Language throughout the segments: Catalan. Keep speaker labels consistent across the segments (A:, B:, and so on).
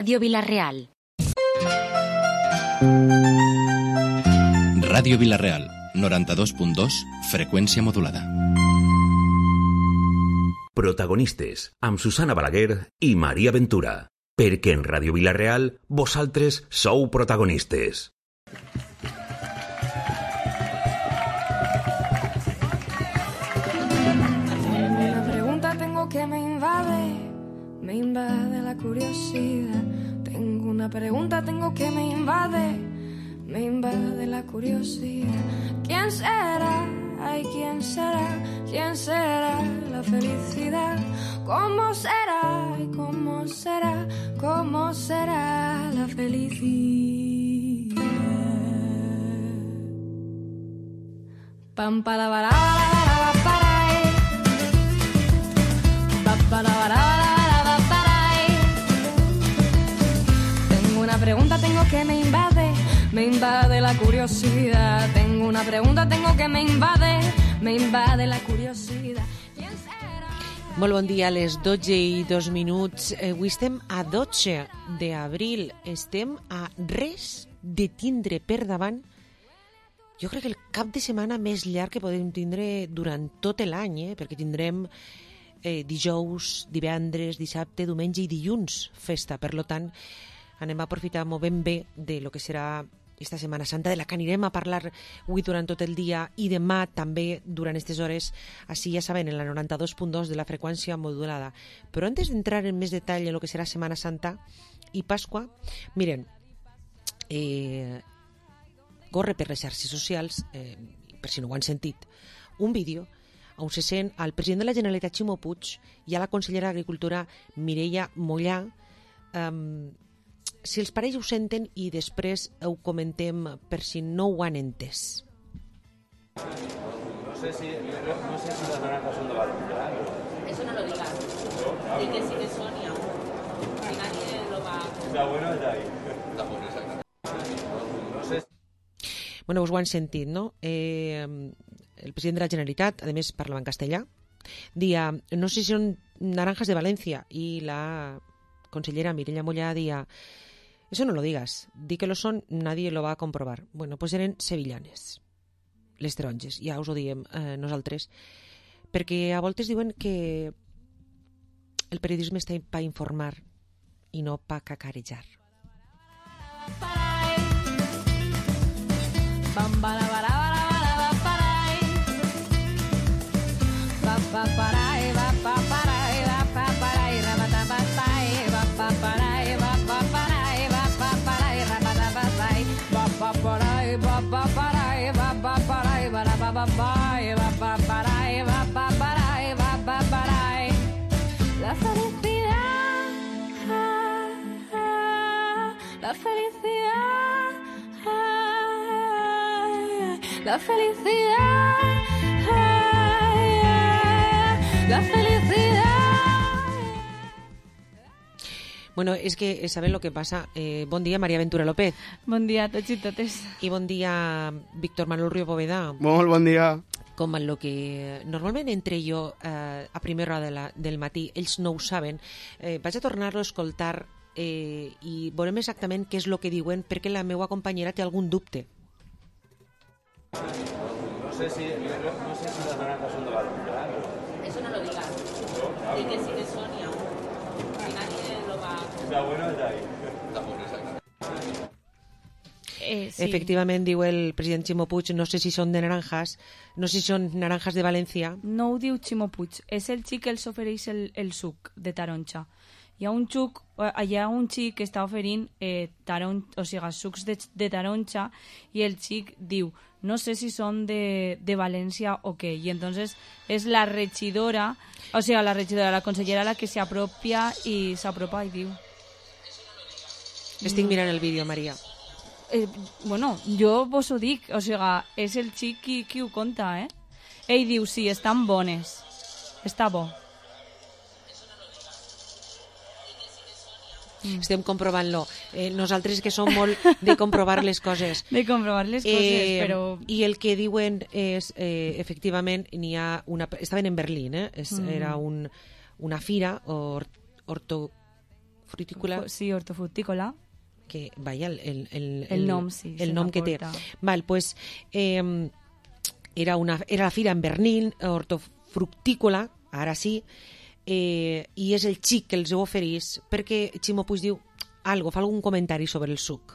A: Radio Vila-real.
B: Ràdio Vila-real, 92.2, freqüència modulada.
C: Protagonistes, amb Susana Balaguer i Maria Ventura. Perquè en Ràdio Vila-real, vosaltres sou protagonistes.
D: Una pregunta tengo que me invade la curiosidad. Tengo una pregunta, tengo que me invade la curiosidad. ¿Quién será? Ay, ¿quién será? ¿Quién será la felicidad? ¿Cómo será? Ay, ¿cómo será? ¿Cómo será la felicidad? Pam para para para Tengo una pregunta, tengo que me invade la curiosidad. Tengo una pregunta, tengo que me invade la curiosidad.
E: Molt bon dia, a les 12:02. Avui estem a 12 d'abril. Estem a res de tindre per davant, jo crec que el cap de setmana més llarg que podem tindre durant tot l'any, perquè tindrem dijous, divendres, dissabte, diumenge i dilluns festa. Per tant, anem a aprofitar molt ben bé de lo que serà esta Setmana Santa, de la que anirem a parlar avui durant tot el dia i demà també durant aquestes hores, així ja saben, en la 92.2 de la freqüència modulada. Però antes d'entrar en més detall en lo que serà Setmana Santa i Pasqua, miren, corre per les xarxes socials, per si no ho han sentit, un vídeo on se sent al president de la Generalitat, Ximo Puig, i a la consellera d'Agricultura, Mireia Mollà. Si els pareix ho senten i després ho comentem per si no ho han entès.
F: No sé si las naranjas son de Valencia.
G: Eso no lo digas. Di que sí que son y aún. Si nadie lo va...
F: Está bueno, está ahí. Está bueno, exactamente. No sé.
E: Bueno, us ho han sentit, no? El president de la Generalitat, a més, parlava en castellà, dia, no sé si són naranjas de València, i la consellera Mireia Mollà dia, eso no lo digas, di que lo son, nadie lo va a comprobar. Bueno, pues eren sevillanes, les taronges, ja us ho diem nosaltres, perquè a voltes diuen que el periodisme està per informar i no per cacarejar.
D: La felicidad, la felicidad, la felicidad, la felicidad.
E: Bueno, és que saben lo que passa. Bon dia, Maria Ventura López.
D: Bon dia a tots i totes.
E: I bon dia, Víctor Manuel Ruiz Bóveda.
H: Molt bon dia.
E: Com en lo que normalment entre jo a primera hora del matí, ells no ho saben, vaig a tornar-lo a escoltar i veurem exactament què és el que diuen, perquè la meva companyera té algun dubte.
F: No sé si las naranjas son de Valencia.
G: Eso no lo digas. Di que sí que son y aún. Si nadie lo va...
F: Está bueno, está ahí. Está bueno, exactamente.
E: Sí. Efectivament, diu el president Ximo Puig, no sé si són de naranjas, no sé si són naranjas de València.
I: No ho diu Ximo Puig, és el xic que els ofereix el suc de taronja. Hi ha un xic que està oferint sucs de taronja, i el xic diu, no sé si són de València o què, i entonces és la regidora, la consellera la que s'apropa i diu.
E: Estic mirant el vídeo, Maria.
I: Bueno, jo vos ho dic, és el xic qui ho conta, Ell diu, sí, estan bones, està bo.
E: Estem comprovant-lo. Nosaltres que som molt de comprovar les coses.
I: De comprovar les coses, però...
E: I el que diuen és, efectivament, n'hi ha una... Estaven en Berlín, era una fira frutícola.
I: Sí, hortofrutícola.
E: Que, vaya,
I: El nom, sí.
E: El nom que té.
I: porta.
E: Val, pues, era la fira en Berlín, hortofructícola, ara sí, i és el xic que els ho oferís perquè Ximo Puig diu fa algun comentari sobre el suc.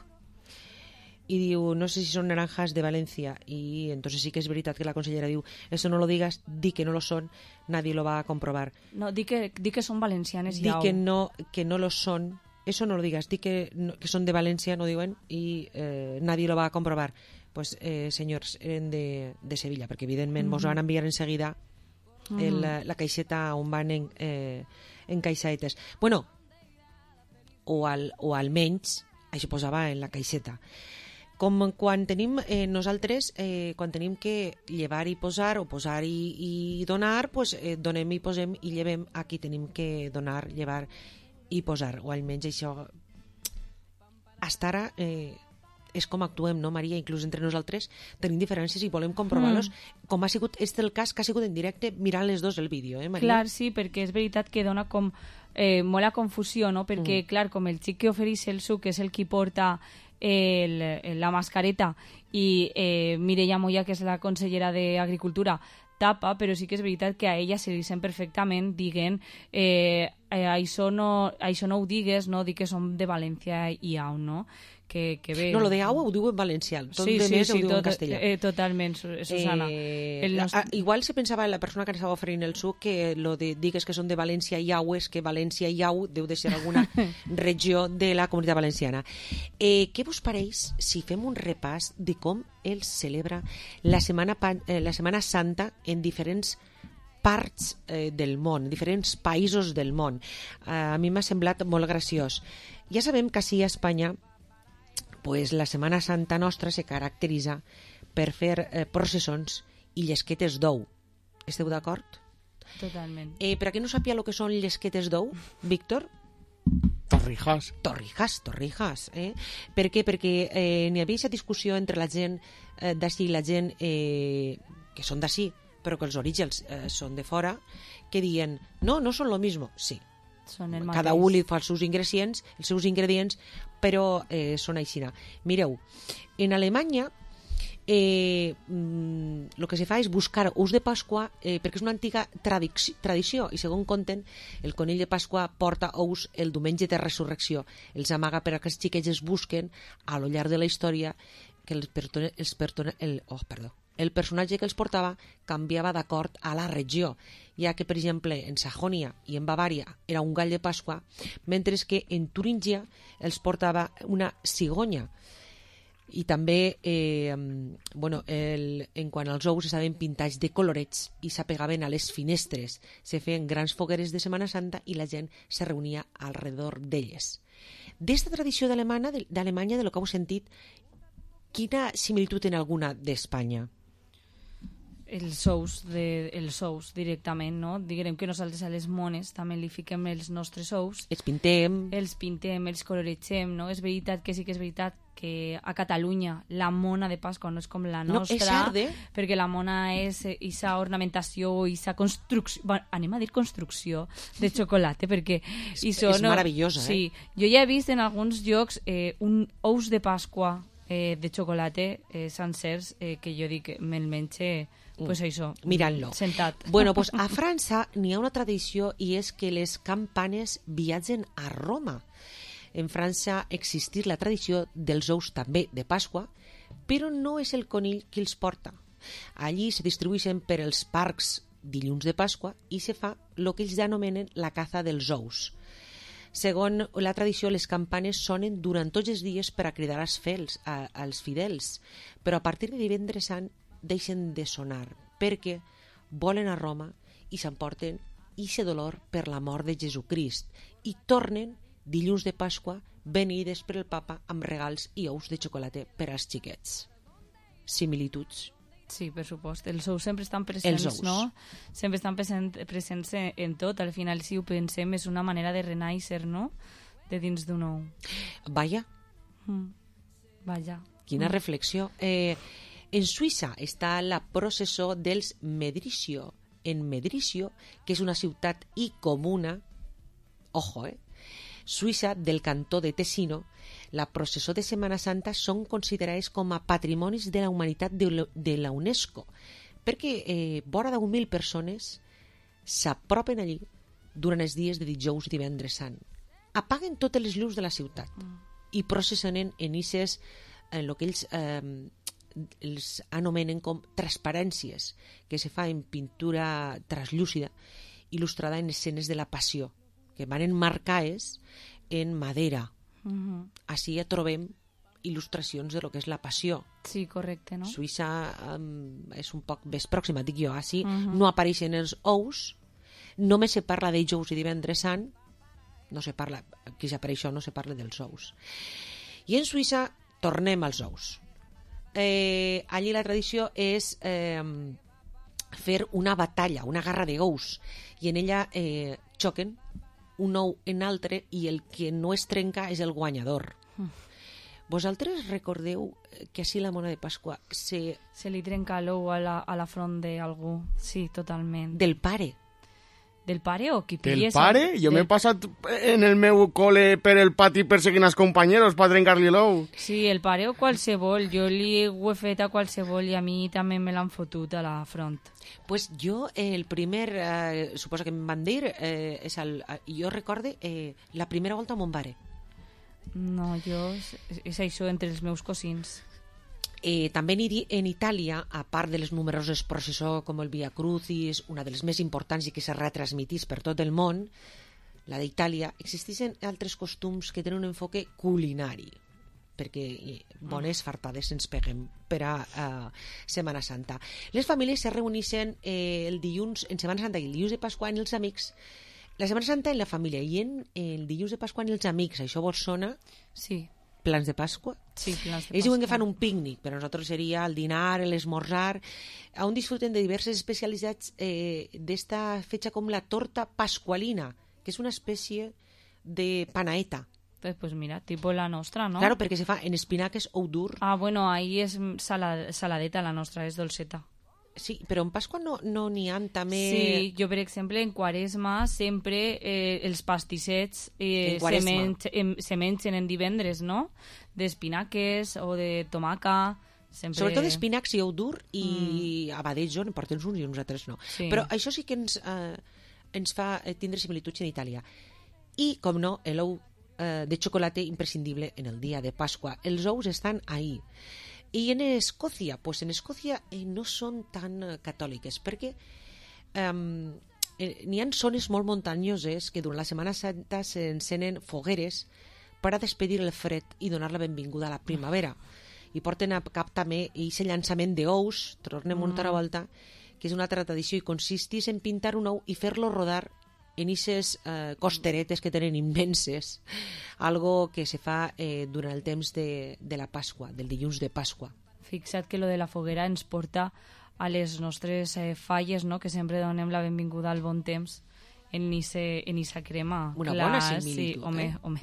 E: Y digo, no sé si son naranjas de Valencia. Y entonces sí que es verdad que la consellera diu, eso no lo digas, di que no lo son, nadie lo va a comprobar.
I: No, di que son valencianes
E: Di
I: ja.
E: que no lo son, eso no lo digas, di que son de Valencia, no diuen, y nadie lo va a comprobar. Pues, senyors, eren de Sevilla, perquè evidentment mos van enviar enseguida la caixeta on van encaixaetes. Bueno, o almenys això posava en la caixeta. Com quan tenim nosaltres, quan tenim que llevar i posar, o posar i donar, pues, donem i posem i llevem. Aquí tenim que donar, llevar i posar, o almenys això hasta ara és com actuem, no, Maria? Inclús entre nosaltres tenim diferències i volem comprovar-los, com ha sigut el cas que ha sigut en directe mirant les dos el vídeo, Maria?
I: Clar, sí, perquè és veritat que dona com molt la confusió, no? Perquè, clar, com el xic que ofereix el suc és el qui porta la mascareta i Mireia Moya, que és la consellera d'Agricultura, tapa, però sí que és veritat que a ella se li sent perfectament dient això no ho digues, no, di que som de València i au, no? Que bé.
E: No, lo de agua ho diu en valencià, tot de més ho diu en castellà.
I: Totalment, Susana.
E: Igual se pensava la persona que estava oferint el suc que lo de digues que són de València i au és que València i au deu de ser alguna regió de la Comunitat Valenciana. Què vos pareix si fem un repàs de com el celebra la Setmana Santa en diferents parts del món, en diferents països del món? A mi m'ha semblat molt graciós. Ja sabem que així a Espanya pues la Setmana Santa nostra se caracteritza per fer processons i llesquetes d'ou. Esteu d'acord?
I: Totalment.
E: Per a qui no sàpia el que són llesquetes d'ou, Víctor?
F: Torrijas.
E: Torrijas. Per què? Perquè n'hi havia aquesta discussió entre la gent d'ací i la gent que són d'ací, però que els orígens són de fora, que diuen, no són lo mismo. Sí, cada un li fa els seus ingredients, però són aixina. Mireu, en Alemanya el que se fa és buscar ous de Pasqua perquè és una antiga tradició i segons conten el conill de Pasqua porta ous el diumenge de resurrecció, els amaga per a que els xiquets es busquen a lo llarg de la història que el personatge que els portava canviava d'acord a la regió, ja que, per exemple, en Sajònia i en Bavària era un gall de Pasqua, mentre que en Turíngia els portava una cigonya. I també, en quant als ous, estaven pintats de colorets i s'apegaven a les finestres. Se feien grans fogueres de Setmana Santa i la gent se reunia alrededor d'elles. D'esta tradició d'Alemanya, de lo que heu sentit, quina similitud en alguna d'Espanya?
I: Els ous directament, no? Diguem que nosaltres a les mones també li fiquem els nostres ous.
E: Els pintem, els
I: coloreixem, no? És veritat que sí que és veritat que a Catalunya la mona de Pasqua no és com la nostra, perquè la mona és aquesta ornamentació, aquesta construcció, bueno, anem a dir construcció de xocolata, perquè
E: és meravellosa,
I: sí, jo ja he vist en alguns llocs ous de Pasqua de xocolata sencers que jo dic me'l menge pues això,
E: mirant-lo.
I: Sentat.
E: Bueno, pues a França n'hi ha una tradició i és que les campanes viatgen a Roma. En França existeix la tradició dels ous també de Pasqua, però no és el conill qui els porta. Allí se distribueixen per els parcs dilluns de Pasqua i se fa el que ells anomenen la caza dels ous. Segons la tradició, les campanes sonen durant tots els dies per a cridar als fidels, però a partir de divendres sant deixen de sonar perquè volen a Roma i s'emporten ixe dolor per la mort de Jesucrist i tornen dilluns de Pasqua venides per el papa amb regals i ous de xocolata per als xiquets. Similituds.
I: Sí, per supost. Els ous sempre estan presents, no? Sempre estan presents en tot. Al final, si ho pensem, és una manera de renaixer, no? De dins d'un ou.
E: Vaja.
I: Vaja.
E: Quina reflexió. En Suïssa està la processó dels Medricio, en Medricio, que és una ciutat i comuna, ojo, Suïssa, del cantó de Tesino, la processó de Setmana Santa són considerades com a patrimonis de la humanitat de la UNESCO, perquè vora 10.000 persones s'apropen allí durant els dies de dijous i divendres sant. Apaguen totes les llums de la ciutat i processionen en ixes en el que ells els anomenen com transparències, que se fa en pintura translúcida il·lustrada en escenes de la passió, que van enmarcades en madera. Així ja trobem il·lustracions de lo que és la passió.
I: Sí, correcte, no?
E: Suïssa és un poc més pròxima, dic jo. Així no apareixen els ous, només se parla de dijous i divendres sant, no se parla, quizá per això no se parla dels ous. I en Suïssa tornem als ous. Allí la tradició és fer una batalla, una guerra de ous, i en ella xoquen un ou en altre i el que no es trenca és el guanyador. Vosaltres recordeu que així la mona de Pasqua
I: se li trenca l'ou a la front d'algú? Sí, totalment.
E: Del pare.
I: Del pare o qui
A: Del pare? Jo m'he passat en el meu col·le per el pati perseguint els companyeros per trencar-li l'ou.
I: Sí, el pare o qualsevol. Jo ho he fet a qualsevol i a mi també me l'han fotut a la front.
E: Pues jo, el primer, suposo que em van dir, jo recorde la primera volta amb mon pare.
I: No, és això entre els meus cosins.
E: També en Itàlia, a part de les numeroses processó com el Via Crucis, una de les més importants i que se retransmitís per tot el món, la d'Itàlia, existeixen altres costums que tenen un enfoque culinari, perquè bones fartades ens peguem per a Setmana Santa. Les famílies se reuneixen el dilluns en Setmana Santa i el dilluns de Pasqua en els amics. La Setmana Santa en la família i en el dilluns de Pasqua en els amics. Això vos sona?
I: Sí.
E: Plans de Pasqua?
I: Sí, plans de Pasqua.
E: Ells diuen que fan un pícnic, però nosaltres seria el dinar, l'esmorzar, on disfruten de diverses especialitats d'esta fecha com la torta pasqualina, que és una espècie de panaeta.
I: Pues mira, tipo la nostra, ¿no?
E: Claro, perquè se fa en espinaques ou dur.
I: Ah, bueno, ahí és saladeta, la nostra és dolceta.
E: Sí, però en Pasqua no n'hi ha també...
I: Sí, jo, per exemple, en Quaresma sempre els pastissets se mengen en divendres, no? D'espinaques o de tomaca... Sempre...
E: Sobretot espinacs i ou dur i abadejo, en porten uns i uns altres no.
I: Sí.
E: Però això sí que ens fa tindre similituds en Itàlia. I, com no, l'ou de xocolate imprescindible en el dia de Pasqua. Els ous estan ahí. I en Escòcia, pues en Escòcia no són tan catòliques, perquè n'hi ha zones molt muntanyoses que durant la Setmana Santa s'encenen fogueres per a despedir el fred i donar la benvinguda a la primavera. I porten a cap també aquest llançament d'ous, tornem una altra volta, que és una altra tradició i consistís en pintar un ou i fer-lo rodar en aquestes costeretes que tenen immenses, algo que se fa durant el temps de la Pasqua, del dilluns de Pasqua.
I: Fixa't que lo de la foguera ens porta a les nostres falles, no? Que sempre donem la benvinguda al bon temps en esa crema.
E: Una bona similitud.
I: Sí, home.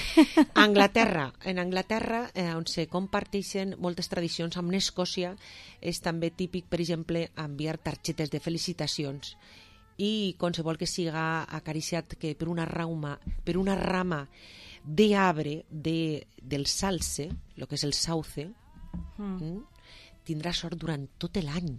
E: En Anglaterra, on se comparteixen moltes tradicions, amb Escòcia és també típic, per exemple, enviar targetes de felicitacions i qualsevol que siga acariciat que per una rama d'arbre del salse, el que és el sauce, tindrà sort durant tot l'any.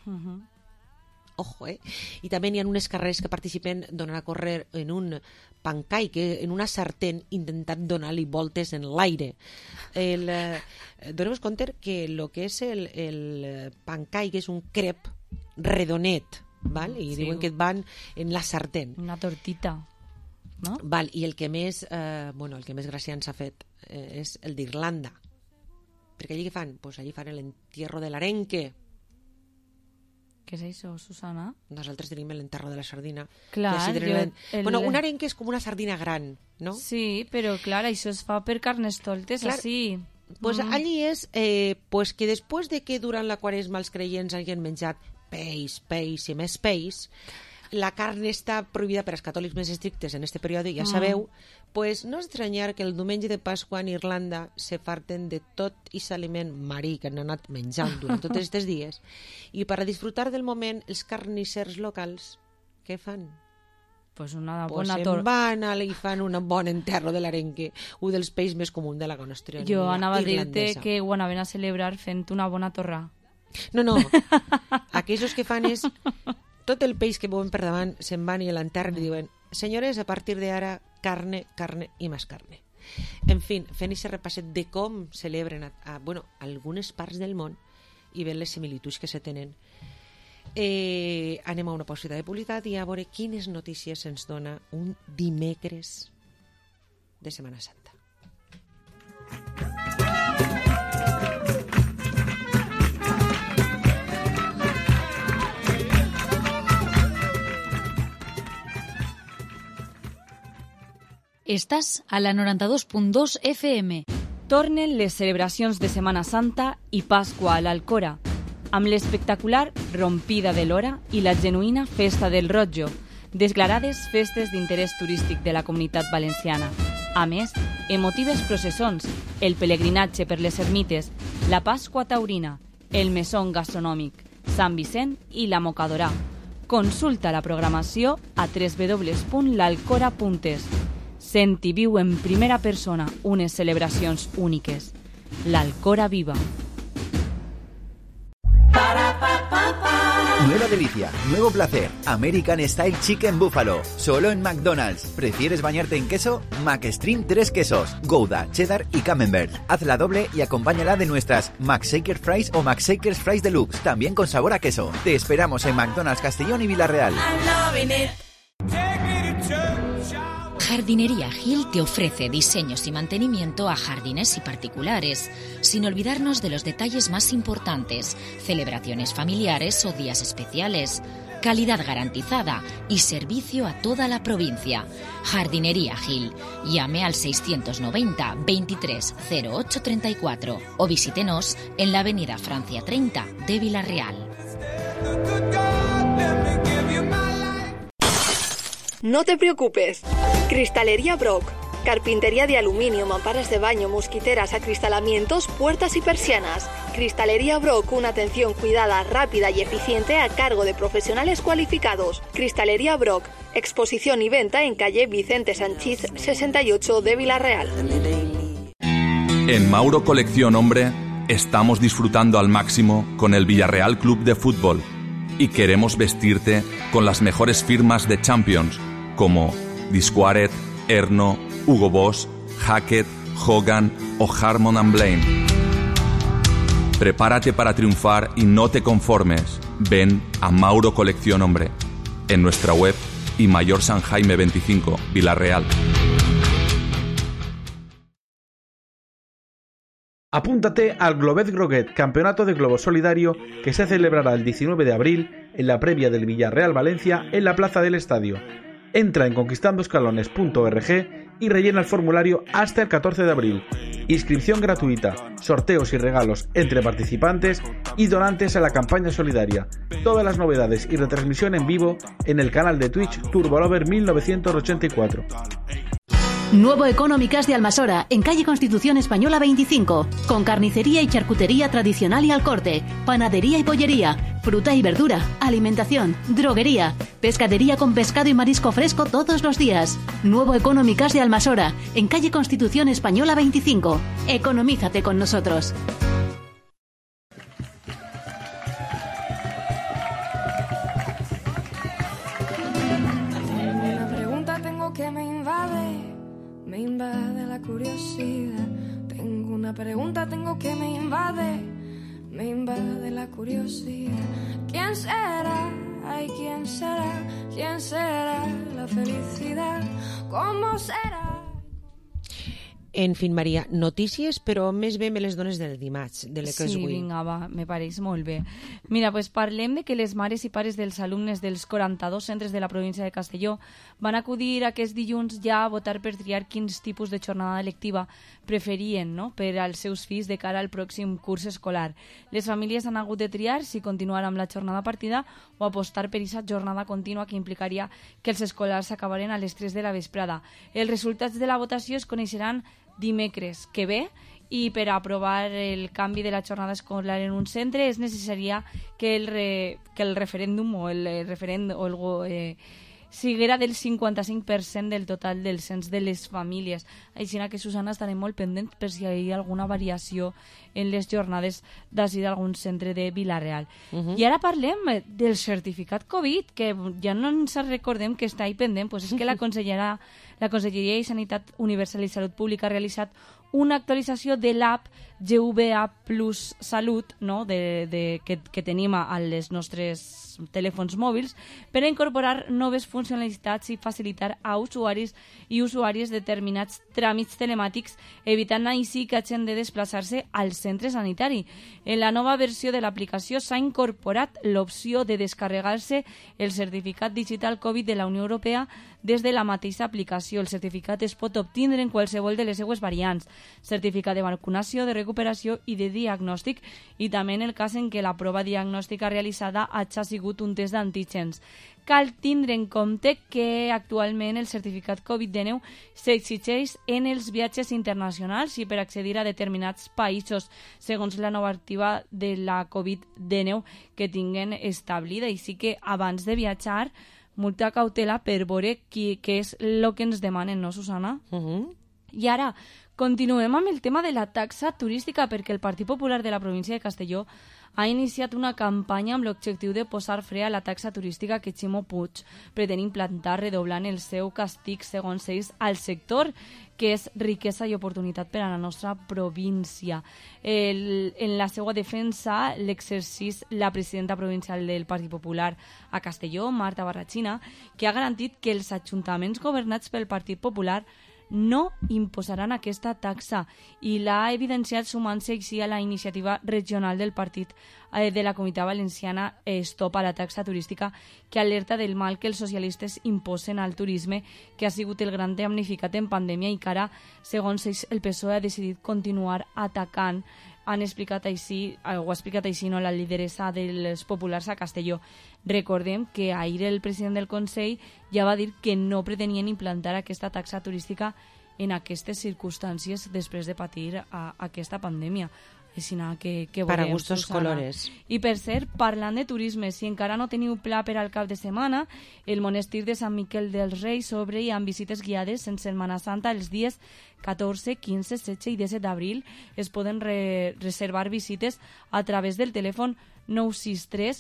E: Ojo, I també n'hi ha unes carreres que participen donant a córrer en un pancai, en una sartén, intentant donar-li voltes en l'aire. Donem-nos compte que el que és el pancai, que és un crep redonet, val? I diuen que et van en la sartén.
I: Una tortita, no?
E: Val, i el que més gràcia ens ha fet és el d'Irlanda. Perquè allí què fan? Pues allí fan l'entierro de l'arenque.
I: Què és això, Susana?
E: Nosaltres tenim l'enterro de la sardina.
I: Clar,
E: un arenque és com una sardina gran, no?
I: Sí, però clar, això es fa per carnestoltes, així.
E: Pues allí és que després de que durant la Quaresma els creients hagin menjat peix i més peix, la carn està prohibida per als catòlics més estrictes en aquest període, ja sabeu, pues no és estranyar que el diumenge de Pasqua en Irlanda se farten de tot aquest aliment marí que han anat menjant durant tots aquests dies, i per a disfrutar del moment els carnissers locals, què fan?
I: pues una
E: Pues
I: bona
E: se'n van i fan un bon enterro de l'arenque, un dels peixos més comuns de la gastronomia
I: Jo anava a dir-te
E: irlandesa.
I: que ho anaven a celebrar fent una bona torra.
E: No, aquells que fan és tot el peix que veuen per davant se'n van i l'enterren i diuen senyores, a partir d'ara carne, carne i més carne. En fi, fent aquest repasset de com celebren a algunes parts del món i veient les similituds que se tenen. Anem a una pausa de publicitat i a veure quines notícies se'ns dona un dimecres de Setmana Santa.
H: Estàs a la 92.2 FM.
I: Tornen les celebracions de Setmana Santa i Pasqua a l'Alcora, amb l'espectacular Rompida de l'Hora i la genuïna Festa del Rotllo, declarades festes d'interès turístic de la Comunitat Valenciana. A més, emotives processons, el pelegrinatge per les ermites, la Pasqua Taurina, el mesón gastronòmic, Sant Vicent i la Mocadorà. Consulta la programació a www.lalcora.es. Sent i viu en primera persona unes celebracions úniques. L'Alcora viva.
J: Nueva delicia, nuevo placer, American Style Chicken Buffalo, solo en McDonald's. ¿Prefieres bañarte en queso? McStream 3 quesos, Gouda, Cheddar y Camembert. Hazla doble y acompáñala de nuestras McShaker Fries o McShakers Fries Deluxe, también con sabor a queso. Te esperamos en McDonald's Castellón y Villarreal.
H: Jardinería Gil te ofrece diseños y mantenimiento a jardines y particulares, sin olvidarnos de los detalles más importantes, celebraciones familiares o días especiales, calidad garantizada y servicio a toda la provincia. Jardinería Gil. Llame al 690 23 08 34 o visítenos en la avenida Francia 30 de Villarreal.
K: No te preocupes. Cristalería Brock. Carpintería de aluminio, mamparas de baño, mosquiteras, acristalamientos, puertas y persianas. Cristalería Brock, una atención cuidada, rápida y eficiente a cargo de profesionales cualificados. Cristalería Brock. Exposición y venta en calle Vicente Sanchís 68 de Villarreal.
L: En Mauro Colección Hombre estamos disfrutando al máximo con el Villarreal Club de Fútbol y queremos vestirte con las mejores firmas de Champions como Disquaret, Erno, Hugo Boss, Hackett, Hogan o Harmon & Blaine. Prepárate para triunfar y no te conformes. Ven a Mauro Colección Hombre en nuestra web y Mayor San Jaime 25, Villarreal.
M: Apúntate al Globet Groguet, campeonato de globo solidario que se celebrará el 19 de abril en la previa del Villarreal Valencia en la plaza del estadio. Entra en conquistandoscalones.org y rellena el formulario hasta el 14 de abril. Inscripción gratuita, sorteos y regalos entre participantes y donantes a la campaña solidaria. Todas las novedades y retransmisión en vivo en el canal de Twitch Turbolover 1984.
N: Nuevo Económicas de Almasora, en calle Constitución Española 25, con carnicería y charcutería tradicional y al corte, panadería y pollería, fruta y verdura, alimentación, droguería, pescadería con pescado y marisco fresco todos los días. Nuevo Económicas de Almasora, en calle Constitución Española 25. Economízate con nosotros.
D: Una pregunta tengo que me invade la curiosidad. Tengo una pregunta, tengo que me invade la curiosidad. ¿Quién será? Ay, ¿quién será? ¿Quién será la felicidad? ¿Cómo será?
E: En fin, Maria, notícies, però més bé me les dones del dimarts, de l'Ecos
I: Sí,
E: Week.
I: vinga, va, me pareix molt bé. Mira, pues parlem de que les mares i pares dels alumnes dels 42 centres de la província de Castelló van acudir aquest dilluns ja a votar per triar quins tipus de jornada lectiva preferien, no?, per als seus fills de cara al pròxim curs escolar. Les famílies han hagut de triar si continuar amb la jornada partida o apostar per aquesta jornada contínua que implicaria que els escolars acabaren a les 3 de la vesprada. Els resultats de la votació es coneixeran dimecres que ve i per aprovar el canvi de la jornada escolar en un centre és necessària que el referèndum o el referent o siguera del 55% del total del cens de les famílies. Així que, Susana, estarem molt pendents per si hi ha alguna variació en les jornades d'ací d'algun centre de Vila-real. I ara parlem del certificat Covid, que ja no ens recordem que està ahí pendent, pues és que la Conselleria de Sanitat Universal i Salut Pública ha realitzat una actualització de l'app GVA Plus Salut, no? que tenim als nostres telèfons mòbils, per a incorporar noves funcionalitats i facilitar a usuaris i usuàries determinats tràmits telemàtics, evitant així que hagin de desplaçar-se al centre sanitari. En la nova versió de l'aplicació s'ha incorporat l'opció de descarregar-se el certificat digital Covid de la Unió Europea des de la mateixa aplicació. El certificat es pot obtindre en qualsevol de les seues variants: certificat de vacunació, de recuperació i de diagnòstic, i també en el cas en què la prova diagnòstica realitzada hagi sigut un test d'antígens. Cal tindre en compte que actualment el certificat Covid-19 s'exigeix en els viatges internacionals i per accedir a determinats països, segons la normativa de la Covid-19 que tinguen establida. I sí que abans de viatjar, molta cautela per veure què és el que ens demanen, no, Susana? I ara, continuem amb el tema de la taxa turística, perquè el Partit Popular de la província de Castelló ha iniciat una campanya amb l'objectiu de posar fre a la taxa turística que Ximo Puig pretén implantar, redoblant el seu castig, segons ells, al sector, que és riquesa i oportunitat per a la nostra província. En la seva defensa l'exercís la presidenta provincial del Partit Popular a Castelló, Marta Barrachina, que ha garantit que els ajuntaments governats pel Partit Popular no imposaran aquesta taxa, i l'ha evidenciat sumant-se així a la iniciativa regional del partit de la Comunitat Valenciana Stop a la taxa turística, que alerta del mal que els socialistes imposen al turisme, que ha sigut el gran damnificat en pandèmia i que ara, segons ells, el PSOE ha decidit continuar atacant. Han explicat així, ho ha explicat així, no, la lideressa dels populars a Castelló. Recordem que ahir el president del Consell ja va dir que no pretenien implantar aquesta taxa turística en aquestes circumstàncies després de patir aquesta pandèmia. Així que
E: para
I: veurem,
E: gustos
I: Susana.
E: colores.
I: I per cert, parlant de turisme, si encara no teniu pla per al cap de setmana, el monestir de Sant Miquel dels Reis s'obre i amb visites guiades en Setmana Santa els dies 14, 15, 16 i 17 d'abril. Es poden reservar visites a través del telèfon 963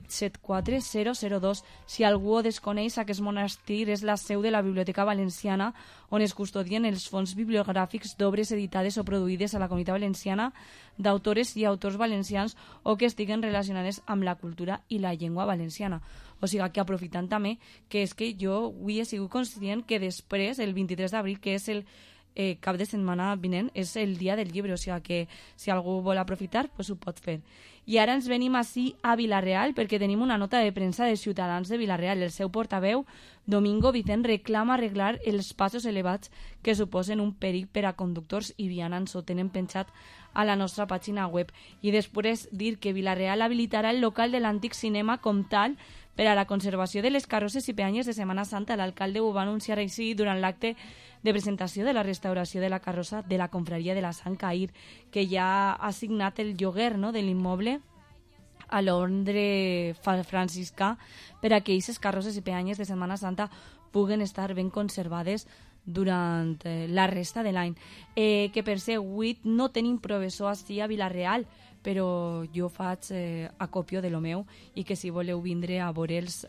I: 874 002. Si algú ho desconeix, aquest monestir és la seu de la Biblioteca Valenciana, on es custodien els fons bibliogràfics d'obres editades o produïdes a la Comunitat Valenciana d'autores i autors valencians o que estiguen relacionades amb la cultura i la llengua valenciana. O sigui que aprofitant també, que és que jo avui he sigut conscient que després, el 23 d'abril, que és el cap de setmana vinent, és el dia del llibre, o sigui que si algú vol aprofitar, pues ho pot fer. I ara ens venim ací a Vila-real perquè tenim una nota de premsa de Ciutadans de Vila-real. El seu portaveu, Domingo Vicent, reclama arreglar els passos elevats que suposen un perill per a conductors i vianants. Ho tenen penjat a la nostra pàgina web. I després dir que Vila-real habilitarà el local de l'antic cinema com tal per a la conservació de les carrosses i peanyes de Setmana Santa. L'alcalde ho va anunciar així durant l'acte de presentació de la restauració de la carrossa de la Confraria de la Sant Cair, que ja ha signat el lloguer, no, de l'immoble a l'ordre franciscà per a que aquestes carrosses i peanyes de Setmana Santa puguen estar ben conservades durant la resta de l'any. Que per ser 8 no tenim professor així a Vila-real, però jo faig acopio de lo meu i que si voleu vindre a veure'ls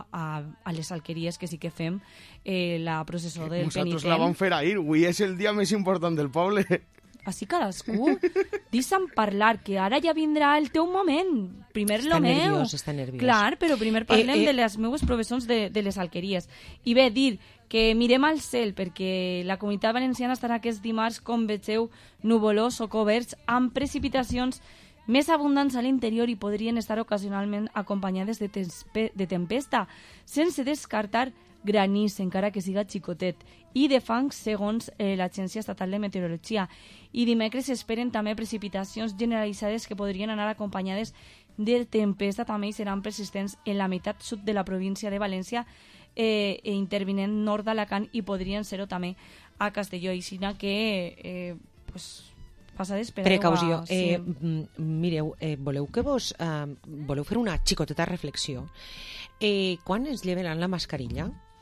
I: a les alqueries, que sí que fem la processó del penitent.
A: Nosaltres la vam fer ahir, avui és el dia més important del poble.
I: Així cadascú, deixa'm parlar, que ara ja vindrà el teu moment. Primer lo meu.
E: Està nerviós.
I: Clar, però primer parlem de les meues professons de les alqueries. I bé, dir que mirem al cel, perquè la Comunitat Valenciana estarà aquest dimarts, com vegeu, nuvolós o coberts, amb precipitacions més abundants a l'interior i podrien estar ocasionalment acompanyades de tempesta, sense descartar granís, encara que siga xicotet, i de fang, segons l'Agència Estatal de Meteorologia. I dimecres s'esperen també precipitacions generalitzades que podrien anar acompanyades de tempesta, també seran persistents en la meitat sud de la província de València, intervinent nord d'Alacant, i podrien ser-ho també a Castelló. I sinó que passades per
E: precaució.
I: Sí.
E: Mireu, voleu fer una xicoteta reflexió. Quan ens llevaran la mascarilla?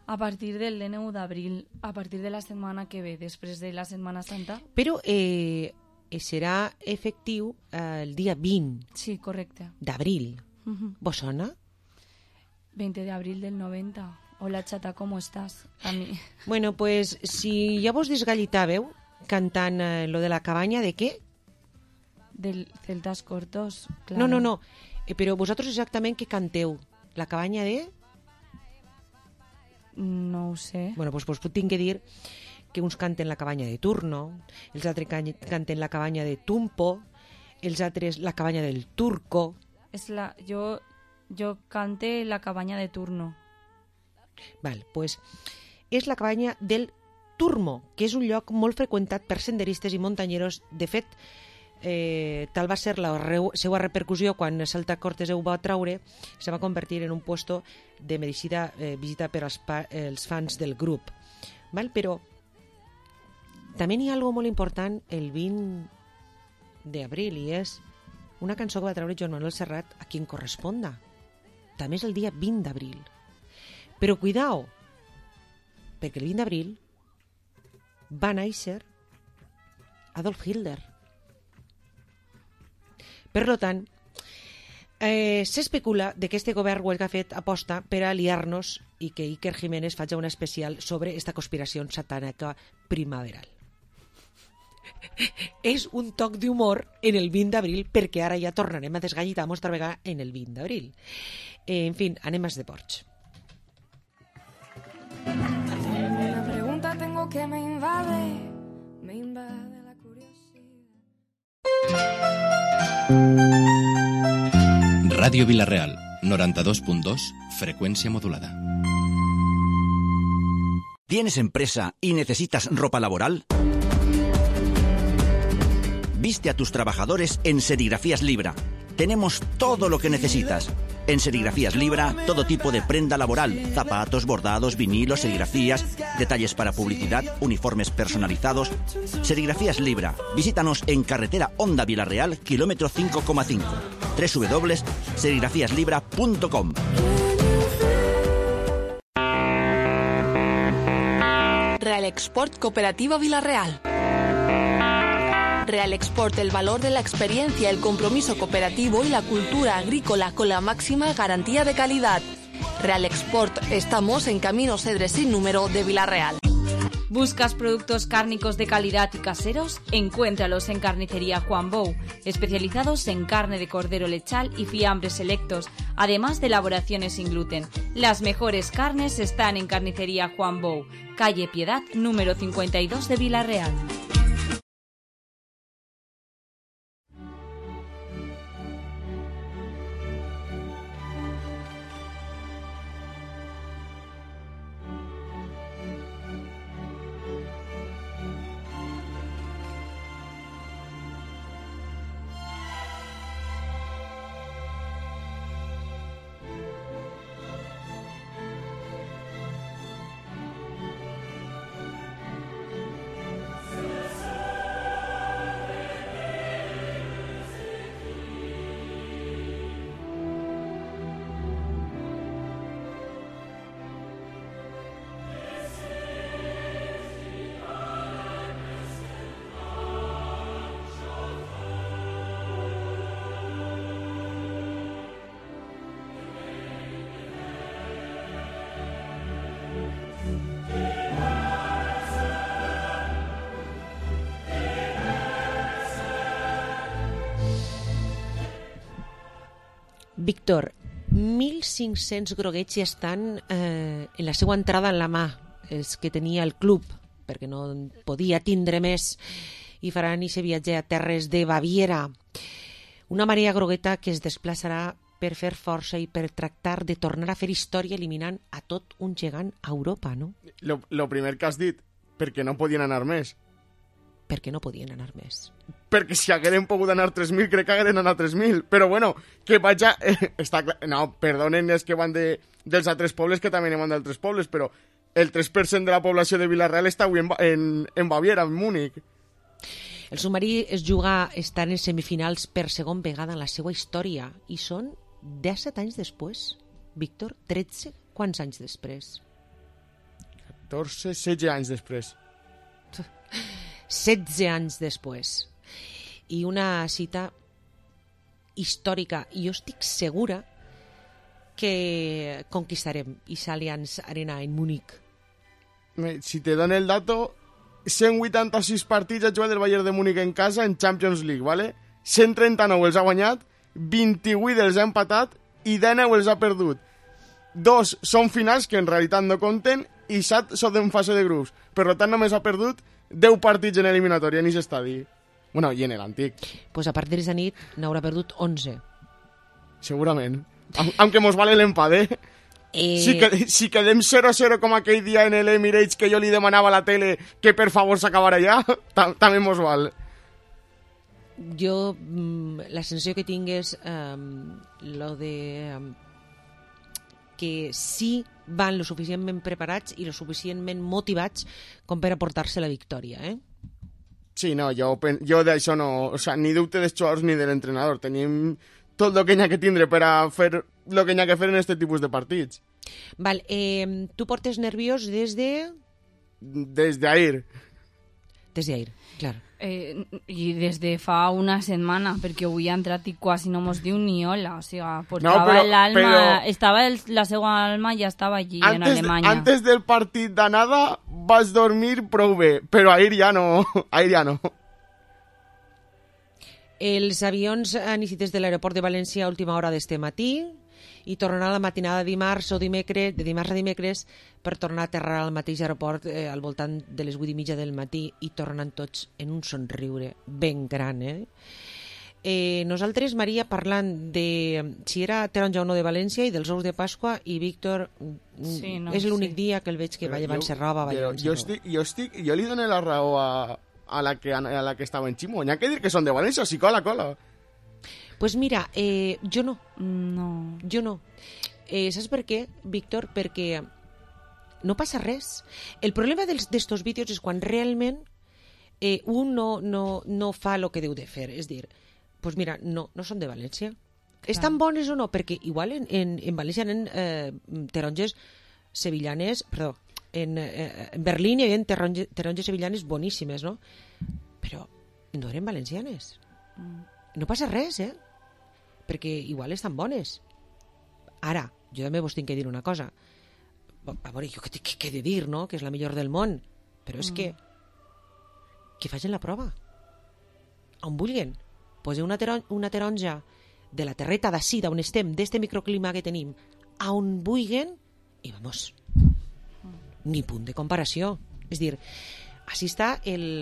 I: A partir del 9 d'abril, a partir de la setmana que ve, després de la Setmana Santa.
E: Però serà efectiu el dia 20.
I: Sí, correcte.
E: D'abril. ¿Vos sona?
I: 20 de abril del 90. Hola, chata, ¿cómo estás? A mí.
E: Bueno, pues si ja vos desgallitàveu cantant lo de la cabanya, ¿de què?
I: Del Celtas Cortos, claro.
E: No. Però vosaltres exactament què canteu? La cabanya de...?
I: No ho sé.
E: Bueno, pues tinc que dir que uns canten la cabanya de Turno, els altres canten la cabanya de Tumpo, els altres la cabanya del Turco.
I: Jo cante la cabanya de Turno.
E: Val, pues és la cabanya del Turmo, que és un lloc molt freqüentat per senderistes i muntanyeros. De fet, tal va ser la seva repercussió quan Celta Cortes ho va traure, se va convertir en un puesto de medicina visita per als fans del grup. Val? Però també hi ha algo molt important el 20 d'abril i és una cançó que va treure Joan Manuel Serrat, A quien corresponda. També és el dia 20 d'abril. Però cuidao, perquè el 20 d'abril va néixer Adolf Hitler. Per tant, s'especula que este govern ho ha fet aposta per a liar-nos i que Iker Jiménez faci una especial sobre esta conspiració satànica primaveral. És un toc d'humor en el 20 d'abril perquè ara ja tornarem a desgallitar mostra vegada en el 20 d'abril. En fi, anem als deports.
D: Una pregunta tengo que me invade la curiosidad.
B: Radio Villarreal, 92.2, frecuencia modulada.
O: ¿Tienes empresa y necesitas ropa laboral? Viste a tus trabajadores en Serigrafías Libra. Tenemos todo lo que necesitas. En Serigrafías Libra, todo tipo de prenda laboral, zapatos, bordados, vinilos, serigrafías, detalles para publicidad, uniformes personalizados. Serigrafías Libra. Visítanos en carretera Honda Villarreal, kilómetro 5,5. www.serigrafiaslibra.com.
K: Real Export Cooperativa Villarreal. Real Export, el valor de la experiencia, el compromiso cooperativo y la cultura agrícola con la máxima garantía de calidad. Real Export, estamos en Camino Cedres sin número de Villarreal.
I: ¿Buscas productos cárnicos de calidad y caseros? Encuéntralos en Carnicería Juan Bou, especializados en carne de cordero lechal y fiambres selectos, además de elaboraciones sin gluten. Las mejores carnes están en Carnicería Juan Bou, calle Piedad, número 52 de Villarreal.
E: Víctor, 1.500 groguets ja estan en la seva entrada en la mà, els que tenia el club, perquè no podia tindre més, i faran aquest viatge a terres de Baviera. Una marea grogueta que es desplaçarà per fer força i per tractar de tornar a fer història eliminant a tot un gegant a Europa, no?
A: Lo primer que has dit, perquè no podien anar més.
E: Perquè no podien anar més.
A: Perquè si hagueren pogut anar 3.000, crec que hagueren anat 3.000. Però bueno, que vaja... està clar. No, perdonen els que van dels altres pobles, que també van d'altres pobles, però el 3% de la població de Villarreal està avui en Baviera, en Múnich.
E: El submarí es juga estar en semifinals per segon vegada en la seva història i són 17 anys després. Víctor, 13, quants anys després?
A: 14, 16 anys després.
E: 16 anys després. I una cita històrica. I jo estic segura que conquistarem esa Allianz Arena en Múnich.
A: Si te dono el dato, 186 partits ha jugat el Bayern de Múnich en casa en Champions League, ¿vale? 139 els ha guanyat, 28 els ha empatat i 19 els ha perdut. 2 són finals, que en realitat no compten, i 7 són en fase de grups. Per tant, només ha perdut 10 partits en eliminatòria en aquest estadi. Bueno, i en l'antic.
E: Pues a partir d'esta nit n'haurà perdut 11.
A: Segurament. Aunque mos vale l'empat, eh? Si quedem 0-0 com aquell dia en l'Emirates que jo li demanava a la tele que per favor s'acabara ja, també mos val.
E: Jo, la sensació que tinc és lo de que sí van lo suficientment preparats i lo suficientment motivats com per aportar-se la victòria, eh?
A: Sí, no, jo d'això no... O sea, ni dubte dels jugadors ni de l'entrenador. Tenim tot el que hi ha que tindre per a fer el que hi ha que fer en aquest tipus de partits.
E: Val, tu portes nerviós des de...
A: Des d'ahir.
E: Des d'ahir, clar.
I: I des de fa una setmana, perquè avui ha entrat i quasi no mos diu ni hola. O sigui, portava l'alma... La seva alma ja estava allí, en Alemanya.
A: Antes del partit d'anada vas dormir prou bé, però ahir ja no. Ahir ja no.
E: Els avions han eixit des de l'aeroport de València a última hora d'este matí i tornaran a la matinada de dimarts a dimecres per tornar a aterrar al mateix aeroport al voltant de les 8:30 del matí i tornant tots en un somriure ben gran, Nosaltres, Maria, parlant de si era taronja o no de València i dels ous de Pasqua, i Víctor és l'únic dia que el veig que va llevant-se roba.
A: Jo li dono la raó a la que estava en Ximo. N'hi ha que dir que són de València, sí, cola.
E: Pues mira, jo no.
I: No.
E: Jo no. Saps per què, Víctor? Perquè no passa res. El problema d'estos vídeos és quan realment un no fa el que deu de fer. És dir, pues mira, no són de València. Clar. Estan bones o no? Perquè igual en València hi ha taronges sevillanes, perdó, en Berlín hi ha taronges sevillanes boníssimes, no? Però no eren valencianes. No passa res, perquè igual estan bones. Ara, jo també vos tinc que dir una cosa. A veure, jo què he de dir, no? Que és la millor del món. Però és que facin la prova. On vulguin. Poseu una taronja de la terreta d'ací, d'on estem, d'este microclima que tenim, a on vulguin, i vamos, ni punt de comparació. És dir, així està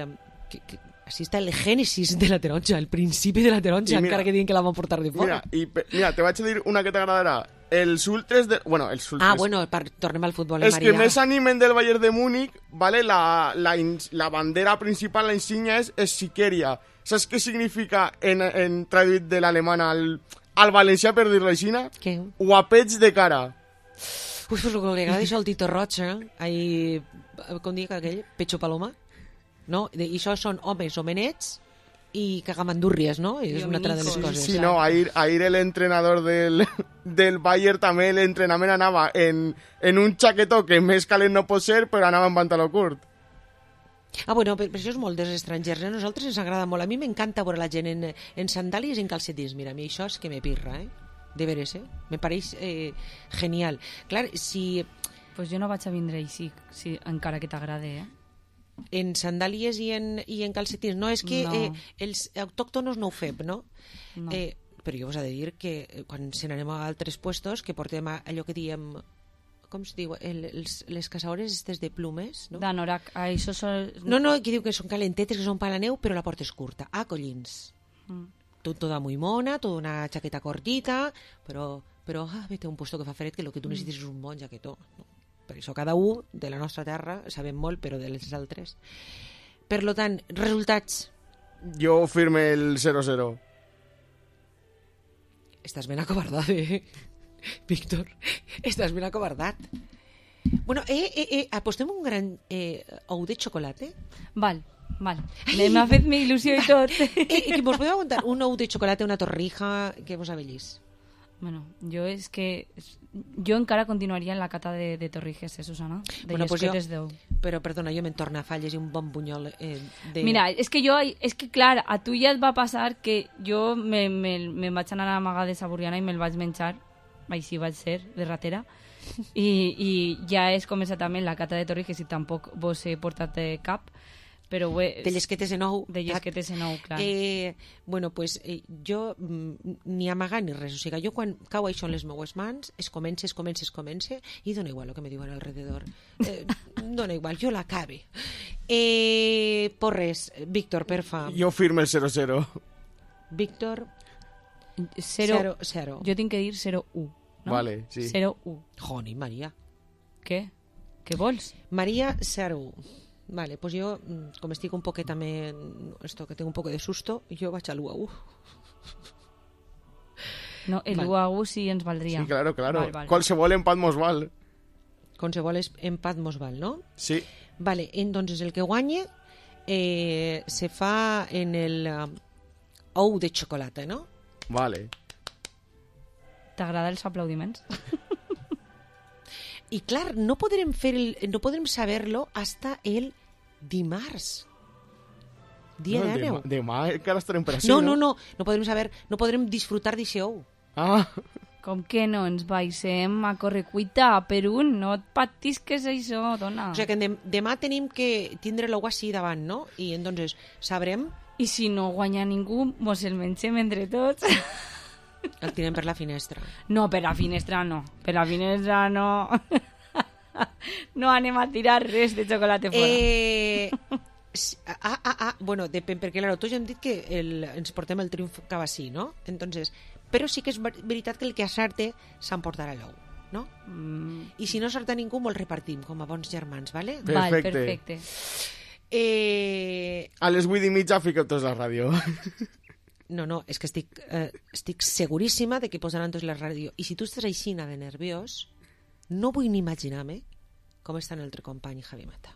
E: el gènesis de la taronja, el principi de la taronja, encara que diguin que la van portar de fora.
A: Mira, te vaig a dir una que t'agradarà. Els ultres de... Bueno, els ultres...
E: Tornem al futbol,
A: Els
E: Maria.
A: que més animen del Bayern de Múnich, ¿vale? La bandera principal, la insígnia, és Sikeria. Saps què significa en traduït de l'alemany al valencià, per dir-lo així?
E: Què?
A: Guapets de cara.
E: Ui, pues lo que li agrada és el Tito Roig, Ahí, com dic aquell? Pecho paloma? No? I això són homes homenets i cagamandúrries, no? És una altra de les coses.
A: Sí, no, ahir l'entrenador del Bayern també l'entrenament anava en un xaquetó que més calent no pot ser, però anava en pantaló curt.
E: Bueno, però això és molt dels estrangers. A nosaltres ens agrada molt. A mi m'encanta veure la gent en sandàlies i en calcetins. Mira, a mi això és que me pirra, De veres, Me pareix genial. Clar, si...
I: Pues jo no vaig a vindre així, encara que t'agrade,
E: En sandàlies i en calcetins. No, és que els autòctonos no ho fem, no? Però jo us he de dir que quan se n'anem a altres puestos, que portem allò que diem... Com es diu? Les caçadores estes de plumes, no?
I: D'anorac. Això són...
E: No, que diu que són calentetes, que són per la neu, però la porta és curta. Collins. Toda muy mona, toda una chaqueta cortita, però vete a un puesto que fa fred, que el que tu necessites és un bon jaquetó. No? Per això cada un de la nostra terra sabem molt, però de les altres. Per lo tant, resultats.
A: Jo firme el 0-0.
E: Estàs ben acobardat, Víctor? Estàs ben acobardat. Bueno, apostem un gran ou de xocolata?
I: Val. M'ha fet mi il·lusió i tot.
E: Que vos podeu aguantar un ou de xocolata, una torrija, que vos avellís?
I: Bueno, jo és que jo encara continuaria en la cata de Torrijos, Susana, de llesquetes d'ou.
E: Però, perdona, jo me'n torna a falles i un bon bunyol de...
I: Mira, és que clar, a tu ja et va passar que jo me'n vaig anar a amagar de saboriana i me'l vaig menjar, així vaig ser, de ratera, i ja he començat també en la cata de Torrijos i tampoc vos he portat cap, però
E: de llesquetes en ou.
I: De llesquetes en ou, clar.
E: Bueno, pues jo ni amagar ni res. O sigui, jo quan cau això en les meues mans, es comença, i dona igual el que me diuen alrededor. Dona igual, jo l'acabe. Porres, Víctor, perfa.
A: Jo firme el 0-0.
E: Víctor,
I: 0.
E: 0.
I: Jo tinc que dir 0-1. ¿no?
A: Vale, sí.
I: 0-1.
E: Joni, Maria.
I: Què? Què vols?
E: Maria, 0-1. Vale, pues jo, com estic un poquet també, esto que tengo un poco de susto, jo vaig a l'1-1.
I: No, el 1-1 sí ens valdria.
A: Sí, claro.
I: Vale.
A: Qualsevol empat mos val.
E: Qualsevol empat mos val, no?
A: Sí.
E: Vale, entonces el que guanye se fa en el ou de xocolata, no?
A: Vale.
I: T'agrada els aplaudiments?
E: I clar, no podrem saber-lo hasta el dimarts. Dia de neu.
A: Demà encara estarem per així,
E: no podrem saber, no podrem disfrutar d'això ou.
A: Ah.
I: Com que no ens baixem a correcuita per un? No et patisques això, dona.
E: O sigui que demà tenim que tindre l'ou així davant, no? I entonces sabrem...
I: I si no guanya ningú, mos el mengem entre tots.
E: El tirem per la finestra.
I: No, per la finestra no. Per la finestra no. No anem a tirar res de xocolata fora.
E: Bueno, depèn, perquè claro, tots hem dit que ens portem el triomf cap així, no? Entonces, però sí que és veritat que el que acerte s'emportarà l'ou, no? I si no acerta ningú, molt repartim, com a bons germans, vale?
I: Val, perfecte.
A: A les 8:30 fiqueu tots la ràdio.
E: No, és que estic seguríssima de que posaran tots la ràdio. I si tu estàs aixina de nerviós, no vull ni imaginar-me com està el teu company Javi Mata.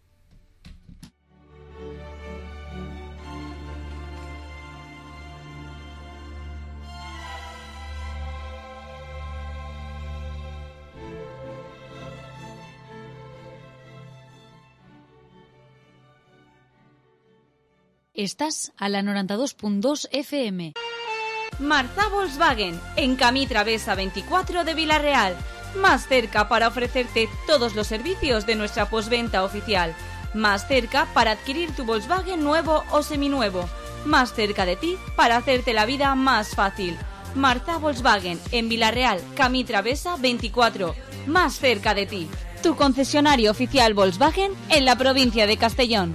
H: Estás a la 92.2 FM.
I: Marza Volkswagen, en Camí Travesa 24 de Villarreal. Más cerca para ofrecerte todos los servicios de nuestra postventa oficial. Más cerca para adquirir tu Volkswagen nuevo o seminuevo. Más cerca de ti para hacerte la vida más fácil. Marza Volkswagen, en Villarreal, Camí Travesa 24. Más cerca de ti. Tu concesionario oficial Volkswagen en la provincia de Castellón.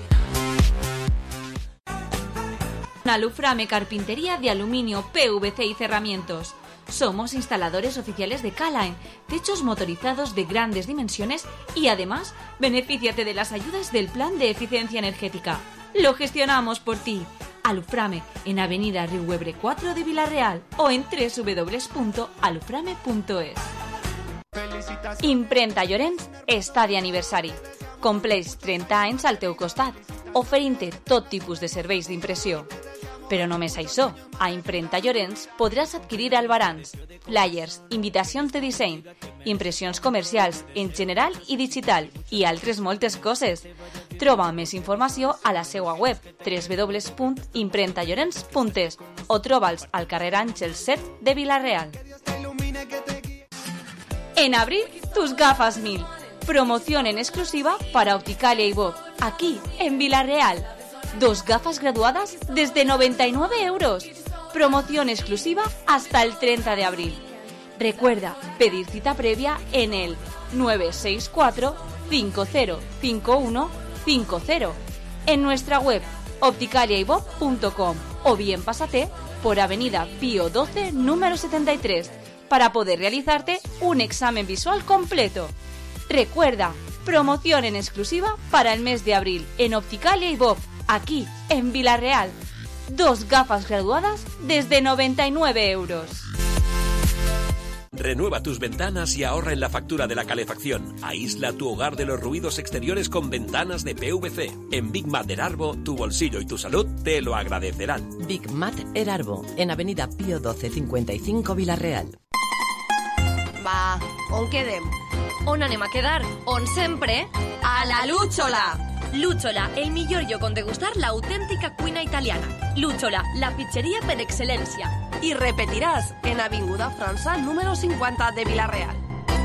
I: Aluframe Carpintería de Aluminio, PVC y Cerramientos. Somos instaladores oficiales de K-Line, techos motorizados de grandes dimensiones y además benefíciate de las ayudas del Plan de Eficiencia Energética. Lo gestionamos por ti. Aluframe en Avenida Riuebre 4 de Villarreal o en www.aluframe.es. Imprenta Llorenç està d'aniversari. Compleix 30 anys al teu costat, oferint-te tot tipus de serveis d'impressió. Però només això, a Imprenta Llorenç podràs adquirir albarans, flyers, invitacions de disseny, impressions comercials en general i digital i altres moltes coses. Troba més informació a la seva web www.imprentallorenç.es o troba'ls al carrer Àngel 7 de Villarreal. En abril, tus gafas 1000. Promoción en exclusiva para Opticalia y Bob, aquí en Villarreal. 2 gafas graduadas desde 99 euros. Promoción exclusiva hasta el 30 de abril. Recuerda pedir cita previa en el 964 505150 en nuestra web opticaliaybob.com o bien pásate por Avenida Pío 12, número 73, para poder realizarte un examen visual completo. Recuerda, promoción en exclusiva para el mes de abril en Opticalia y Bob, aquí en Villarreal. 2 gafas graduadas desde 99 euros.
P: Renueva tus ventanas y ahorra en la factura de la calefacción. Aísla tu hogar de los ruidos exteriores con ventanas de PVC. En Big Mat Erarbo, tu bolsillo y tu salud te lo agradecerán.
Q: Big Mat Erarbo, en Avenida Pío 12, 55 Villarreal. Va, on quedem?
R: On anem a quedar? On sempre?
Q: A la Lúchola!
R: Lúchola, el millor lloc on degustar l'autèntica cuina italiana. Lúchola, la pizzeria per excel·lència.
Q: I repetiràs en Avinguda França, número 50 de Vila-real.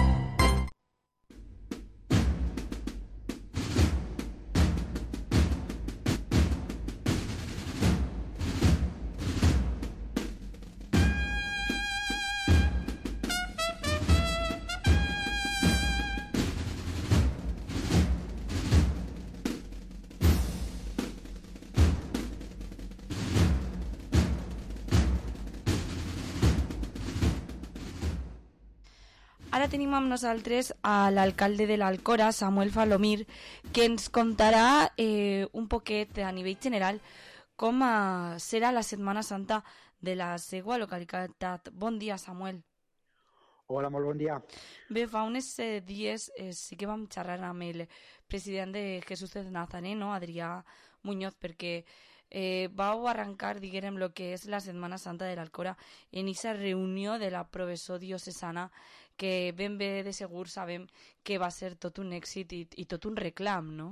I: Ara tenim amb nosaltres a l'alcalde de l'Alcora, Samuel Falomir, que ens contarà un poquet a nivell general com serà la Setmana Santa de la seva localitat. Bon dia, Samuel.
S: Hola, molt bon dia.
I: Bé, fa uns dies sí que vam xerrar amb el president de Jesús de Nazareno, Adrià Muñoz, perquè vau arrencar, diguem, el que és la Setmana Santa de l'Alcora en aquesta reunió de la professor diocesana que ben bé de segur sabem que va ser tot un èxit i tot un reclam, no?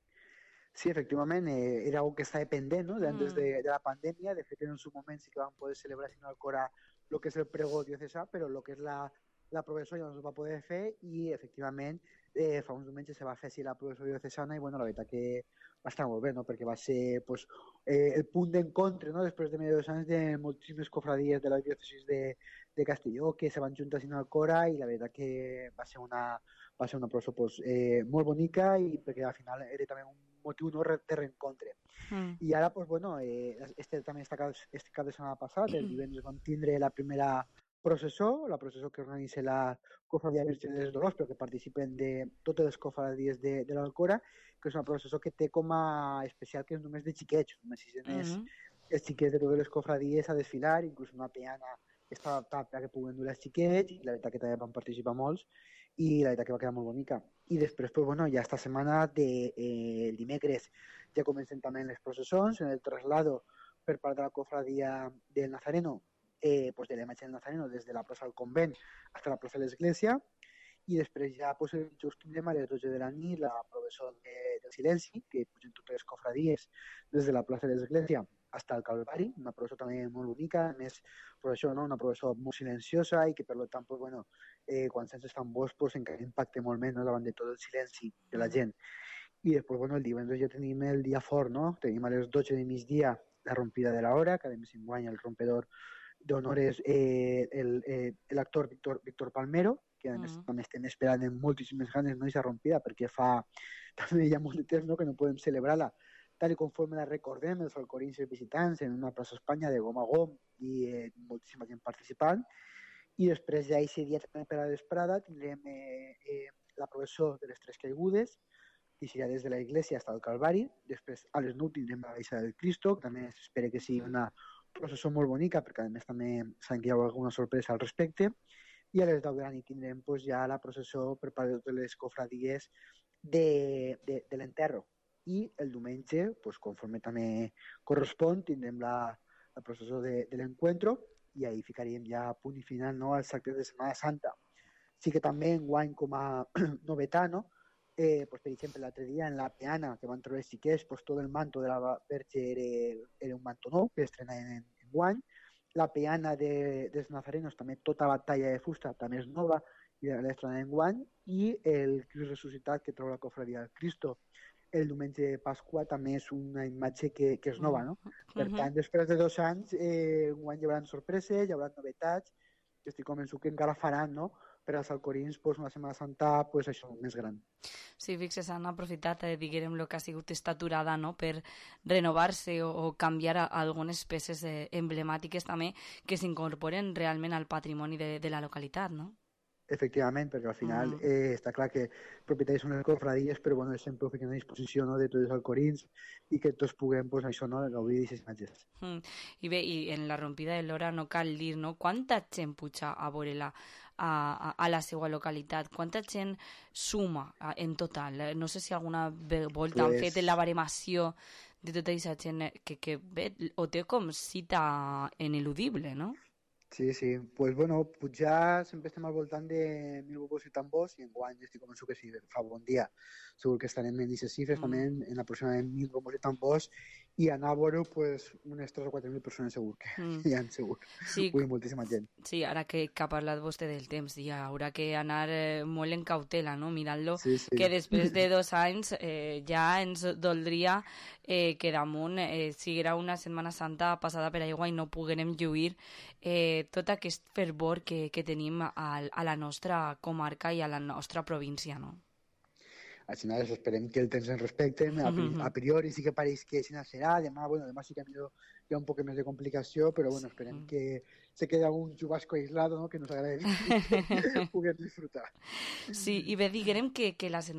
S: Sí, efectivament, era algo que estava pendent, no?, antes de la pandèmia. De fet, en un moment sí que vam poder celebrar en Alcora el que és el pregó diocesà, però el que és la professor ja no es va poder fer i, efectivament, fa uns diumenges se va fer la professor diocesana i, bueno, la veritat que va estar molt bé, no?, perquè va ser pues, el punt d'encontre, no?, després de més de 2 anys de moltíssimes cofradies de la diòcesis de Castelló que se van juntar a Alcora i la veritat que va ser una professor pues, molt bonica i perquè al final era també un motiu no, de reencontre. I ara, pues, bueno, també este cap de setmana passat, el divendres vam tindre la primera processó, la processó que organitza la Cofradia Virgen dels Dolors, però que participen de totes les cofradies de l'Alcora, que és una processó que té com a especial que és només de xiquets, només si els xiquets de totes les cofradies a desfilar, inclús una peana que està adaptada perquè puguen dur els xiquets, i la veritat que també van participar molts, i la veritat que va quedar molt bonica. I després, pues, bueno, ja esta setmana, el dimecres, ja comencen també les processons, en el traslado per part de la cofradia del Nazareno, pues de la imatge del Nazareno des de la plaça del Convent fins a la plaça de l'Església, i després ja pues, just tindrem a les 12 de la nit la professó del silenci, que pugen totes les cofradies des de la plaça de l'Església fins al Calvari, una professó també molt bonica, a més, per això, no? Una professó molt silenciosa i que, per tant, pues, bueno, quan se'ns fan bons, pues, encara impacta molt més, no?, davant de tot el silenci de la gent. I després, bueno, el divendres ja tenim el dia fort, no? Tenim a les 12 de migdia la rompida de l'hora, que a més enguany el rompedor d'honor és l'actor Víctor Palmero, que a més també estem esperant amb moltíssimes ganes, no, aquesta rompida, perquè fa també ja molt de temps, no?, que no podem celebrar-la tal conforme la recordem, els alcorins i els visitants, en una plaça Espanya de gom a gom i moltíssima gent participant. I després ja aquest dia també per a la vesprada tindrem la processó de les Tres Caigudes, que serà des de la Iglesia fins al Calvari. Després a les 9 tindrem la Baixada del Cristo, que també s'espera que sigui una processó molt bonica, perquè a més també sabem que hi ha alguna sorpresa al respecte. I a les 10 de la nit tindrem pues, ja la processó per part de totes les cofradies de l'enterro. I el diumenge, pues, conforme també correspon, tindrem la processó de l'encuentro i ahí ficaríem ja punt i final, no?, als actes de Setmana Santa. Sí que també enguany com a novetat, no?, pues, per exemple, l'altre dia en la peana que van trobar els xiquets, pues, tot el manto de la Verge era un manto nou que estrenaven enguany. La peana dels nazarenos també tota la talla de fusta també és nova i l'estrenaven enguany, i el Crist ressuscitat que troba la cofradia del Cristo el diumenge de Pasqua també és una imatge que és nova, no? Per tant, després de 2 anys, enguany hi haurà sorpreses, hi haurà novetats, que estic convençut que encara faran, no?, per als alcorins, pues, una Setmana Santa, pues, això, més gran.
I: Sí, fixes, han aprofitat, diguem, el que ha sigut esta aturada, no?, per renovar-se o canviar algunes peces emblemàtiques també que s'incorporen realment al patrimoni de la localitat, no?
S: Efectivament, perquè al final està clar que propietaris són les cofradies, però bueno, sempre ho fiquen a disposició, no?, de tots els alcorins i que tots puguem, pues, això, no?, gaudir d'aquestes imatges.
I: I bé, i en la rompida de l'hora no cal dir, no?, quanta gent puja a veure-la a la seva localitat, quanta gent suma en total. No sé si alguna volta han fet la baremació de tota aquesta gent que bé, ho té com cita ineludible, no?
S: Sí, sí. Pues bueno, pujar sempre estem al voltant de 1.000 bobos i tambors i enguany estic convençut que si fa bon dia segur que estarem en aquestes xifres també en aproximadament 1.000 bobos i tambors i anar a veure pues, unes 3 o 4.000 persones segur que hi ha segur.
I: Sí.
S: Vull moltíssima gent.
I: Sí, ara que ha parlat vostè del temps, hi haurà que anar molt en cautela, no? Mirant-lo, sí. Que després de 2 anys ja ens doldria que damunt siguera una Setmana Santa passada per aigua i no poguérem lluir tot aquest fervor que tenim a la nostra comarca i a la nostra província, no?
S: Al final esperem que el temps ens respecte, a priori sí que pareix que així serà, demà sí que hi ha un poc més de complicació, però bueno, esperem que se queda un chubasco aislado, ¿no? Que nos agrade poder disfrutar.
I: Sí, i bé, diguem que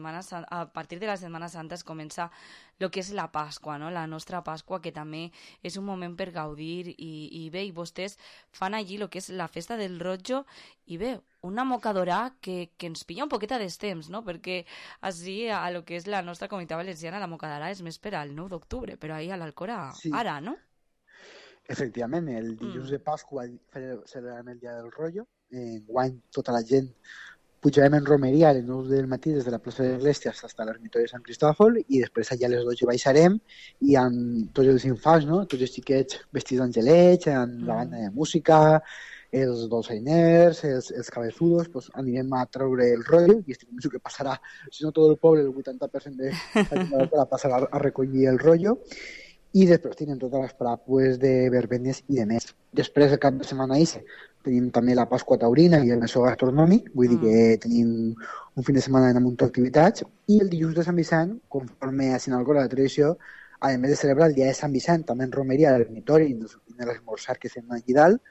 I: a partir de la Setmana Santa es comença el que és la Pasqua, no? La nostra Pasqua, que també és un moment per gaudir i bé, i vostès fan allí el que és la festa del rotllo i bé, una mocadora que ens pilla un poqueta d'estemps, no? Perquè així a lo que és la nostra comunitat valenciana la mocadora és més per al 9 d'octubre, però ahir a l'Alcora ara, no?
S: Efectivament, el dilluns de Pasqua celebrarem el Dia del Rotllo. Enguany tota la gent pujarem en romeria a les 9 del matí des de la plaça de l'Església fins a l'ermitó de Sant Cristòfol i després allà a les 12 baixarem i amb tots els infants, no? Tots els xiquets vestits d'angelets, amb la banda de música, els dolçainers, els cabezudos, pues anirem a treure el rotllo i estic convençut que passarà, si no tot el poble, el 80% de la gent passarà a recollir el rotllo. I després tenim totes les paràpules de verbenes i de més. Després, el cap de setmana tenim també la Pasqua Taurina i el mesó gastronòmic, vull dir que tenim un fin de setmana amb munt d'activitats, i el dilluns de Sant Vicent, conforme a Sinalcora la tradició, a més de celebrar el dia de Sant Vicent, també en romeria a l'ermitori i en l'esmorzar que fem allí dalt,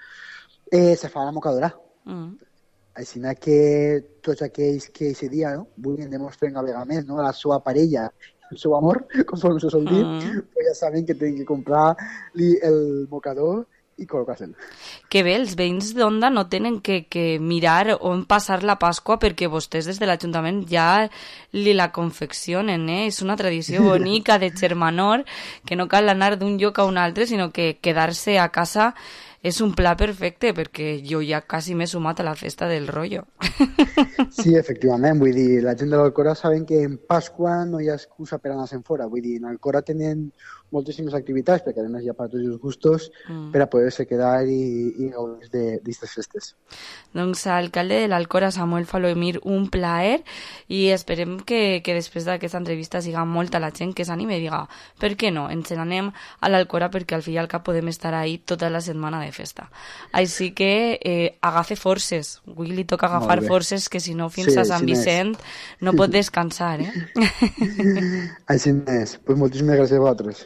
S: se fa la mocadora. Així que tots aquells que aquest dia vulguin demostrar una vegada més la seva parella, el seu amor, conforme se sol dir, pues ja saben que tenen que comprar el mocador i col·locar-se'l.
I: Que bé, els veïns d'Onda no tenen que mirar on passar la Pasqua perquè vostès des de l'Ajuntament ja li la confeccionen, És una tradició bonica de germanor que no cal anar d'un lloc a un altre, sinó que quedar-se a casa és un pla perfecte, perquè jo ja quasi m'he sumat a la festa del rotllo.
S: Sí, efectivament, vull dir, la gent de l'Alcora saben que en Pasqua no hi ha excusa per anar-se'n fora, vull dir, en Alcora tenen moltíssimes activitats, perquè a més hi ha per tots els gustos, per a poder-se quedar i gaudir d'aquestes festes.
I: Doncs, alcalde de l'Alcora, Samuel Falomir, un plaer, i esperem que després d'aquesta entrevista siga molta la gent que s'anime i diga, per què no, ens n'anem a l'Alcora perquè al fi i al cap podem estar ahí tota la setmana de festa. Així que agafe forces, avui li toca agafar forces, que si no fins a Sant Vicent no pot descansar,
S: Així és, pues moltíssimes gràcies a vosaltres.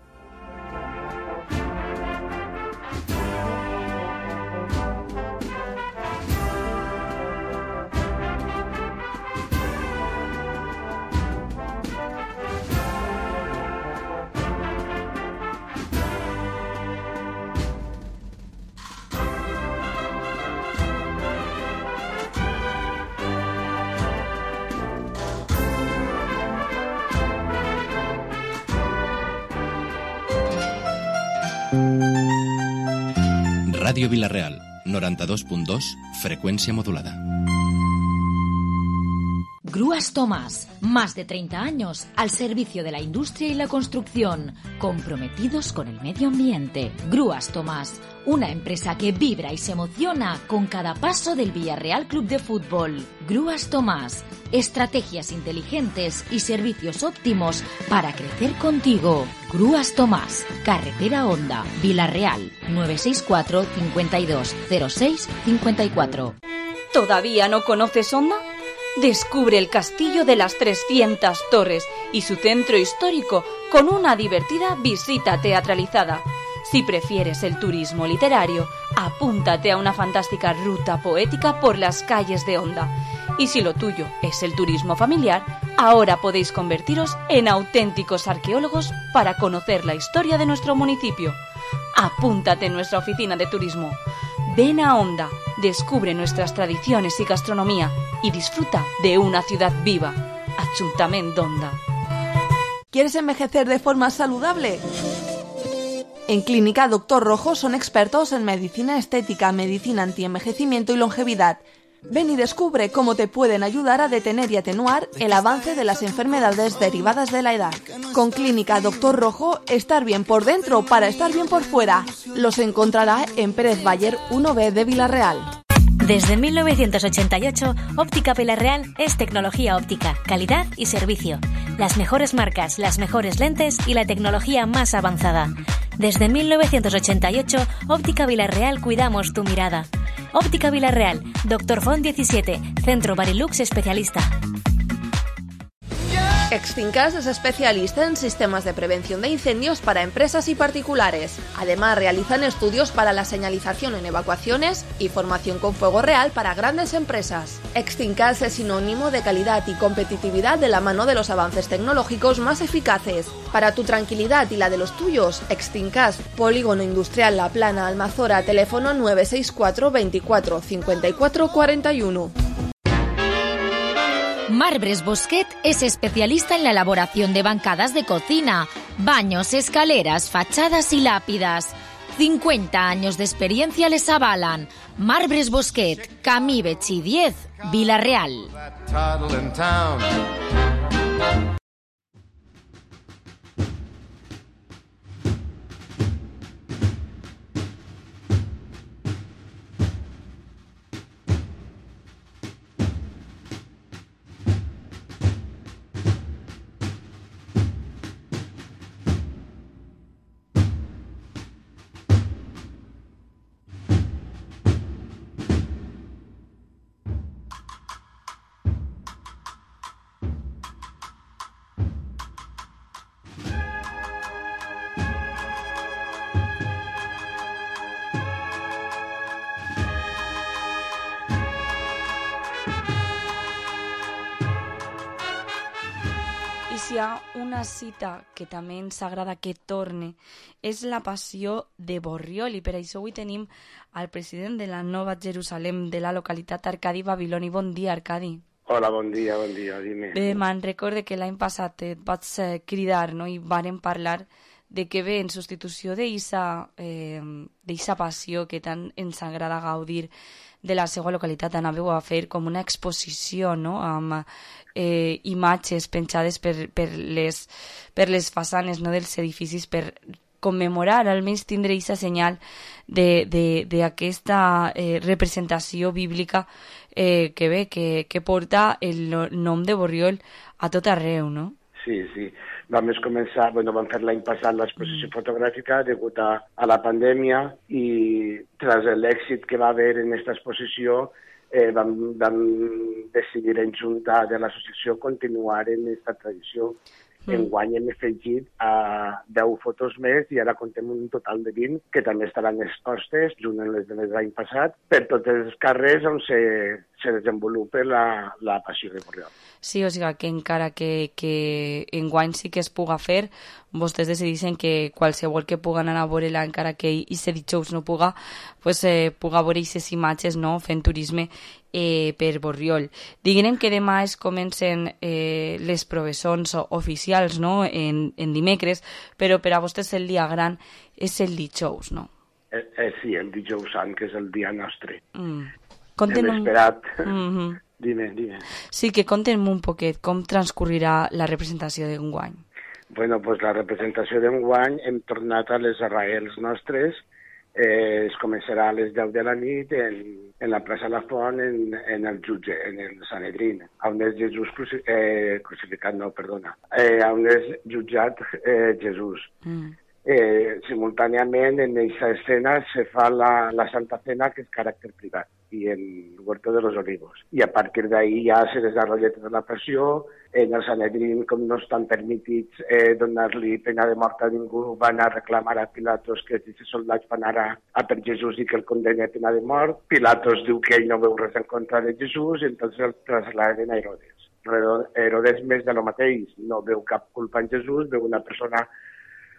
B: Radio Vilarreal, 92.2, frecuencia modulada.
H: Grúas Tomás, más de 30 años al servicio de la industria y la construcción, comprometidos con el medio ambiente. Grúas Tomás, una empresa que vibra y se emociona con cada paso del Villarreal Club de Fútbol. Grúas Tomás, estrategias inteligentes y servicios óptimos para crecer contigo. Grúas Tomás, Carretera Honda, Vilarreal, 964 52 06 54.
I: ¿Todavía no conoces Honda? Descubre el Castillo de las 300 Torres y su centro histórico con una divertida visita teatralizada. Si prefieres el turismo literario, apúntate a una fantástica ruta poética por las calles de Honda. Y si lo tuyo es el turismo familiar, ahora podéis convertiros en auténticos arqueólogos para conocer la historia de nuestro municipio. Apúntate en nuestra oficina de turismo. Ven a Honda, descubre nuestras tradiciones y gastronomía y disfruta de una ciudad viva. Ayuntamiento d'Honda.
Q: ¿Quieres envejecer de forma saludable? En Clínica Doctor Rojo son expertos en medicina estética, medicina antienvejecimiento y longevidad. Ven y descubre cómo te pueden ayudar a detener y atenuar el avance de las enfermedades derivadas de la edad. Con Clínica Doctor Rojo, estar bien por dentro para estar bien por fuera. Los encontrará en Pérez Bayer 1B de Villarreal.
T: Desde 1988, Óptica Villarreal es tecnología óptica, calidad y servicio. Las mejores marcas, las mejores lentes y la tecnología más avanzada. Desde 1988, Óptica Villarreal cuidamos tu mirada. Óptica Villarreal, Dr. Font 17, Centro Barilux especialista.
Q: Extincas es especialista en sistemas de prevención de incendios para empresas y particulares. Además, realizan estudios para la señalización en evacuaciones y formación con fuego real para grandes empresas. Extincas es sinónimo de calidad y competitividad de la mano de los avances tecnológicos más eficaces. Para tu tranquilidad y la de los tuyos, Extincas, Polígono Industrial La Plana, Almazora, teléfono 964 24 54 41.
H: Marbres Bosquet es especialista en la elaboración de bancadas de cocina, baños, escaleras, fachadas y lápidas. 50 años de experiencia les avalan. Marbres Bosquet, Camí Betxí 10, Vila-real.
I: Si hi ha una cita que també ens agrada que torne, és la passió de Borriol, i per això avui tenim al president de la Nova Jerusalem de la localitat, Arcadi Babiloni. Bon dia, Arcadi.
U: Hola, bon dia, dime.
I: Bé, me'n recorde que l'any passat et vaig cridar, no?, i vàrem parlar de que bé, en substitució d'eixa passió que tant ens agrada gaudir de la seva localitat, anàveu a fer com una exposició, no?, amb imatges penjades per les façanes, no?, dels edificis, per commemorar, almenys tindre aquesta senyal d'aquesta representació bíblica que bé, que porta el nom de Borriol a tot arreu, no?
U: Sí. Vam començar, vam fer l'any passat l'exposició fotogràfica degut a la pandèmia i tras l'èxit que va haver en aquesta exposició vam decidir en junta de l'associació continuar en aquesta tradició. Enguany hem afegit 10 fotos més i ara contem un total de 20 que també estaran expostes, junt amb les de l'any passat, per tots els carrers on se desenvolupa la passió de Borriol.
I: Sí, o sigui que encara que enguany sí que es puga fer, vostès decideixen que qualsevol que puga anar a veure-la, encara que aquest dijous no puga, pues, puga veure aquestes imatges, no?, fent turisme per Borriol. Diguem que demà es comencen les professons oficials, no?, en dimecres, però per a vostès el dia gran és el dijous, no?
U: Sí, el dijous sant, que és el dia nostre.
I: Hem
U: esperat. Dime.
I: Sí, que contem un poquet com transcorrirà la representació d'enguany.
U: Bueno, pues la representació d'enguany hem tornat a les arrels nostres. Es començarà a les 10 de la nit en la plaça La Font, en el jutge, en el Sanedrín, on és Jesús crucificat, on és jutjat Jesús. Simultàniament en aquesta escena se fa la Santa Cena, que és caràcter privat, i en Huerto de los Olivos. I a partir d'ahí ja se desarrolla tota la passió. En el Sanedrín, com no estan permitits donar-li pena de mort a ningú, van a reclamar a Pilatos que aquests soldats van anar a per Jesús i que el condemna a pena de mort. Pilatos diu que ell no veu res en contra de Jesús i entonces el trasladen a Herodes. Herodes més de lo mateix, no veu cap culpa en Jesús, veu una persona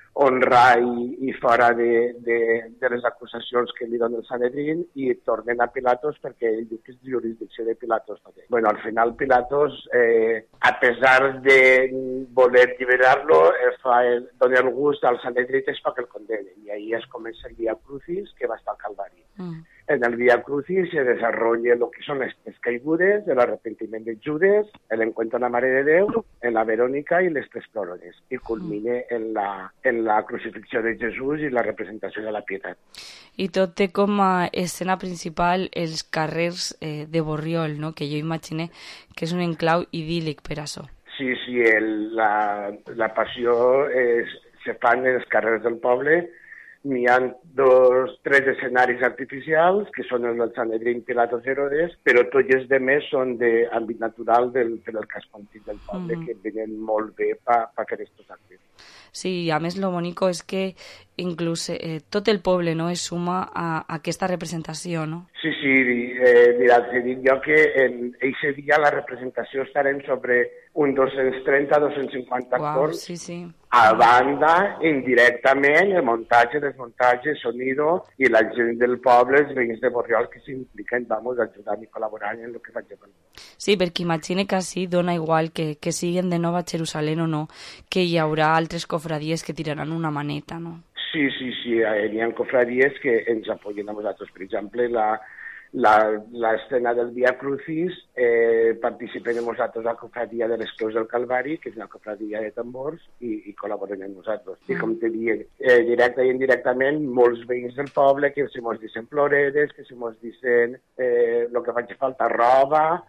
U: honrar i fora de les acusacions que li dona el Sanedrín i tornen a Pilatos perquè ell diu que és jurisdicció de Pilatos també. Bueno, al final Pilatos, a pesar de voler liberar-lo, dona el gust al Sanedrín perquè el condenen i ahí es comença el Via Crucis que va estar al Calvari. En el Via Crucis se desarrolla lo que son las tres caigudes, el arrepentimiento de Judas, el encuentro en la Mare de Déu, en la Verónica y les tres pròlogues, y culmine en la crucifixió de Jesús i la representació de la Pietat.
I: I tot té com a escena principal els carrers de Borriol, no? Que jo imagine que és un enclau idíl·lic per això.
U: Sí, la passió se fan en els carrers del poble. N'hi ha 3 escenaris artificials, que són els del Sanedrín, Pilatos i Herodes, però tots els demés són d'àmbit natural del casco antic del poble, que venen molt bé per fer aquests actes.
I: Sí, a més, lo bonico és que inclús tot el poble no es suma a aquesta representació, no?
U: Sí, mira, te dic jo que en aquest dia la representació estarem sobre un 230-250 actors.
I: Sí.
U: A banda, indirectament, el muntatge, desmuntatge, sonido i la gent del poble, els veïns de Borriol que s'impliquen, ajudant i col·laborant en el que faig.
I: Sí, perquè imagine que així dona igual que siguin de Nova Jerusalem o no, que hi haurà altres cofradies que tiraran una maneta, no?
U: Sí, hi ha cofradies que ens apoyen a nosaltres. Per exemple, l'escena del Via Crucis, participem nosaltres a la cofradia de les Creus del Calvari, que és una cofradia de tambors, i col·laborem amb nosaltres. I com te dic, directe i indirectament, molts veïns del poble que si mos dicen floreres, que si mos dicen el que faig falta roba,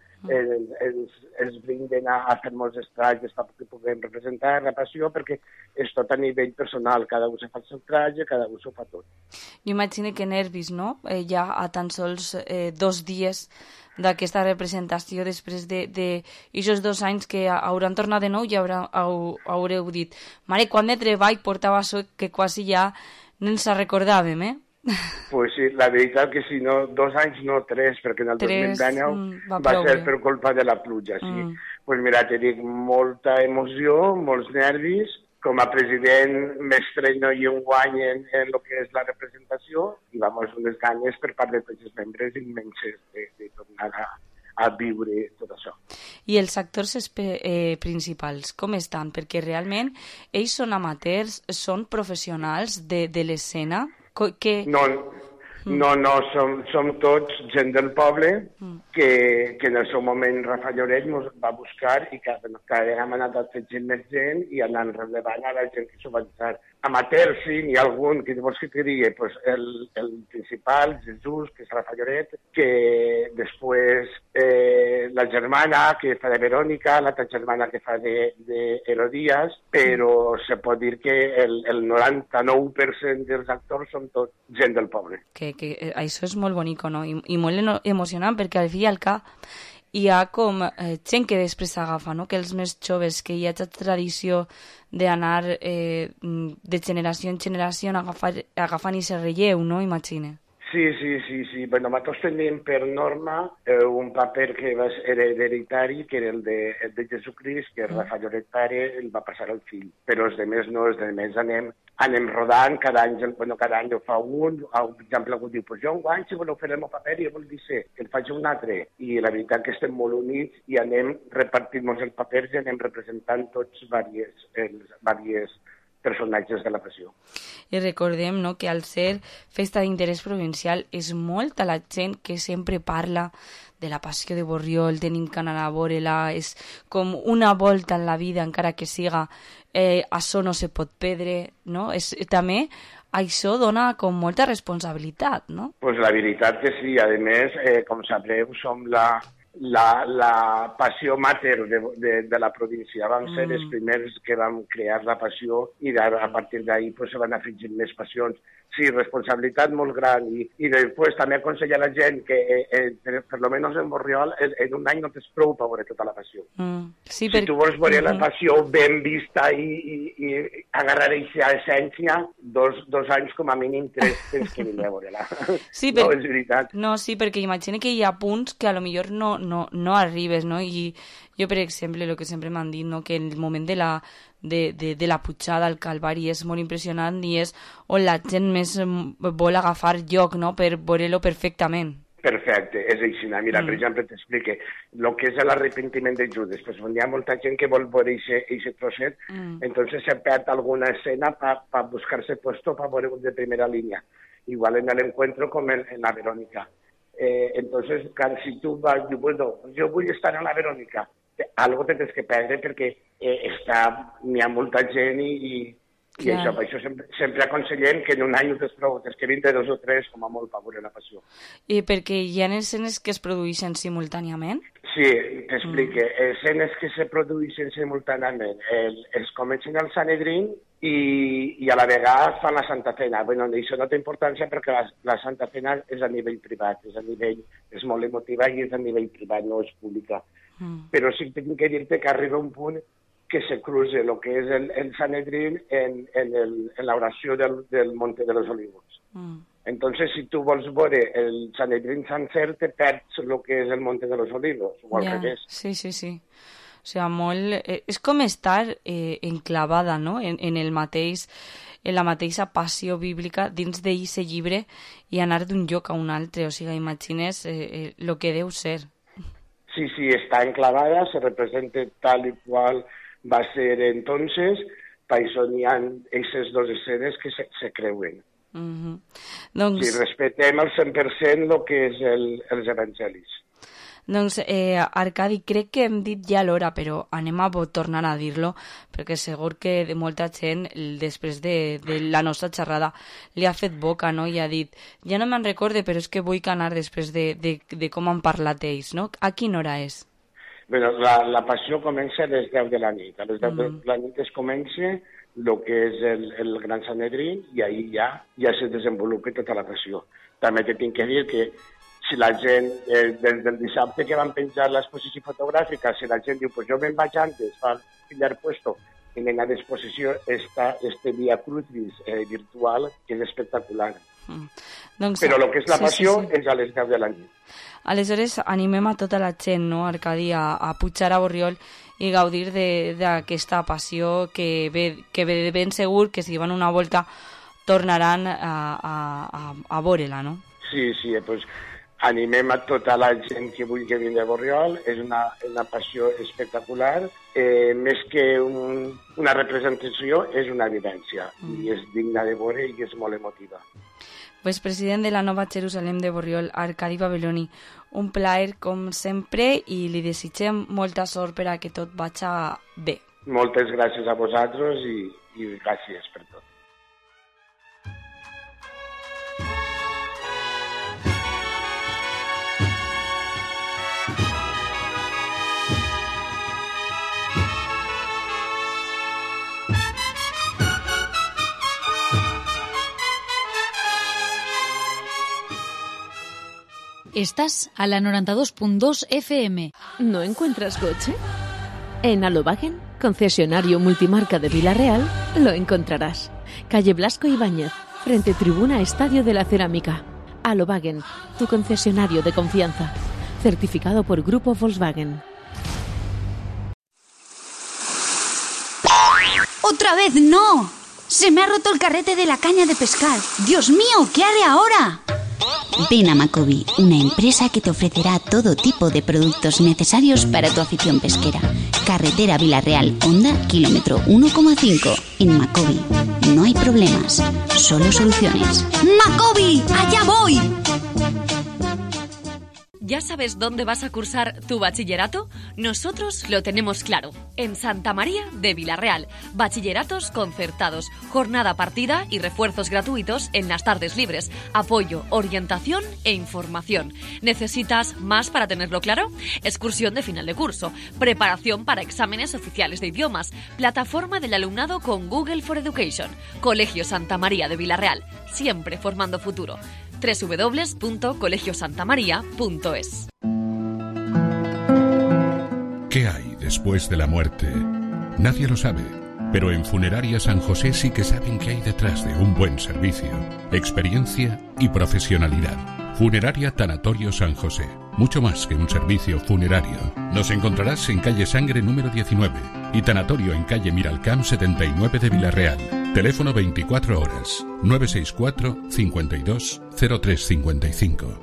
U: ens brinden a fer molts estrages perquè puguem representar la passió, perquè és tot a nivell personal, cada un se fa el seu traje, cada un s'ho fa tot.
I: Jo imagino que nervis, no? Ja a tan sols 2 dies d'aquesta representació, després d'aquests 2 anys que hauran tornat de nou i haureu dit, mare, quant de treball portava això que quasi ja no ens recordàvem,
U: Pues sí, la veritat que si no, 2 anys no 3, perquè en el 2019 va ser per culpa de la pluja, sí. Pues mira, te dic, molta emoció, molts nervis. Com a president m'estreno i un guany en el que és la representació i unes ganes per part de tots els membres immenses de tornar a viure tot això.
I: I els actors principals, com estan? Perquè realment ells són amateurs, són professionals de l'escena?
U: No, som tots gent del poble que en el seu moment Rafa Lloret ens va buscar i que hem anat afegint més gent i anant relevant a la gent que s'ho va deixar. Amateur, sí, n'hi ha algun que vols que te digui, pues el principal, Jesús, que és Rafa Lloret, que després la germana que fa de Verónica, l'altra germana que fa de Herodías, però se pot dir que el 99% dels actors són tots gent del poble.
I: Que això és molt bonic, no? I molt emocionant, perquè al fi i al cap hi ha com gent que després s'agafa, no? Que els més joves, que hi ha aquesta tradició d'anar de generació en generació agafant i se relleu, no? Imagine.
U: Sí. Bueno, nosaltres tenim per norma un paper que era hereditari, que era el de Jesucrist, que Rafa Lloret pare el va passar al fill. Però els demés no, els demés anem rodant, cada any ho fa un, per exemple, algú diu, pues jo enguany si voleu fer el meu paper i jo vol dir que el faig un altre. I la veritat que estem molt units i anem repartint-nos els papers i anem representant tots diversos personatges de la passió.
I: I recordem, no, que al ser festa d'interès provincial és molta la gent que sempre parla de la passió de Borriol, tenim que anar a veure-la, és com una volta en la vida, encara que siga, això no se pot perdre, no? També això dona com molta responsabilitat, no?
U: Pues la veritat que sí, a més, com sabreu, som la passió mater de la província. Vam ser els primers que vam crear la passió i a partir d'ahí pues, se van afegir més passions. Sí, responsabilitat molt gran i després també aconsellar a la gent que per lo menos en Borriol en un any no tens prou per veure tota la passió.
I: Sí,
U: si tu vols veure la passió ben vista i agarrar aquesta essència, 2 anys com a mínim 3 tens que venir a veure-la.
I: Sí,
U: no, és veritat.
I: No, sí, perquè imagina que hi ha punts que a lo millor no arribes, no? I Jo, per exemple, el que sempre m'han dit, no? Que el moment de la pujada al Calvari és molt impressionant i és on la gent més vol agafar lloc, no? Per veure-lo perfectament.
U: Perfecte, és així. Mira, per exemple, t'explique el que és l'arrepentiment de Judas. Pues, hi ha molta gent que vol veure aquest trosset, entonces se perd alguna escena para buscarse puesto para veure de primera línia. Igual en el encuentro com en la Verónica. Entonces, si tu vas, jo vull estar en la Verónica, algo te tens que perdre perquè n'hi ha molta gent i això, per això sempre aconsellem que en un any us prou, que vindre 2 o 3 com a molt per veure la passió.
I: I perquè hi ha escenes que es produeixen simultàniament?
U: Sí, t'explique. Escenes que se produeixen simultàniament. Es comencen al Sanedrín i a la vegada fan la Santa Cena. Bueno, això no té importància perquè la Santa Cena és a nivell privat, és molt emotiva i és a nivell privat, no és pública. Però sí que tinc que dir-te que arriba un punt que se cruce lo que es el Sanedrín en la oración del Monte de los Olivos. Entonces, si tú vols veure el Sanedrín sencer, te perds lo que es el Monte de los Olivos, o al revés.
I: Sí. O sigui, molt... És com estar enclavada, no?, en la mateixa passió bíblica dins d'aquest llibre i anar d'un lloc a un altre. O sigui, imagines el que deu ser.
U: Sí, está enclavada, se representa tal y cual va a ser entonces, per això n'hi ha aquestes 2 escenes que se creuen.
I: Doncs...
U: Si respetem al 100% el que és els evangelis.
I: Doncs, Arcadi, crec que hem dit ja l'hora, però anem a tornar a dir-lo, perquè segur que de molta gent, després de la nostra xerrada, li ha fet boca, no? I ha dit, ja no me'n recorde, però és que vull anar després de com han parlat ells, no? A quina hora és?
U: Bueno, la passió comença a les 10 de la nit. A les 10 de la nit es comença el que és el Gran Sanedrín i ahí ja se desenvolupa tota la passió. També te tinc que dir que si la gent, des del dissabte que van penjar l'exposició fotogràfica, si la gent diu, pues jo me'n vaig antes, fa pillar puesto, en la exposició està este Via Crucis virtual, que és espectacular.
I: Doncs,
U: però el que és la passió és a les 10 de la nit.
I: Aleshores, animem a tota la gent, no, Arcadi, a pujar a Borriol i gaudir d'aquesta passió que ve ben segur que si van una volta tornaran a veure-la, no?
U: Sí, pues animem a tota la gent que vulgui vindre a Borriol, és una passió espectacular, més que una representació, és una vivència, i és digna de veure i és molt emotiva.
I: Pues president de la Nova Jerusalem de Borriol, Arcadi Babiloni, un plaer com sempre i li desitgem molta sort per a que tot vagi bé.
U: Moltes gràcies a vosaltres i gràcies per tot.
H: Estás a la 92.2 FM.
N: ¿No encuentras coche? En Alobagen, concesionario multimarca de Vila-real, lo encontrarás. Calle Blasco Ibáñez, frente tribuna Estadio de la Cerámica. Alobagen, tu concesionario de confianza. Certificado por Grupo Volkswagen.
C: ¡Otra vez no! Se me ha roto el carrete de la caña de pescar. ¡Dios mío! ¿Qué haré ahora?
V: Ven a Macobi, una empresa que te ofrecerá todo tipo de productos necesarios para tu afición pesquera. Carretera Vila-real, Honda, kilómetro 1,5. En Macobi no hay problemas, solo soluciones.
C: ¡Macobi! ¡Allá voy!
R: ¿Ya sabes dónde vas a cursar tu bachillerato? Nosotros lo tenemos claro. En Santa María de Vila-real. Bachilleratos concertados, jornada partida y refuerzos gratuitos en las tardes libres. Apoyo, orientación e información. ¿Necesitas más para tenerlo claro? Excursión de final de curso. Preparación para exámenes oficiales de idiomas. Plataforma del alumnado con Google for Education. Colegio Santa María de Vila-real. Siempre formando futuro. www.colegiosantamaria.es.
W: ¿Qué hay después de la muerte? Nadie lo sabe, pero en Funeraria San José sí que saben qué hay detrás de un buen servicio, experiencia y profesionalidad. Funeraria Tanatorio San José. mucho más que un servicio funerario. Nos encontrarás en calle Sangre número 19 y tanatorio en calle Miralcamp 79 de Vila-real. Teléfono 24 horas, 964 52 0355.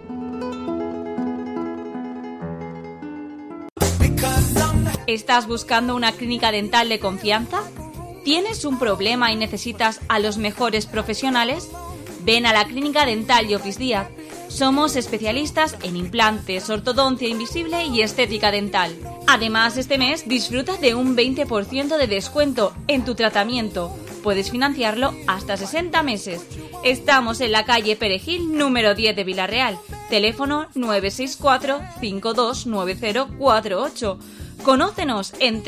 I: ¿Estás buscando una clínica dental de confianza? ¿Tienes un problema y necesitas a los mejores profesionales? Ven a la Clínica Dental Llopis Díaz. Somos especialistas en implantes, ortodoncia invisible y estética dental. Además, este mes disfruta de un 20% de descuento en tu tratamiento. Puedes financiarlo hasta 60 meses. Estamos en la calle Perejil, número 10 de Vila-real. Teléfono 964 529048. Conócenos en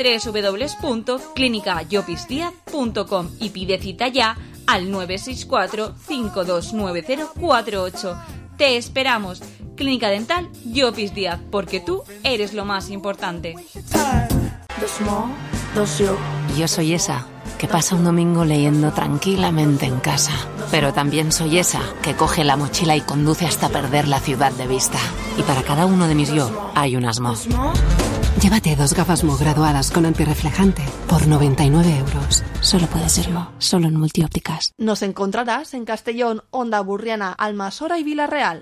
I: www.clinicallopisdiaz.com y pide cita ya al 964 529048. Te esperamos. Clínica Dental Llopis Díaz, porque tú eres lo más importante.
F: Yo soy esa que pasa un domingo leyendo tranquilamente en casa, pero también soy esa que coge la mochila y conduce hasta perder la ciudad de vista. Y para cada uno de mis yo hay un Mo. Llévate 2 gafas Mo graduadas con antirreflejante por 99 euros. Solo puede ser Mo, solo en Multiópticas.
Q: Nos encontrarás en Castellón, Onda Burriana, Almasora y Vila-real.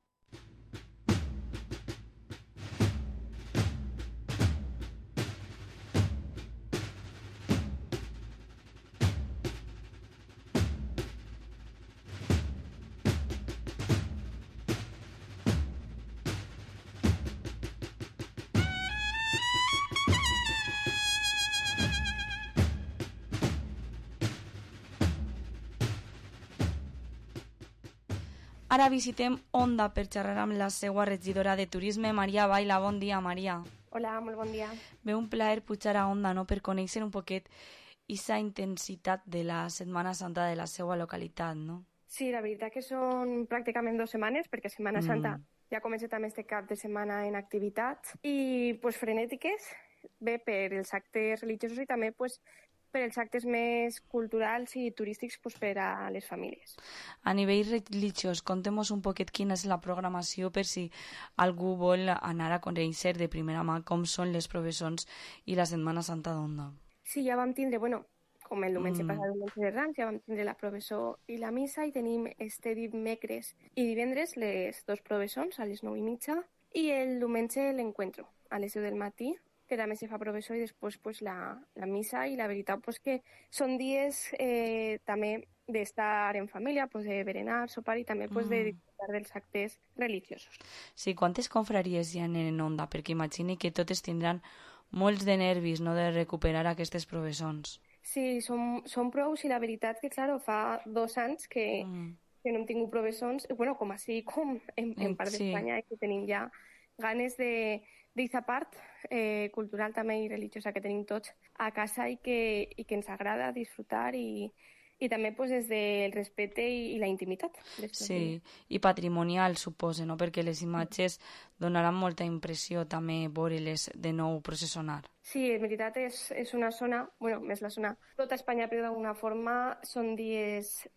I: Ara visitem Onda per xerrar amb la seva regidora de Turisme, Maria Baila. Bon dia, Maria.
G: Hola, molt bon dia.
I: Ve un plaer pujar a Onda, no?, per conèixer un poquet aquesta intensitat de la Setmana Santa de la seva localitat, no?
G: Sí, la veritat que són pràcticament 2 setmanes, perquè Setmana Santa ja comença també este cap de setmana en activitats i pues, frenètiques, bé per els actes religiosos i també pues, per els actes més culturals i turístics pues, per a les famílies.
I: A nivell religiós, contem-nos un poquet quina és la programació per si algú vol anar a conèixer de primera mà com són les processons i la Setmana Santa d'Onda.
G: Sí, ja vam tindre, com el diumenge passat, el diumenge de Rams, ja vam tindre la processó i la missa i tenim este dimecres i divendres les 2 processons a les 9:30 i el diumenge l'encuentro a les 10 del matí, que també se fa processó i després pues, la missa i la veritat pues, que són dies també d'estar en família, pues, de berenar, sopar i també pues, de disfrutar dels actes religiosos.
I: Sí, quantes confraries hi ha en Onda? Perquè imagini que totes tindran molts de nervis, no?, de recuperar aquestes processons.
G: Sí, són prous i la veritat que, clar, fa 2 anys que no hem tingut processons, com així com en part d'Espanya, que tenim ja ganes d'aquesta part cultural també i religiosa que tenim tots a casa i que ens agrada disfrutar i també pues, des del respecte i la intimitat.
I: Sí, i patrimonial, supose, no? Perquè les imatges donaran molta impressió també veure-les de nou processionar.
G: Sí, en veritat és una zona, més la zona, tota Espanya, però d'alguna forma són dies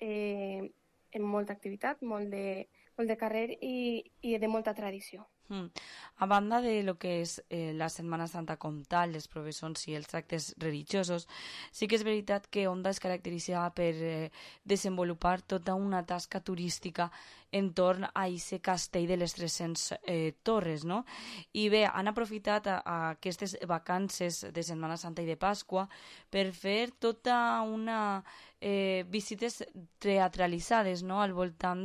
G: amb molta activitat, molt de carrer i de molta tradició.
I: A banda de lo que és la Setmana Santa com tal, les processons i els actes religiosos, sí que és veritat que Onda es caracteritza per desenvolupar tota una tasca turística entorn a aquest castell de les 300 torres, no? I bé, han aprofitat aquestes vacances de Setmana Santa i de Pasqua per fer tota una visites teatralitzades, no?, al voltant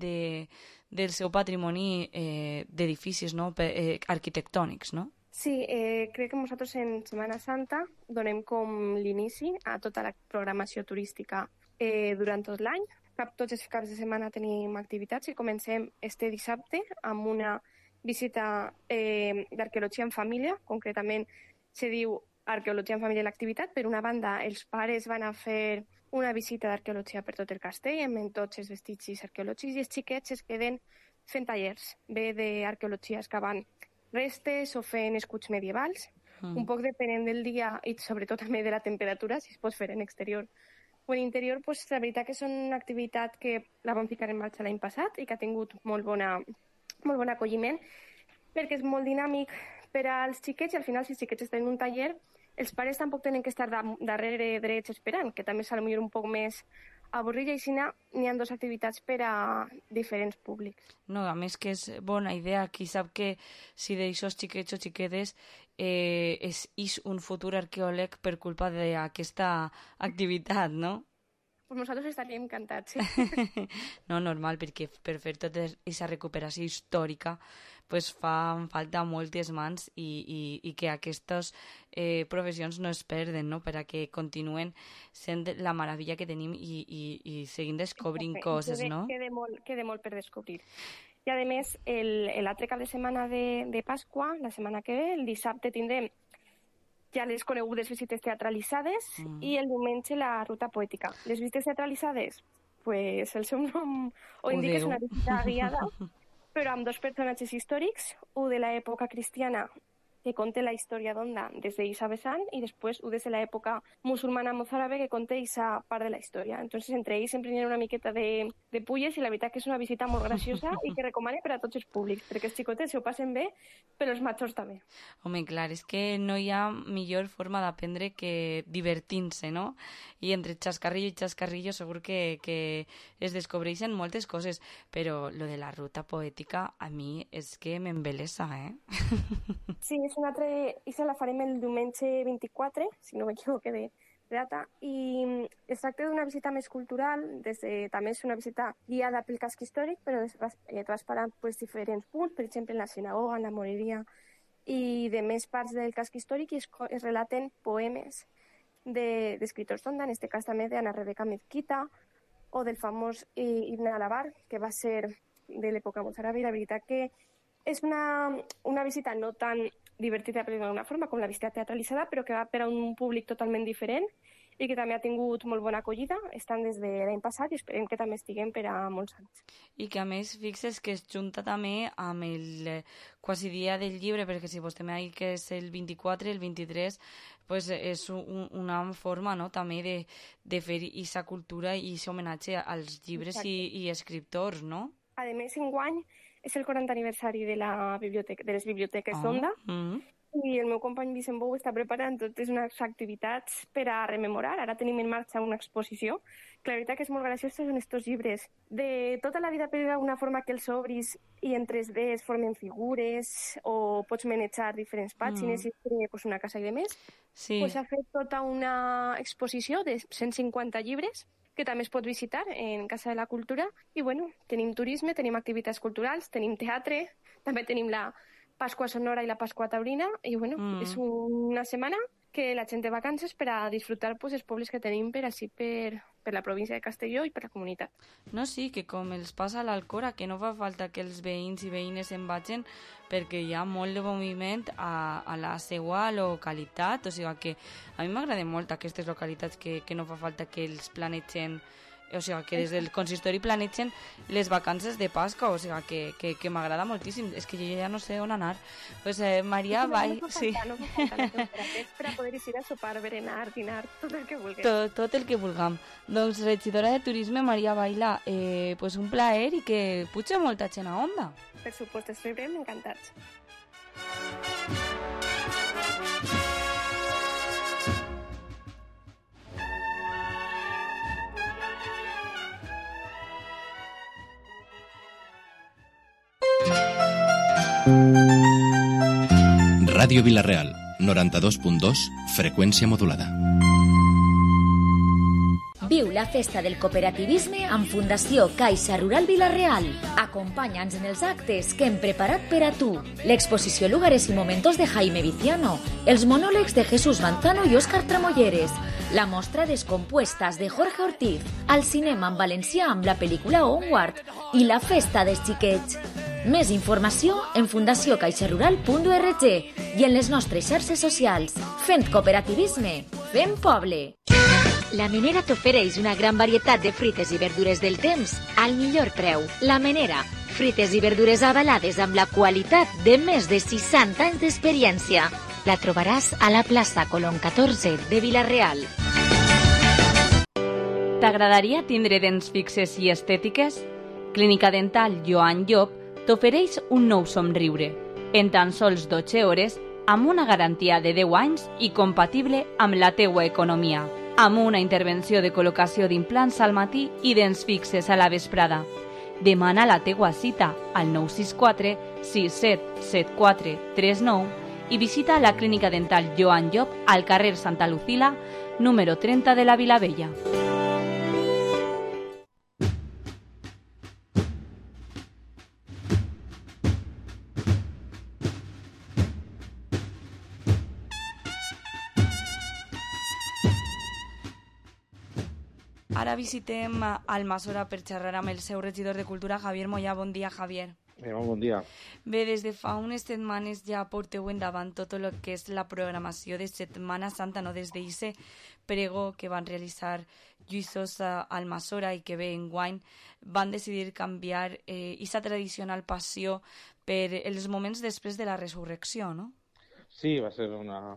I: del seu patrimoni d'edificis, no?, arquitectònics, no?
G: Sí, crec que nosaltres en Setmana Santa donem com l'inici a tota la programació turística durant tot l'any. Tots els caps de setmana tenim activitats i comencem este dissabte amb una visita d'arqueologia en família, concretament se diu Arqueologia en família i l'activitat. Per una banda, els pares van a fer una visita d'arqueologia per tot el castell, amb tots els vestigis arqueològics, i els xiquets es queden fent tallers, bé d'arqueologia excavant restes o fent escuts medievals, un poc depenent del dia i sobretot també de la temperatura, si es pot fer en exterior o en interior. Pues, la veritat que són una activitat que la vam ficar en marxa l'any passat i que ha tingut molt bon acolliment. perquè és molt dinàmic per als xiquets i al final si els xiquets estan en un taller els pares tampoc tenen que estar darrere drets esperant, que també és potser un poc més avorrit i així n'hi ha 2 activitats per a diferents públics.
I: No, a més que és bona idea. Qui sap que si d'aixòs xiquets o xiquetes és un futur arqueòleg per culpa d'aquesta activitat, no?
G: Pues nosaltres estaríem encantats, sí.
I: No, normal, perquè per fer tota aquesta recuperació històrica pues fan falta moltes mans i que aquestes professions no es perden, no? Per a que continuen sent la meravella que tenim i seguint descobrint coses, no?
G: Queda molt per descobrir. I a més, l'altre cap de setmana de Pasqua, la setmana que ve, el dissabte tindrem ja les conegudes visites teatralitzades i el diumenge la ruta poètica. Les visites teatralitzades, pues el seu nom ho indica, és una visita guiada, però amb 2 personatges històrics, un de l'època cristiana que conté la història d'Onda des d'Isa vessant i després un des de l'època musulmana mozàrabe que conté Isa part de la història. Entonces, entre ells sempre hi ha una miqueta de pulles i la veritat que és una visita molt graciosa i que recomane per a tots els públics, perquè els xicotes s'ho passen bé, però els majors també.
I: Home, clar, és que no hi ha millor forma d'aprendre que divertint-se, no? I entre xascarrillo i xascarrillo segur que es descobreixen moltes coses, però lo de la ruta poètica a mi és que m'embelesa,
G: Sí, és una altra... Això la farem el diumenge 24, si no m'equivoque de data, i es tracta d'una visita més cultural, també és una visita guiada pel casc històric, però et vas parant diferents punts, per exemple, en la sinagoga, en la moreria, i de més parts del casc històric i es relaten poemes d'escriptors d'Onda, en aquest cas també d'Anna Rebeca Mezquita, o del famós Ibn Alabar, que va ser de l'època mozàrabe, i la veritat que és una visita no tan divertida per d'alguna forma com la visita teatralitzada, però que va per a un públic totalment diferent i que també ha tingut molt bona acollida. Estan des de l'any passat i esperem que també estiguem per a molts anys.
I: I que a més fixes que es junta també amb el quasi dia del llibre, perquè si vostè m'ha dit que és el 24 i el 23, pues és una forma, no?, també de fer aquesta cultura i aquest homenatge als llibres i escriptors, no?
G: A més, enguany és el 40 aniversari de les biblioteques d'Onda i el meu company Vicent Bou està preparant totes unes activitats per a rememorar. Ara tenim en marxa una exposició que la veritat que és molt graciosa, són estos llibres de tota la vida, per d'alguna forma que els obris i en 3D es formen figures o pots manejar diferents pàgines i una casa i de més. Pues ha fet tota una exposició de 150 llibres que també es pot visitar en Casa de la Cultura. I bueno, tenim turisme, tenim activitats culturals, tenim teatre, també tenim la Pasqua Sonora i la Pasqua Taurina, i bueno, és una setmana que la gent té vacances per a disfrutar els pobles que tenim per així per la província de Castelló i per la comunitat.
I: No, sí, que com els passa a l'Alcora, que no fa falta que els veïns i veïnes se'n vagin perquè hi ha molt de moviment a la seva localitat, o sigui que a mi m'agraden molt aquestes localitats que no fa falta que els planegen, o sigui que des del consistori planegen les vacances de Pasqua, o sigui que m'agrada moltíssim, és que jo ja no sé on anar. Pues Maria, vai...
G: No fa falta, per a poder ir a sopar, berenar, dinar, tot el que vulguem.
I: Tot el que vulguem. Doncs, regidora de Turisme, Maria Baila, pues un plaer i que puja molta gent a Onda.
G: Per supost, estarem encantats.
B: Ràdio Vila-real, 92.2, freqüència modulada.
T: Viu la festa del cooperativisme amb Fundació Caixa Rural Vila-real. Acompanya'ns en els actes que hem preparat per a tu. L'exposició Lugares y Momentos de Jaime Viciano, els monòlegs de Jesús Manzano i Óscar Tramolleres, la mostra Descompuestas de Jorge Ortiz, al cinema en valencià amb la pel·lícula Onward i la festa dels xiquets. Més informació en fundaciocaixarural.org i en les nostres xarxes socials. Fent cooperativisme, fent poble.
J: La Menera t'ofereix una gran varietat de fruites i verdures del temps al millor preu. La Menera, fruites i verdures avalades amb la qualitat de més de 60 anys d'experiència. La trobaràs a la plaça Colón 14 de Vila-real.
I: T'agradaria tindre dents fixes i estètiques? Clínica Dental Joan Llop t'ofereix un nou somriure. en tan sols 12 hores, amb una garantia de 10 anys i compatible amb la teua economia, amb una intervenció de col·locació d'implants al matí i dents fixes a la vesprada. Demana la teua cita al 964 6774 39 i visita la clínica dental Joan Llop al carrer Santa Lucila, número 30 de la Vilavella. Ara visitem Almassora per xerrar amb el seu regidor de Cultura, Javier Moyà. Bon dia, Javier.
D: Bon dia.
I: Bé, des de fa unes setmanes ja porteu endavant tot el que és la programació de Setmana Santa, no? Des d'Ice pregó que van realitzar lluïssos a Almassora i que bé enguany van decidir canviar aquesta tradicional passió per els moments després de la resurrecció, no?
D: Sí, va ser una...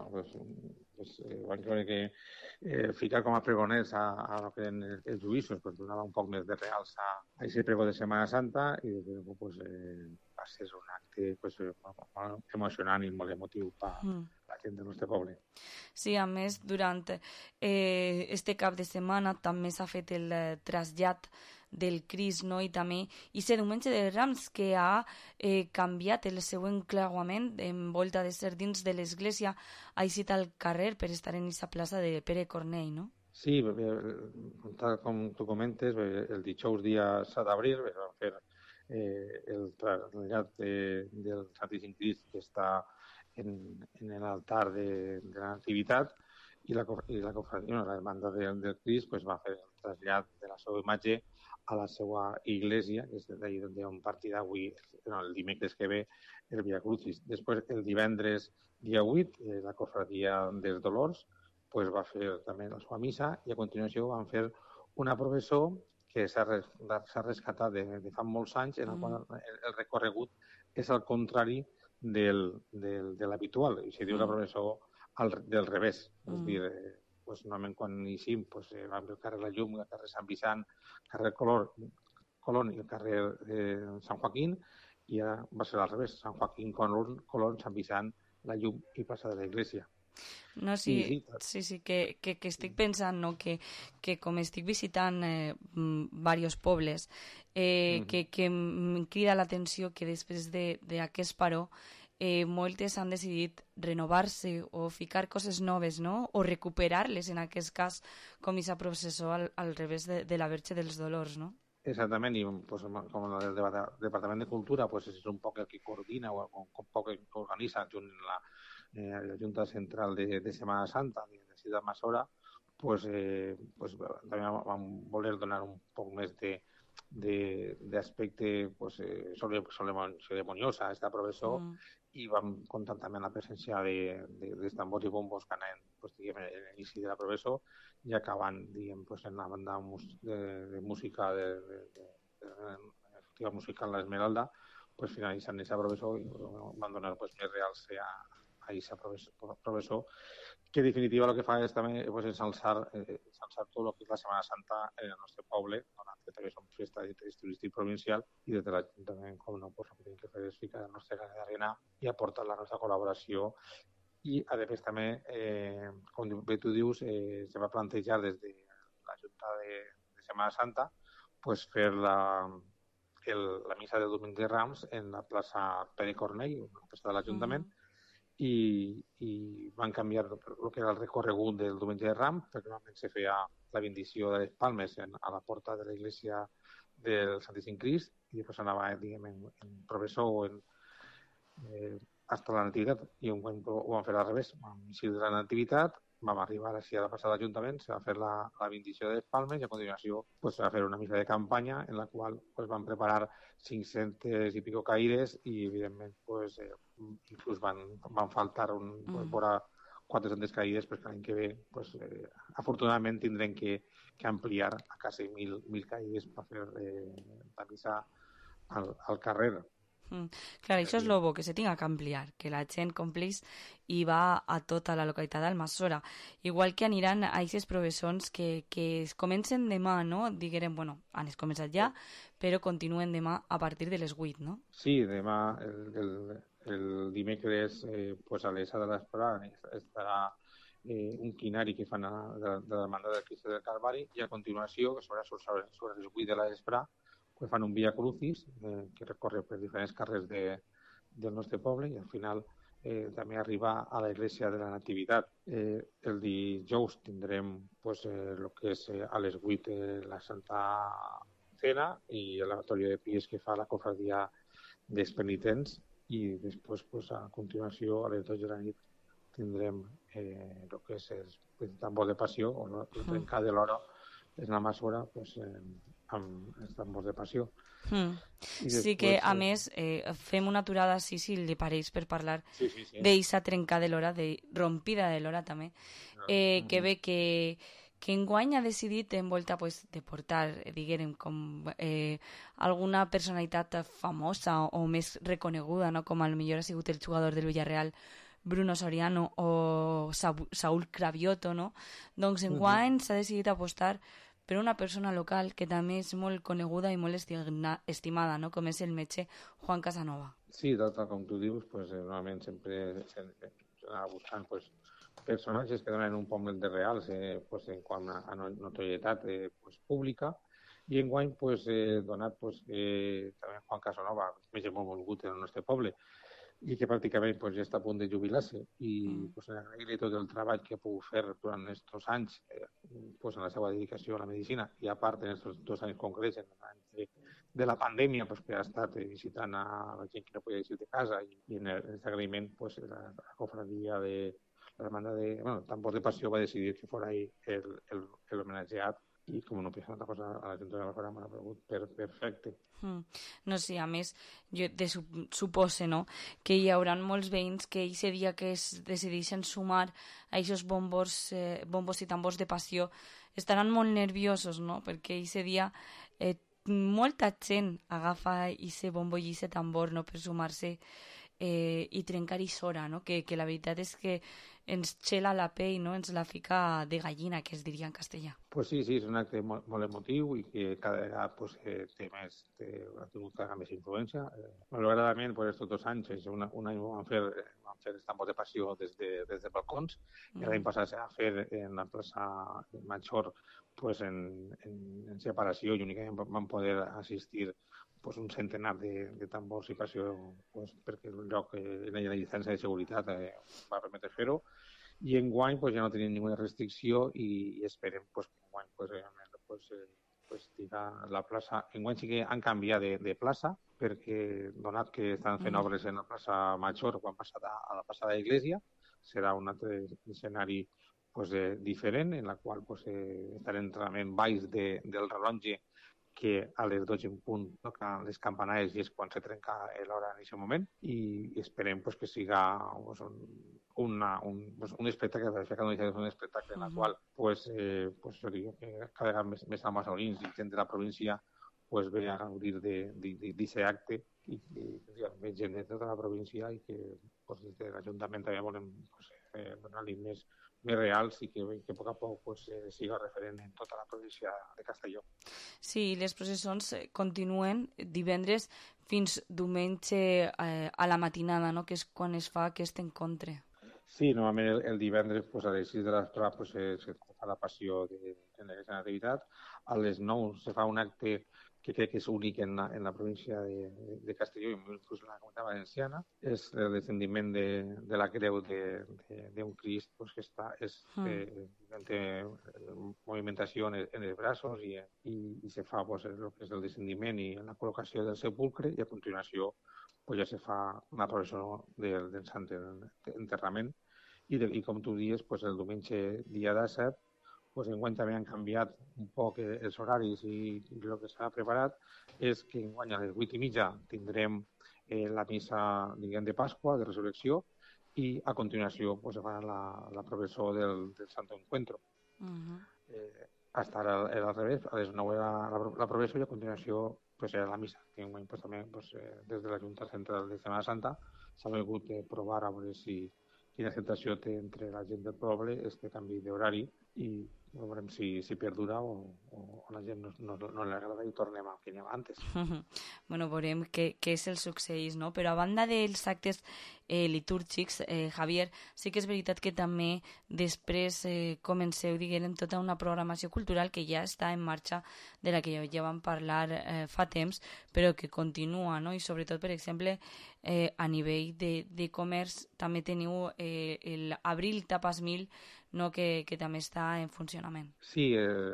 D: van creure que ficar com a pregoners a lo que eren els juïssos pues, donava un poc més de reals a aquest pregó de Setmana Santa i pues, va ser un acte pues, molt emocionant i molt emotiu per la gent del nostre poble.
I: Sí, a més, durant este cap de setmana també s'ha fet el trasllat del Crist, no? I també aquest diumenge de Rams que ha canviat el seu enclauament en volta de ser dins de l'església, ha eixit al carrer per estar en aquesta plaça de Pere Cornell, no?
D: Sí, tal com tu comentes, el dijous dia 7 d'abril vam fer el trasllat del Santíssim Crist que està en l'altar de la Nativitat i la banda del Crist pues, va fer el trasllat de la seva imatge a la seva iglesia, que és d'allà on partirà avui, el dimecres que ve, el Via Crucis. Després, el divendres, dia 8, la cofradia dels Dolors pues, va fer també la seva missa i a continuació van fer una processó que s'ha rescatat de fa molts anys, en el qual el recorregut és al contrari de l'habitual. I se diu la processó del revés. És a dir, pues, normalment quan eixim pues, vam el carrer La Llum, el carrer Sant Vicent, carrer Colón i el carrer Sant Joaquín, i ara va ser al revés, Sant Joaquín, Colón, Sant Vicent, La Llum i plaça de l'Església.
I: No, sí, que estic pensant, no, que com estic visitant diversos pobles, que em crida l'atenció que després d'aquest paró moltes han decidit renovar-se o ficar coses noves, no? O recuperar-les, en aquest cas, com aquesta processó al revés de la Verge dels Dolors, no?
D: Exactament, i pues, com el Departament de Cultura pues, és un poc el que coordina o un poc el que organitza junt la Junta Central de Setmana Santa de Ciutat Almassora, pues, també vam voler donar un poc més d'aspecte pues, ceremoniosa a aquesta processó i vam comptar també amb la presència de tambors i bombos que anaven pues, diguem, a l'inici de la processó i acabant diguem, pues, en la banda de música de musical l'Esmeralda pues, finalitzant aquesta processó i van donar pues, més reals a aquesta processó que en definitiva el que fa és també pues, ensalçar tot el que és la Setmana Santa en el nostre poble, que també som festa d'interès turístic provincial i des de l'Ajuntament, com no, pues, el que tenim que fer és ficar el nostre granet d'arena i aportar la nostra col·laboració. I, a més, també, com bé tu dius, se va plantejar des de la Junta de Setmana Santa pues, fer la missa del Domingos de Rams en la plaça Pere Cornell, la plaça de l'Ajuntament, i van canviar el que era el recorregut del Diumenge de Rams, perquè normalment se feia la bendició de les palmes a la porta de l'església del Santíssim Crist i després anava diguem, en processó o hasta la Nativitat i ho vam fer al revés. Vam eixir de la Nativitat, vam arribar així a la plaça de l'Ajuntament, se va fer la bendició de les palmes i a continuació pues, se va fer una missa de campanya en la qual pues, van preparar 500 i pico caires i evidentment pues, inclús van faltar vora 400 caïdes perquè l'any que ve pues, afortunadament tindrem que ampliar a quasi 1.000 caïdes per fer la missa al carrer.
I: Clar, això és el bo, que se tinga que ampliar, que la gent complís i va a tota la localitat d'Almassora. Igual que aniran a aquestes professors que es comencen demà, no? Diguem, bueno, han començat ja, però continuen demà a partir de les 8, no?
D: Sí, demà, el dimecres, pues a les 7 de l'Esprà estarà un quinari que fan de la demanda del Cristo del Calvari i a continuació, sobre les 8 de l'Esprà, pues fan un Via Crucis que recorre per diferents carrers del nostre poble i al final també arriba a la Iglesia de la Nativitat. El dijous tindrem pues, el que és a les 8 la Santa Cena i el lavatorio de pies que fa la cofradia dels penitents i després pues, a continuació a les 12 de la nit tindrem el que és el tambor de passió o el trencar de l'hora en la Almassora pues, amb els tambors de passió.
I: Després, sí que, a més, fem una aturada, si li pareix, per parlar d'eixa trencar de l'hora, de rompida de l'hora també, que ve que enguany ha decidit envolta pues, de portar, diguem, com alguna personalitat famosa o més reconeguda, no? Com potser ha sigut el jugador del Villarreal Bruno Soriano o Saúl Cravioto, no? Doncs enguany s'ha decidit apostar per una persona local que també és molt coneguda i molt estimada, no? Com és el metge Juan Casanova.
D: Sí, tal com tu dius, pues, normalment sempre s'anava buscant pues, personatges que donen un poc de reals pues, en quant a notorietat pues, pública i enguany pues, donat pues, també Juan Casanova, metge molt volgut en el nostre poble, i que pràcticament pues, ja està a punt de jubilar-se i pues, agrair-li tot el treball que ha pogut fer durant aquests anys pues, en la seva dedicació a la medicina i a part en aquests 2 anys concrets en l'any de la pandèmia pues, que ha estat visitant a la gent que no podia sortir de casa i en aquest agraïment pues, la cofradia de la demanda de Tambors de Passió va decidir que fos l'homenatjat i com no pensa una cosa a la gent de la Fora m'ha pregut perfecte.
I: No sé, a més, jo supose no, que hi haurà molts veïns que aquest dia que es decideixen sumar a aquests bombos i tambors de passió estaran molt nerviosos, no? Perquè aquest dia molta gent agafa aquest bombo i aquest tambor no, per sumar-se i trencar hora, no? Que la veritat és que ens xela la pell, no? Ens la fica de gallina, que es diria en castellà.
D: Pues sí, és un acte molt emotiu i que cada vegada pues, ha tingut més influència. Malauradament, pues, estos 2 anys, un any van fer els tambors de passió des de balcons i l'any passat s'ha fer en la plaça Major pues, en separació i únicament van poder assistir pues, un centenar de tambors i passió pues, perquè el lloc la llicència de seguretat va permetre fer-ho i enguany pues, ja no tenim ninguna restricció i esperem pues, que enguany pues, la plaça enguany sí que han canviat de plaça perquè donat que estan fent obres en la plaça Major quan passat a la plaça de l'Església serà un altre escenari pues, diferent en la qual pues, estarem realment baix del rellotge que a les 12 en punt toquen les campanades i és quan se trenca l'hora en aquest moment i esperem pues, que siga pues, un espectacle, un espectacle en el qual pues, jo dic que cada vegada més almassorins i gent de la província pues, ve a gaudir d'aquest acte i més gent de tota la província i que pues, des de l'Ajuntament també volem pues, donar-li més reals i que a poc a poc pues, siga referent en tota la província de Castelló.
I: Sí, les processons continuen divendres fins diumenge a la matinada, no? Que és quan es fa aquest encontre.
D: Sí, normalment el divendres pues, a les 6 de l'Esprà pues, se fa la passió de la Nativitat. A les 9 se fa un acte que crec que és únic en la província de Castelló i inclús en la Comunitat Valenciana, és el descendiment de la creu d'un Crist pues, que té movimentació en els braços i se fa pues, el que és el descendiment i la col·locació del sepulcre i a continuació pues, ja se fa una processó del Sant Enterrament i com tu dius, pues, el diumenge dia 17 pues, enguany també han canviat un poc els horaris i el que s'ha preparat és que enguany a les 8:30 tindrem la missa de Pasqua, de Resurrecció, i a continuació pues, se farà la processó del Santo Encuentro. Hasta ara era al revés, a les 9 era la processó i a continuació pues era la missa. I enguany pues, també pues, des de la Junta Central de Setmana Santa s'ha volgut provar a veure quina acceptació té entre la gent del poble este canvi d'horari i veurem si perdura o la gent no li agrada i tornem al que hi havia antes.
I: Bueno, veurem què és el succeís, no? Però a banda dels actes litúrgics, Javier, sí que és veritat que també després comenceu, diguem, tota una programació cultural que ja està en marxa, de la que ja vam parlar fa temps, però que continua, no? I sobretot, per exemple, a nivell de comerç també teniu l'Abril Tapas 1000, no, que també està en funcionament.
D: Sí,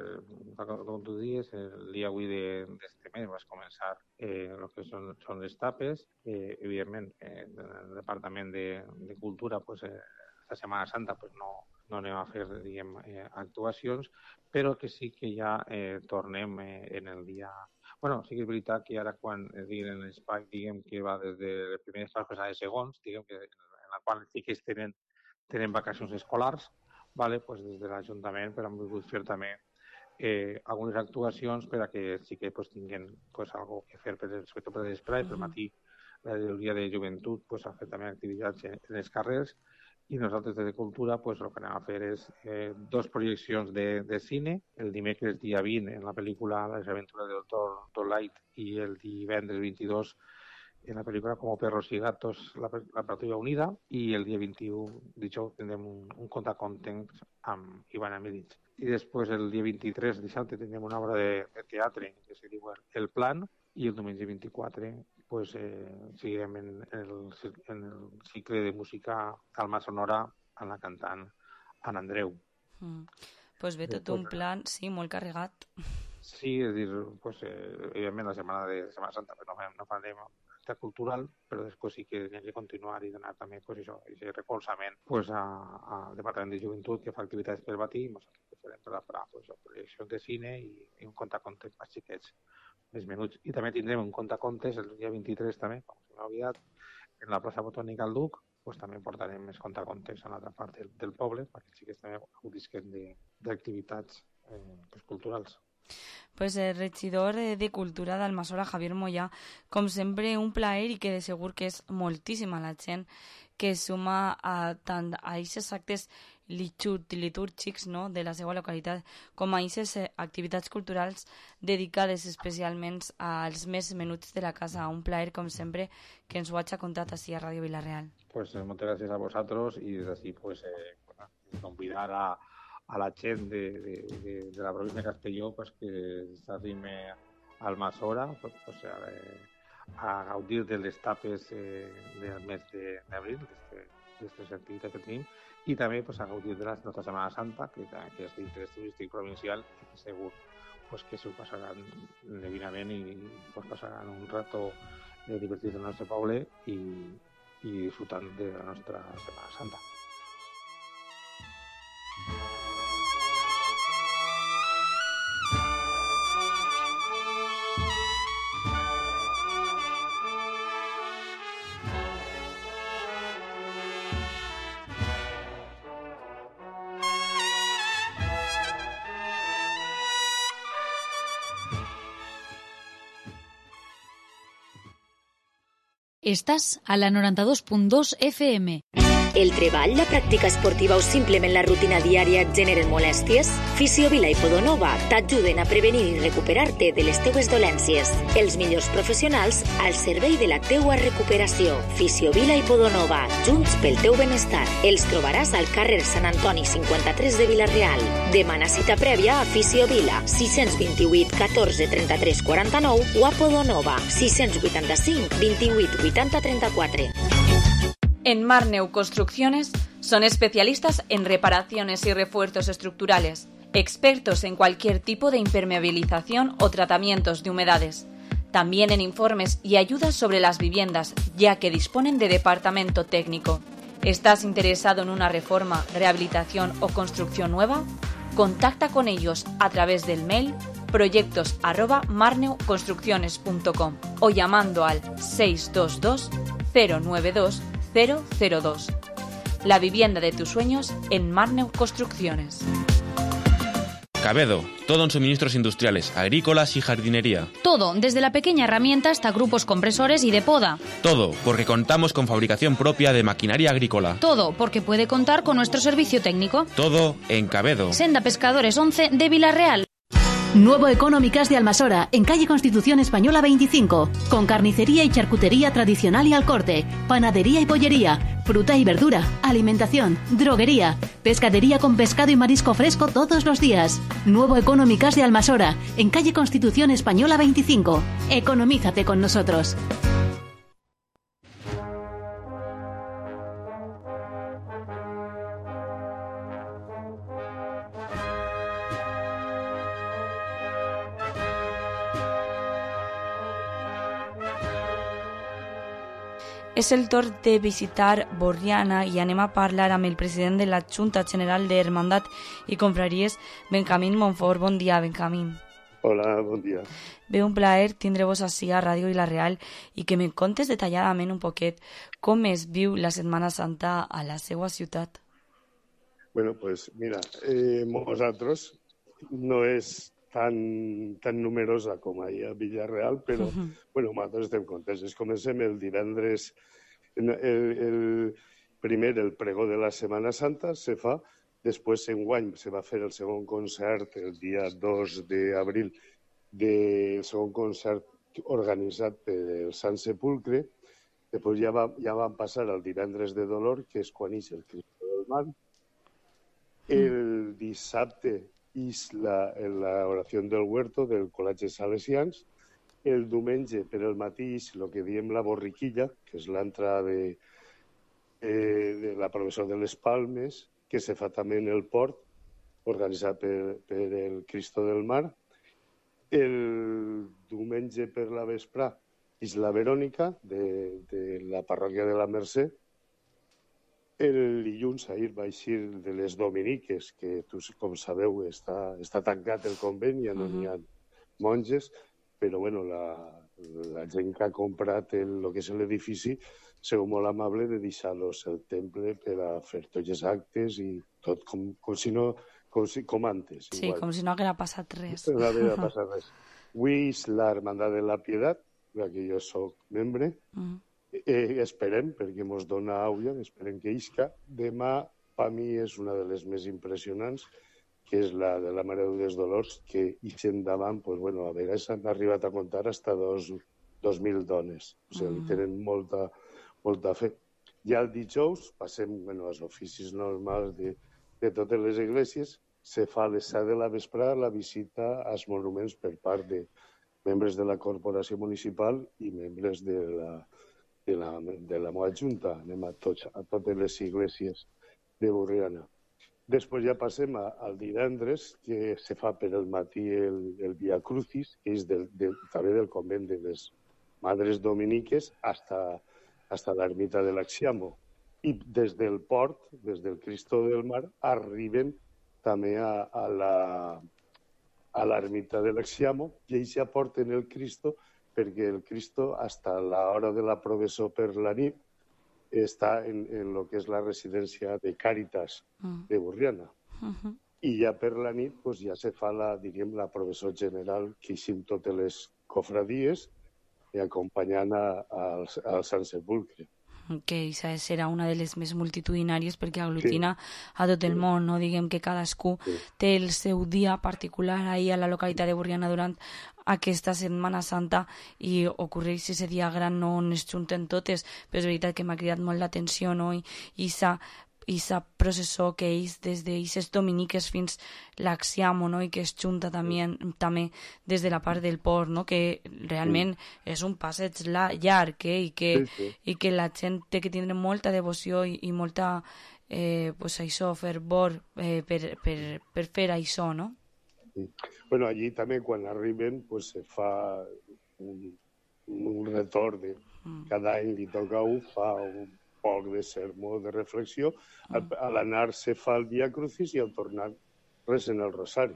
D: com tu dius, el dia avui d'este mes vas començar el que són les tapes. Evidentment, en el Departament de Cultura, pues, la Setmana Santa pues, no anem a fer diguem, actuacions, però que sí que ja tornem en el dia... Bueno, sí que és veritat que ara quan diguem l'espai, diguem que va des de les primeres parts a les segons, diguem que en la qual sí que tenen vacacions escolars, vale, pues des de l'Ajuntament però hem volgut fer també algunes actuacions per a que sí que pues, tinguin pues, algo que fer sobretot per l'esplai. Per matí el dia de joventut pues, ha fet també activitats en els carrers i nosaltres des de Cultura pues, el que anem a fer és 2 projeccions de cine, el dimecres dia 20 en la pel·lícula Les aventures del Dr. Light i el divendres 22 en la pel·lícula Como perros y gatos, la Patrulla Unida, i el dia 21, dijous, tindrem un contacontes amb Ivan Amidich. I després, el dia 23, dissabte, tindrem una obra de teatre que se diu El Plan, i el diumenge 24 pues, seguirem en el cicle de música Alma Sonora amb la cantant Anna Andreu.
I: Pues bé, tot un plan, sí, molt carregat.
D: Sí, és dir, pues, evidentment la setmana de Setmana Santa no farem cultural, però després sí que hem de continuar i donar també pues, això, aquest recolzament pues, al Departament de Joventut que fa activitats per matí i nosaltres farem per la pues, projeccions de cine i un contacontes més xiquets, més menuts. I també tindrem un contacontes el dia 23 també, com se m'ha oblidat, en la plaça Botànica al Duc, pues, també portarem més contacontes a l'altra part del poble perquè sí que també gaudisquen d'activitats pues, culturals.
I: Pues el regidor de Cultura d'Almassora, Javier Moyà, com sempre un plaer i que de segur que és moltíssima la gent que suma tant a aquests actes litúrgics, no, de la seva localitat com a aquestes activitats culturals dedicades especialment als més menuts de la casa. Un plaer, com sempre, que ens ho hagi contat així a Ràdio Vila-real.
D: Pues moltes gràcies a vosaltres i des d'ací pues, convidar a la gent de la província de Castelló pues, que s'arrime a Almassora pues, a gaudir de les tapes del mes d'abril, d'aquestes activitats que tenim, i també pues, a gaudir de la nostra Setmana Santa, que és d'interès turístic provincial i que segur pues, que s'ho passaran divinament i pues, passaran un rato divertit del nostre poble i disfrutant de la nostra Setmana Santa.
L: Estàs a la 92.2 FM.
J: El treball, la pràctica esportiva o simplement la rutina diària et generen molèsties? Fisiovila i Podonova t'ajuden a prevenir i recuperar-te de les teues dolències. Els millors professionals al servei de la teua recuperació. Fisiovila i Podonova, junts pel teu benestar. Els trobaràs al carrer Sant Antoni 53 de Vila-real. Demana cita prèvia a Fisiovila, 628 14 33 49 o a Podonova, 685 28 80 34.
I: En Marneu Construcciones son especialistas en reparaciones y refuerzos estructurales, expertos en cualquier tipo de impermeabilización o tratamientos de humedades. También en informes y ayudas sobre las viviendas, ya que disponen de departamento técnico. ¿Estás interesado en una reforma, rehabilitación o construcción nueva? Contacta con ellos a través del mail proyectos@marneuconstrucciones.com o llamando al 622 092 002. La vivienda de tus sueños en Marneu Construcciones.
K: Cabedo, todo en suministros industriales, agrícolas y jardinería.
L: Todo, desde la pequeña herramienta hasta grupos compresores y de poda.
K: Todo, porque contamos con fabricación propia de maquinaria agrícola.
L: Todo, porque puede contar con nuestro servicio técnico.
K: Todo en Cabedo.
L: Senda Pescadores 11 de Vilarreal.
N: Nuevo Económicas de Almasora, en calle Constitución Española 25, con carnicería y charcutería tradicional y al corte, panadería y pollería, fruta y verdura, alimentación, droguería, pescadería con pescado y marisco fresco todos los días. Nuevo Económicas de Almasora, en calle Constitución Española 25. Economízate con nosotros.
I: És el torn de visitar Borriana i anem a parlar amb el president de la Junta General de Hermandat i Confraries, Benjamín Monfort. Bon dia, Benjamín.
M: Hola, bon dia.
I: Bé, un plaer tindre-vos ací a Ràdio Vilarreal i que me contes detalladament un poquet com es viu la Setmana Santa a la seva ciutat.
M: Bueno, pues mira, nosaltres no és tan numerosa com ahir a Villarreal, però bueno, nosaltres estem contents. Comencem el divendres, el pregó de la Setmana Santa se fa, després enguany se va fer el segon concert el dia 2 d'abril, del segon concert organitzat pel Sant Sepulcre, després ja van passar al divendres de Dolor, que és quan ix el Cristo del Mar. El dissabte és la oració del Huerto del Col·legi Salesians. El diumenge per el matí és el que diem la borriquilla, que és l'entrada de la professor de les Palmes, que se fa també en el port, organitzat per el Cristo del Mar. El diumenge per la vesprà és la Verònica, de la parròquia de la Mercè. El dilluns ahir va eixir de les Dominiques, que com sabeu està tancat el convent, ja no n'hi ha monges, però bueno, la gent que ha comprat el que és l'edifici sou molt amable de deixar-los el temple per a fer tots els actes i tot com antes.
I: Sí, com si no haguera passat res.
M: No haguera passat res. Avui és l'Hermandad de la Pietat, de la que jo soc membre. Esperem, perquè ens dona aulla, esperem que isca. Demà, per mi, és una de les més impressionants, que és la de la Mare dels Dolors, que ix endavant, pues, bueno, a vegades han arribat a comptar fins a 2.000 dones. O sigui, tenen molta fe. Ja el dijous passem als oficis normals de totes les esglésies. Se fa a les 7 de la vesprada la visita als monuments per part de membres de la corporació municipal i membres de la meva junta. Anem a totes les esglésies de Borriana. Després ja passem al divendres, que se fa per el matí el Via Crucis, que és també del convent de les Madres Dominiques hasta l'ermita de l'Axiamo. I des del port, des del Cristo del Mar, arriben també a l'ermita de l'Axiamo i ells ja porten el Cristo perquè el Cristo, fins a l'hora de la professó per la nit, està en el que és la residència de Càritas de Borriana. I ja per la nit ja se fa la professó general, que eixim totes les cofradies i acompanyant al Sant Sepulcre.
I: Que això serà una de les més multitudinàries perquè aglutina a tot el món, no? Diguem que cadascú té el seu dia particular ahir a la localitat de Borriana durant aquesta Setmana Santa i ocorreix aquest dia gran on es junten totes, però és veritat que m'ha cridat molt l'atenció, no? I sa processó que és des d'eixes dominiques fins l'Axiamo, no? I que es junta també des de la part del port, no? Que realment és un passeig llarg i que la gent té que tindre molta devoció i molta fervor per fer això, no?
M: Bueno, allí també quan arriben se fa un retorn de cada any li toca fa un poc de sermó, de reflexió. A l'anar se fa el Via Crucis i al tornar recen el Rosari.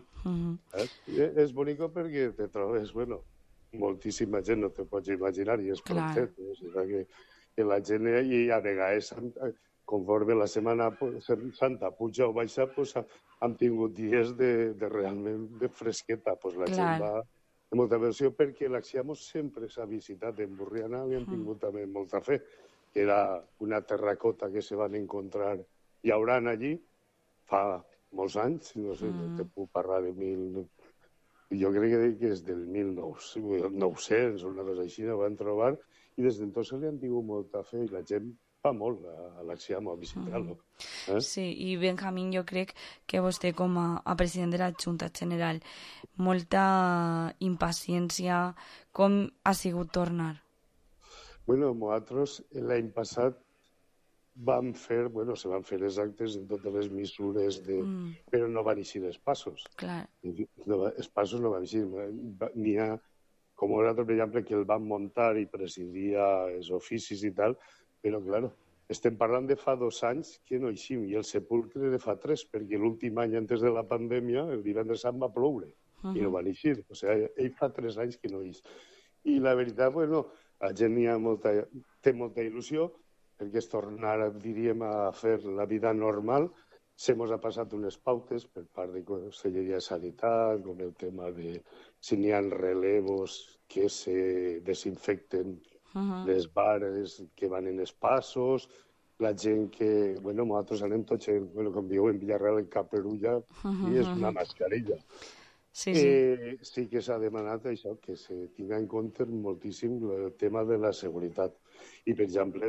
M: És bonic perquè te trobes, moltíssima gent, no te pots imaginar, i és prontet. Que la gent, i a vegades conforme la Setmana Santa puja o baixa, pues, hem tingut dies de realment de fresqueta. Pues la gent va de molta versió perquè l'Axiamos sempre s'ha visitat en Borriana i han tingut també molta fe, que era una terracota que se van encontrar llaurant allí fa molts anys, no sé, no te puc parlar de jo crec que és del 1900 o una cosa així, ho van trobar i des d'entonces li han tingut molta fe i la gent va molt a l'Axiamo a visitar-lo.
I: Sí, i Benjamín, jo crec que vostè com a president de la Junta General, molta impaciència, com ha sigut tornar?
M: Bueno, nosaltres l'any passat se van fer les actes en totes les mesures, però no van eixir els passos.
I: Clar.
M: Els passos no van eixir. N'hi ha, com un altre, per exemple, que el van muntar i presidia els oficis i tal, però, clar, estem parlant de fa 2 anys que no eixim, i el sepulcre de fa 3, perquè l'últim any antes de la pandèmia, el divendres sant va ploure, i no van eixir. O sigui, ell fa 3 anys que no eix. I la veritat, bueno, la gent té molta il·lusió, perquè es tornarà, diríem, a fer la vida normal. Se mos ha passat unes pautes per part de Conselleria de Sanitat, com el tema de si n'hi ha relevos que se desinfecten les bares que van en els passos, la gent que, bueno, nosaltres anem tots, com diu en Villarreal, en caperulla, i és una mascarilla. Sí que s'ha demanat això, que se tinga en compte moltíssim el tema de la seguretat. I, per exemple,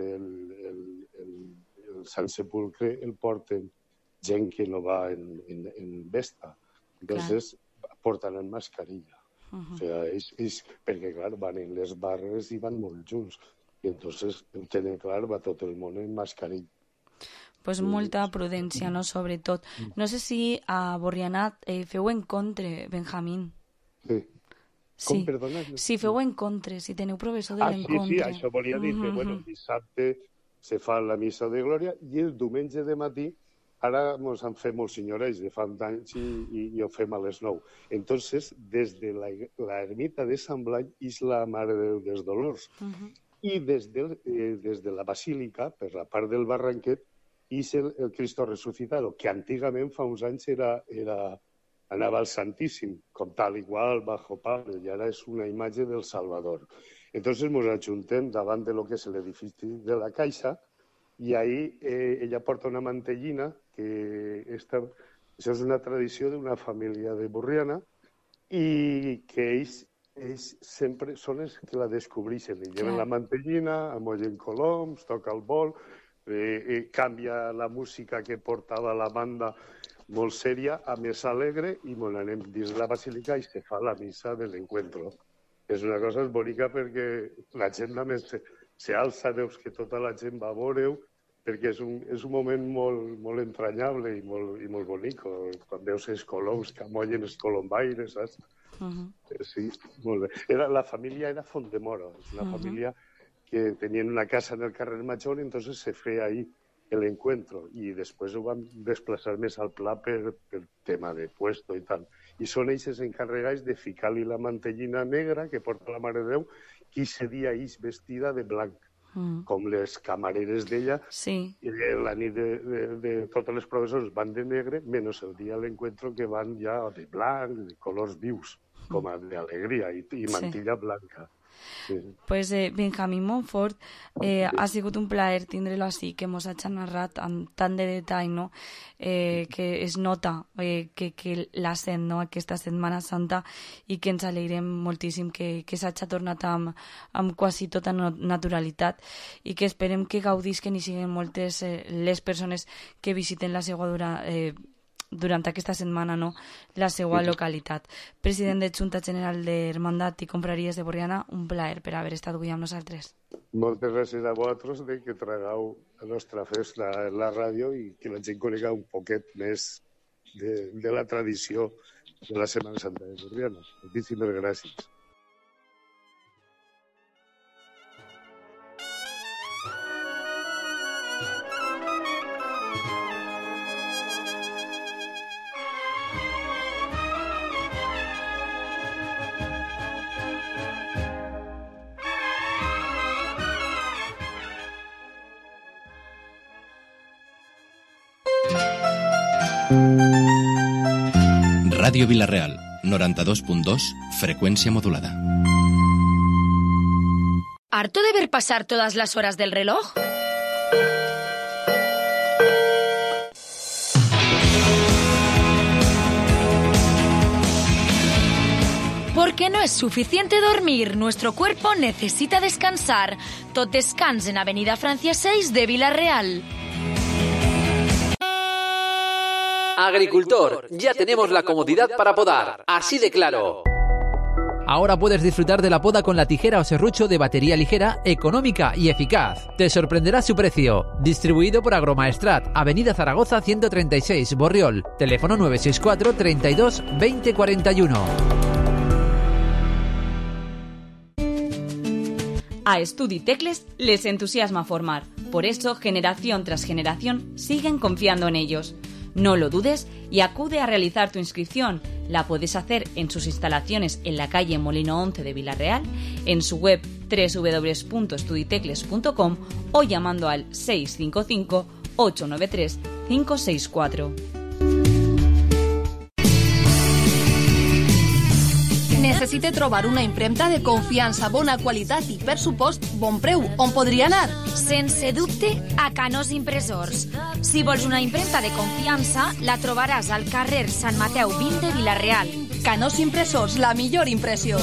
M: el Sant Sepulcre el porten gent que no va en vesta. Entonces, porten en mascarilla. O sigui, perquè, clar, van en les barres i van molt junts. I entonces, tenen clar, va tot el món en mascarilla.
I: Pues molta prudència, no?, sobretot. No sé si a Borriana feu encontre, Benjamín.
M: Sí. Com, perdona?
I: Si feu encontre, si teniu professor de l'encontre.
M: Sí, això volia dir que, bueno, dissabte se fa la missa de Glòria i el diumenge de matí, ara ens han fet molts senyorets de fa anys i ho fem a les 9. Entonces, des de l'ermita de Sant Blai és la Mare de Déu dels Dolors. I des de la Basílica, per la part del Barranquet, és el Cristo Resucitado, que antigament, fa uns anys, anava al Santíssim, com tal igual, bajo palo, i ara és una imatge del Salvador. Entonces ens ajuntem davant de lo que és l'edifici de la Caixa i ahí ella porta una mantellina, que això és una tradició d'una família de Borriana i que ells sempre són els que la descobreixen. Li lleven la mantellina, amollen coloms, toca el bol, canvia la música que portava la banda molt sèria a més alegre i ens anem dins la basílica i se fa la missa de l'encuentro. És una cosa bonica perquè la gent a més se alça, veus que tota la gent va a veure-ho, perquè és un moment molt entranyable i molt bonic, quan veus els coloms que amollen els colombaires, saps? Sí, molt bé. La família era Fontdemora, és una família que tenien una casa en el carrer Major i entonces se feia ahí el encuentro i després ho van desplaçar més al pla per tema de puesto i tal. I són ells els encarregats de ficar-li la mantellina negra que porta la Mare de Déu, que ese dia és vestida de blanc, com les camareres d'ella. La nit de totes les professors van de negre, menys el dia de l'encuentro que van ja de blanc, de colors vius, com a d'alegria, i mantilla blanca.
I: Pues Benjamín Montfort, ha sigut un plaer tindre-lo així, que mos ha narrat amb tant de detall, no? Que es nota que la sent, no?, aquesta Setmana Santa, i que ens alegrem moltíssim que s'hagi tornat amb quasi tota naturalitat i que esperem que gaudisquen i siguin moltes les persones que visiten la seva durant aquesta setmana, no?, la seva localitat. President de Junta General d'Hermandat i Compraries de Borriana, un plaer per haver estat avui amb nosaltres.
M: Moltes gràcies a vosaltres que tragueu la nostra festa en la ràdio i que la gent conega un poquet més de la tradició de la Setmana Santa de Borriana. Moltíssimes gràcies.
B: Ràdio Vila-real, 92.2, frecuencia modulada.
H: ¿Harto de ver pasar todas las horas del reloj? Porque no es suficiente dormir, nuestro cuerpo necesita descansar. Tot descans en Avenida Francia 6 de Vila-real.
A: Agricultor, ya tenemos la comodidad para podar, así de claro. Ahora puedes disfrutar de la poda con la tijera o serrucho de batería ligera, económica y eficaz. Te sorprenderá su precio. Distribuido por Agromaestrat, Avenida Zaragoza 136, Borriol. Teléfono 964 32 20 41.
I: A Estuditecles les entusiasma formar. Por eso, generación tras generación, siguen confiando en ellos. No lo dudes y acude a realizar tu inscripción. La puedes hacer en sus instalaciones en la calle Molino 11 de Vila-real, en su web www.estuditecles.com o llamando al 655 893 564.
Q: Necessite trobar una impremta de confiança, bona qualitat i, per supost, bon preu. On podria anar?
H: Sense dubte, a Canós Impressors. Si vols una impremta de confiança, la trobaràs al carrer Sant Mateu 20 de Vila-real.
Q: Canós Impressors, la millor impressió.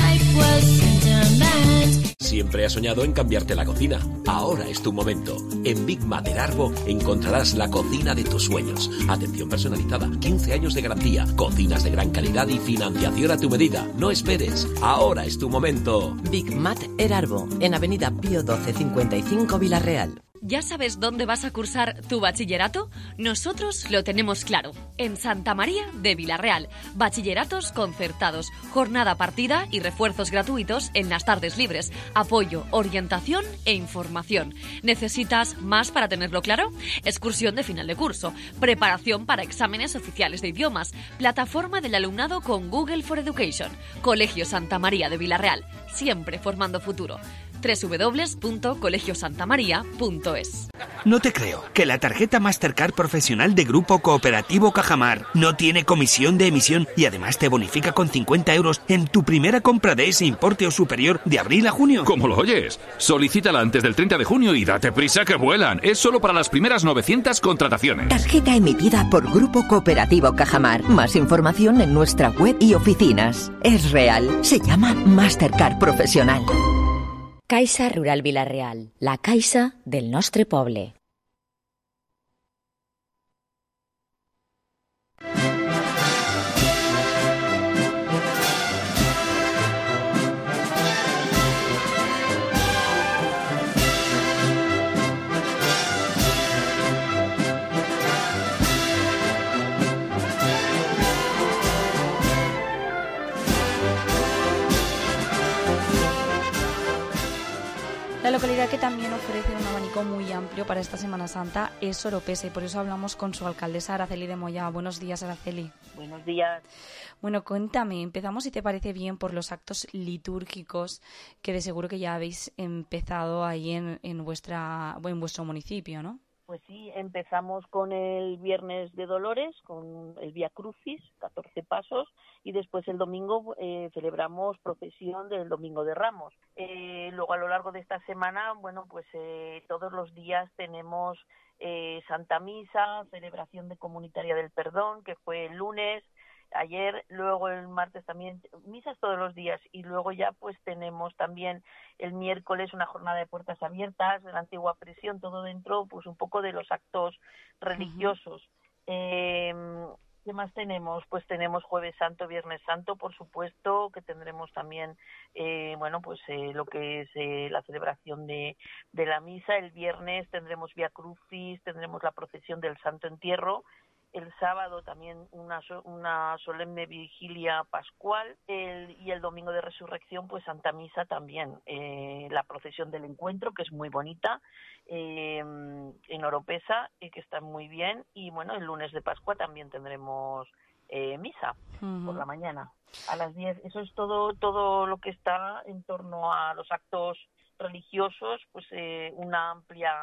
P: Siempre has soñado en cambiarte la cocina. Ahora es tu momento. En Big Matter Arbo encontrarás la cocina de tus sueños. Atención personalizada, 15 años de garantía, cocinas de gran calidad y financiación a tu medida. No esperes. Ahora es tu momento.
E: Big Matter Arbo, en Avenida Pío 12 55 Vila-real.
R: ¿Ya sabes dónde vas a cursar tu bachillerato? Nosotros lo tenemos claro. En Santa María de Vila-real. Bachilleratos concertados, jornada partida y refuerzos gratuitos en las tardes libres. Apoyo, orientación e información. ¿Necesitas más para tenerlo claro? Excursión de final de curso, preparación para exámenes oficiales de idiomas, plataforma del alumnado con Google for Education. Colegio Santa María de Vila-real. Siempre formando futuro. www.colegiosantamaria.es.
O: No te creo que la tarjeta Mastercard profesional de Grupo Cooperativo Cajamar no tiene comisión de emisión y además te bonifica con 50 euros en tu primera compra de ese importe o superior de abril a junio.
X: ¿Cómo lo oyes? Solicítala antes del 30 de junio y date prisa que vuelan. Es solo para las primeras 900 contrataciones.
E: Tarjeta emitida por Grupo Cooperativo Cajamar. Más información en nuestra web y oficinas. Es real. Se llama Mastercard Profesional.
J: Caixa Rural Vila-real, la caixa del nostre poble.
I: La localidad que también ofrece un abanico muy amplio para esta Semana Santa es Oropesa y por eso hablamos con su alcaldesa Araceli de Moya. Buenos días, Araceli.
Y: Buenos días.
I: Bueno, cuéntame, empezamos si te parece bien por los actos litúrgicos que de seguro que ya habéis empezado ahí en vuestro municipio, ¿no?
Y: Pues sí, empezamos con el Viernes de Dolores, con el Vía Crucis, 14 pasos, y después el domingo celebramos procesión del Domingo de Ramos. Luego a lo largo de esta semana, bueno, pues todos los días tenemos Santa Misa, celebración de Comunitaria del Perdón, que fue el lunes, ayer, luego el martes también, misas todos los días, y luego ya pues tenemos también el miércoles una jornada de puertas abiertas de la antigua prisión, todo dentro pues un poco de los actos religiosos. ¿Qué más tenemos? Pues tenemos Jueves Santo, Viernes Santo, por supuesto, que tendremos también lo que es la celebración de la misa. El viernes tendremos Vía Crucis, tendremos la procesión del Santo Entierro. El sábado también una solemne vigilia pascual y el domingo de resurrección pues Santa Misa también, la procesión del encuentro que es muy bonita en Oropesa que está muy bien y bueno, el lunes de Pascua también tendremos misa por la mañana a las 10. Eso es todo lo que está en torno a los actos religiosos, pues una amplia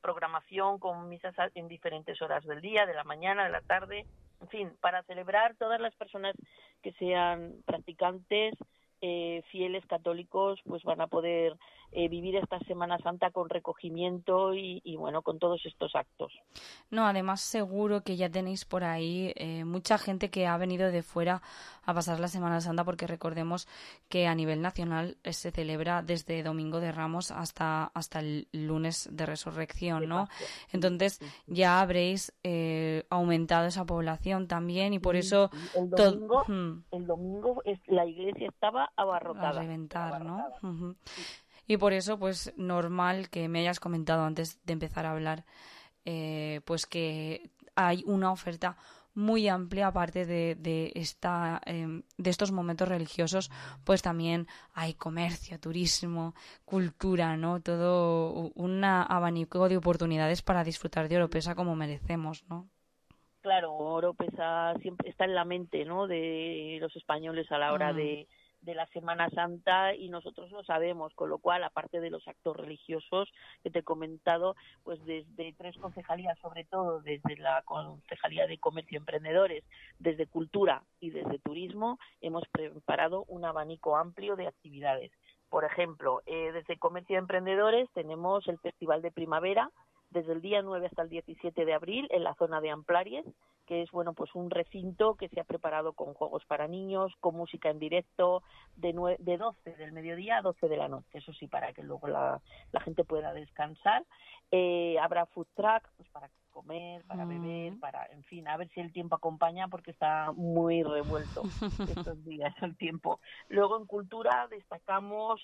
Y: programación con misas en diferentes horas del día, de la mañana, de la tarde, en fin, para celebrar todas las personas que sean practicantes, fieles católicos, pues van a poder vivir esta Semana Santa con recogimiento y bueno, con todos estos actos.
I: No, además seguro que ya tenéis por ahí mucha gente que ha venido de fuera a pasar la Semana Santa, porque recordemos que a nivel nacional se celebra desde Domingo de Ramos hasta el lunes de Resurrección, ¿no? Entonces ya habréis aumentado esa población también y por eso
Y: el domingo la iglesia estaba abarrotada.
I: A reventar, ¿no? Uh-huh. Y por eso, pues, normal que me hayas comentado antes de empezar a hablar, pues que hay una oferta muy amplia, aparte de estos momentos religiosos, pues también hay comercio, turismo, cultura, ¿no? Todo un abanico de oportunidades para disfrutar de Oropesa como merecemos, ¿no?
Y: Claro, Oropesa siempre está en la mente, ¿no?, de los españoles a la hora de la Semana Santa, y nosotros lo sabemos, con lo cual, aparte de los actos religiosos que te he comentado, pues desde 3 concejalías, sobre todo desde la Concejalía de Comercio y Emprendedores, desde Cultura y desde Turismo, hemos preparado un abanico amplio de actividades. Por ejemplo, desde Comercio y Emprendedores tenemos el Festival de Primavera, desde el día 9 hasta el 17 de abril en la zona de Amplaries, que es bueno, pues un recinto que se ha preparado con juegos para niños, con música en directo, de 12 del mediodía a 12 de la noche, eso sí, para que luego la gente pueda descansar. Habrá food truck, pues para comer, para beber, en fin, a ver si el tiempo acompaña, porque está muy revuelto estos días el tiempo. Luego en Cultura destacamos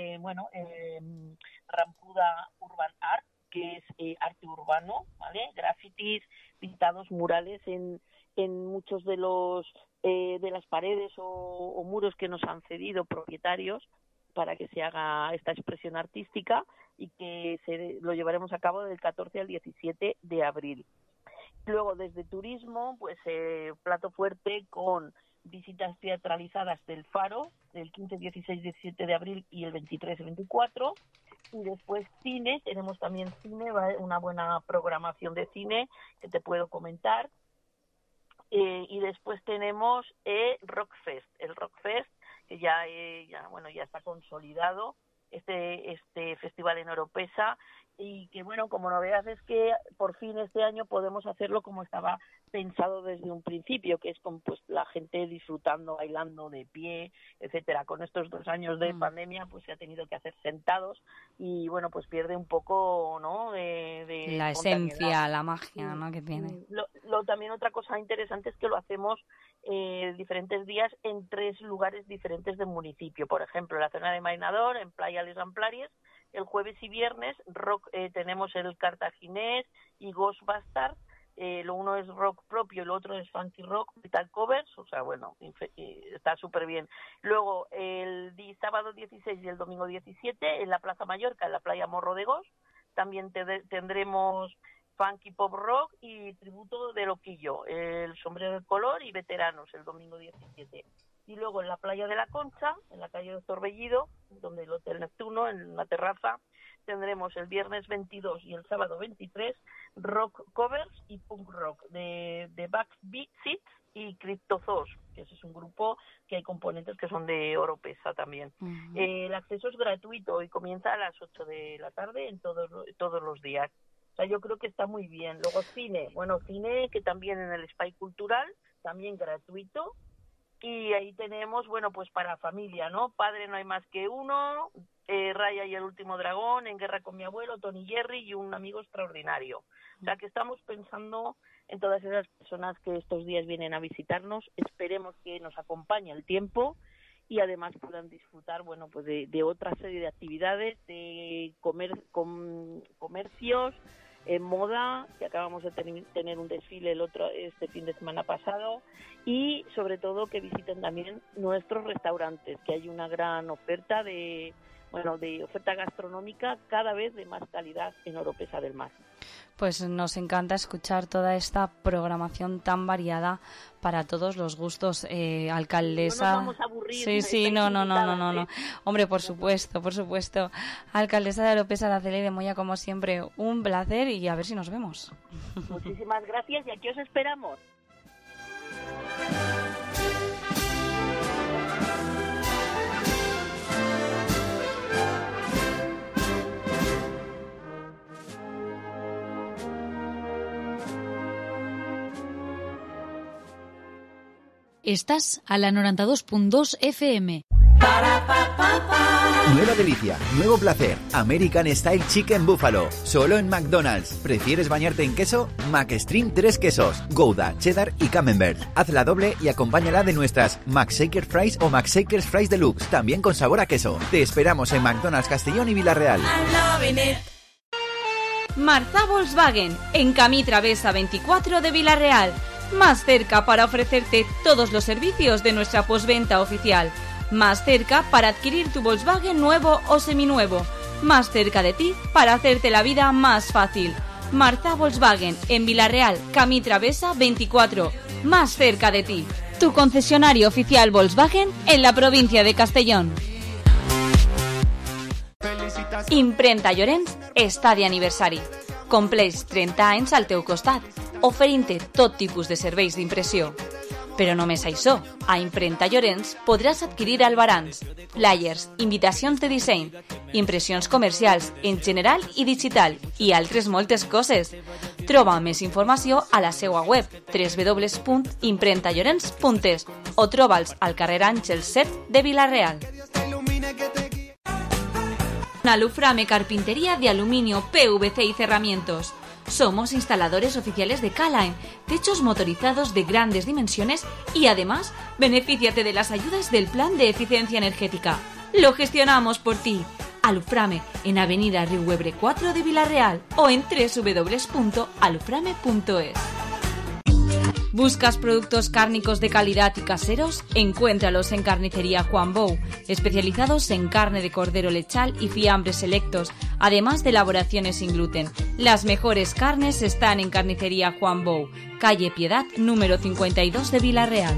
Y: Rampuda Urban Art, que es arte urbano, ¿vale? Grafitis, pintados, murales en muchos de las paredes o muros que nos han cedido propietarios para que se haga esta expresión artística, y que lo llevaremos a cabo del 14 al 17 de abril. Luego desde Turismo, pues plato fuerte con visitas teatralizadas del Faro, del 15, 16, 17 de abril y el 23 y 24. Y después cine, tenemos también cine, una buena programación de cine que te puedo comentar. Y después tenemos Rockfest, el Rockfest, que ya está consolidado, este festival en Oropesa, y que bueno, como novedad es que por fin este año podemos hacerlo como estaba pensado desde un principio, que es con pues la gente disfrutando, bailando de pie, etcétera. Con estos 2 años de pandemia pues se ha tenido que hacer sentados, y bueno, pues pierde un poco, ¿no?, de
I: la esencia, la magia, ¿no?, que tiene.
Y: También otra cosa interesante es que lo hacemos diferentes días en 3 lugares diferentes del municipio. Por ejemplo, en la zona de Mainador, en Playa Les Amplaries, el jueves y viernes tenemos el Cartaginés y Ghostbusters. Lo uno es rock propio y lo otro es funky rock, metal covers, o sea, bueno, está súper bien. Luego, el sábado 16 y el domingo 17, en la Plaza Mallorca, en la playa Morro de Gos, también tendremos funky pop rock y tributo de Loquillo, el sombrero de color y veteranos, el domingo 17. Y luego en la playa de la Concha, en la calle Doctor Bellido, donde el Hotel Neptuno, en la terraza, tendremos el viernes 22 y el sábado 23 rock covers y punk rock de Backbeat Seats y Cryptozoos, que ese es un grupo que hay componentes que son de Oropesa también. Uh-huh. El acceso es gratuito y comienza a las 8 de la tarde en todos los días. O sea, yo creo que está muy bien. Luego cine que también en el Spy Cultural, también gratuito. Y ahí tenemos, bueno, pues para familia, ¿no? Padre no hay más que uno, Raya y el último dragón, En guerra con mi abuelo, Tony Jerry y un amigo extraordinario. O sea, que estamos pensando en todas esas personas que estos días vienen a visitarnos. Esperemos que nos acompañe el tiempo y además puedan disfrutar, bueno, pues de otra serie de actividades, de comercios, en moda, que acabamos de tener un desfile este fin de semana pasado, y sobre todo que visiten también nuestros restaurantes, que hay una gran oferta de de oferta gastronómica cada vez de más calidad en Oropesa del Mar.
I: Pues nos encanta escuchar toda esta programación tan variada para todos los gustos, alcaldesa.
Y: No nos vamos a aburrir.
I: Sí, no. Hombre, por supuesto. Alcaldesa de Oropesa, Araceli de Moya, como siempre, un placer y a ver si nos vemos.
Y: Muchísimas gracias y aquí os esperamos.
L: Estás a la 92.2 FM.
C: Nueva delicia, nuevo placer, American Style Chicken Buffalo, solo en McDonald's. ¿Prefieres bañarte en queso? McStream 3 quesos, Gouda, Cheddar y Camembert. Hazla doble y acompáñala de nuestras McShaker Fries o McShakers Fries Deluxe, también con sabor a queso. Te esperamos en McDonald's Castellón y Villarreal.
I: Marza Volkswagen, en Camí Travesa 24 de Villarreal. Más cerca para ofrecerte todos los servicios de nuestra postventa oficial. Más cerca para adquirir tu Volkswagen nuevo o seminuevo. Más cerca de ti para hacerte la vida más fácil. Marza Volkswagen, en Villarreal, Camí Travesa 24. Más cerca de ti. Tu concesionario oficial Volkswagen en la provincia de Castellón. Imprenta Llorenç està d'aniversari. Compleix 30 anys al teu costat, oferint-te tot tipus de serveis d'impressió. Però només això, a Imprenta Llorenç podràs adquirir albarans, flyers, invitacions de disseny, impressions comercials en general i digital i altres moltes coses. Troba més informació a la seva web www.imprentallorenç.es o troba'ls al carrer Àngels 7 de Villarreal. Aluframe Carpintería de Aluminio, PVC y Cerramientos. Somos instaladores oficiales de K-Line, techos motorizados de grandes dimensiones y además benefíciate de las ayudas del Plan de Eficiencia Energética. Lo gestionamos por ti. Aluframe en Avenida Riuebre 4 de Villarreal o en www.aluframe.es. ¿Buscas productos cárnicos de calidad y caseros? Encuéntralos en Carnicería Juan Bou, especializados en carne de cordero lechal y fiambres selectos, además de elaboraciones sin gluten. Las mejores carnes están en Carnicería Juan Bou, calle Piedad, número 52 de Villarreal.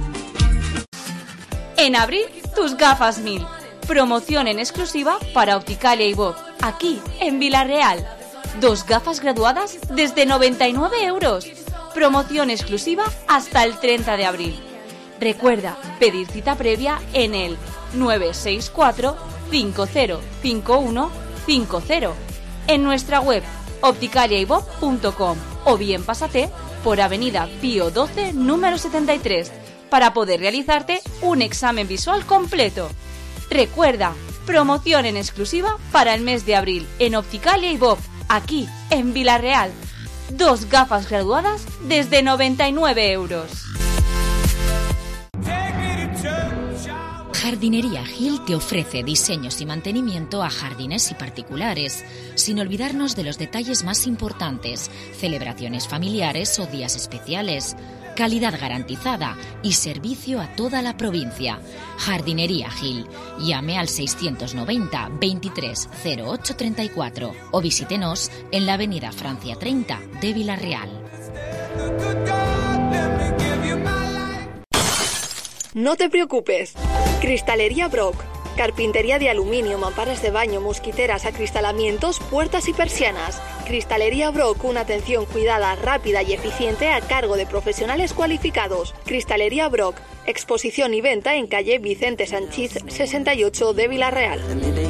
I: En abril, tus gafas 1000. Promoción en exclusiva para Opticalia y Bob, aquí en Villarreal. 2 gafas graduadas desde 99 euros. Promoción exclusiva hasta el 30 de abril. Recuerda pedir cita previa en el 964 505150 en nuestra web opticaliaibob.com o bien pásate por Avenida Pío 12, número 73, para poder realizarte un examen visual completo. Recuerda, promoción en exclusiva para el mes de abril en Opticalia y Bob, aquí en Villarreal. 2 gafas graduadas desde 99 euros.
H: Jardinería Gil te ofrece diseños y mantenimiento a jardines y particulares, sin olvidarnos de los detalles más importantes, celebraciones familiares o días especiales, calidad garantizada y servicio a toda la provincia. Jardinería Gil. Llame al 690 23 08 34 o visítenos en la avenida Francia 30 de Villarreal.
Q: No te preocupes. Cristalería Brock. Carpintería de aluminio, mamparas de baño, mosquiteras, acristalamientos, puertas y persianas. Cristalería Brock, una atención cuidada, rápida y eficiente a cargo de profesionales cualificados. Cristalería Brock, exposición y venta en calle Vicente Sanchís 68 de Villarreal.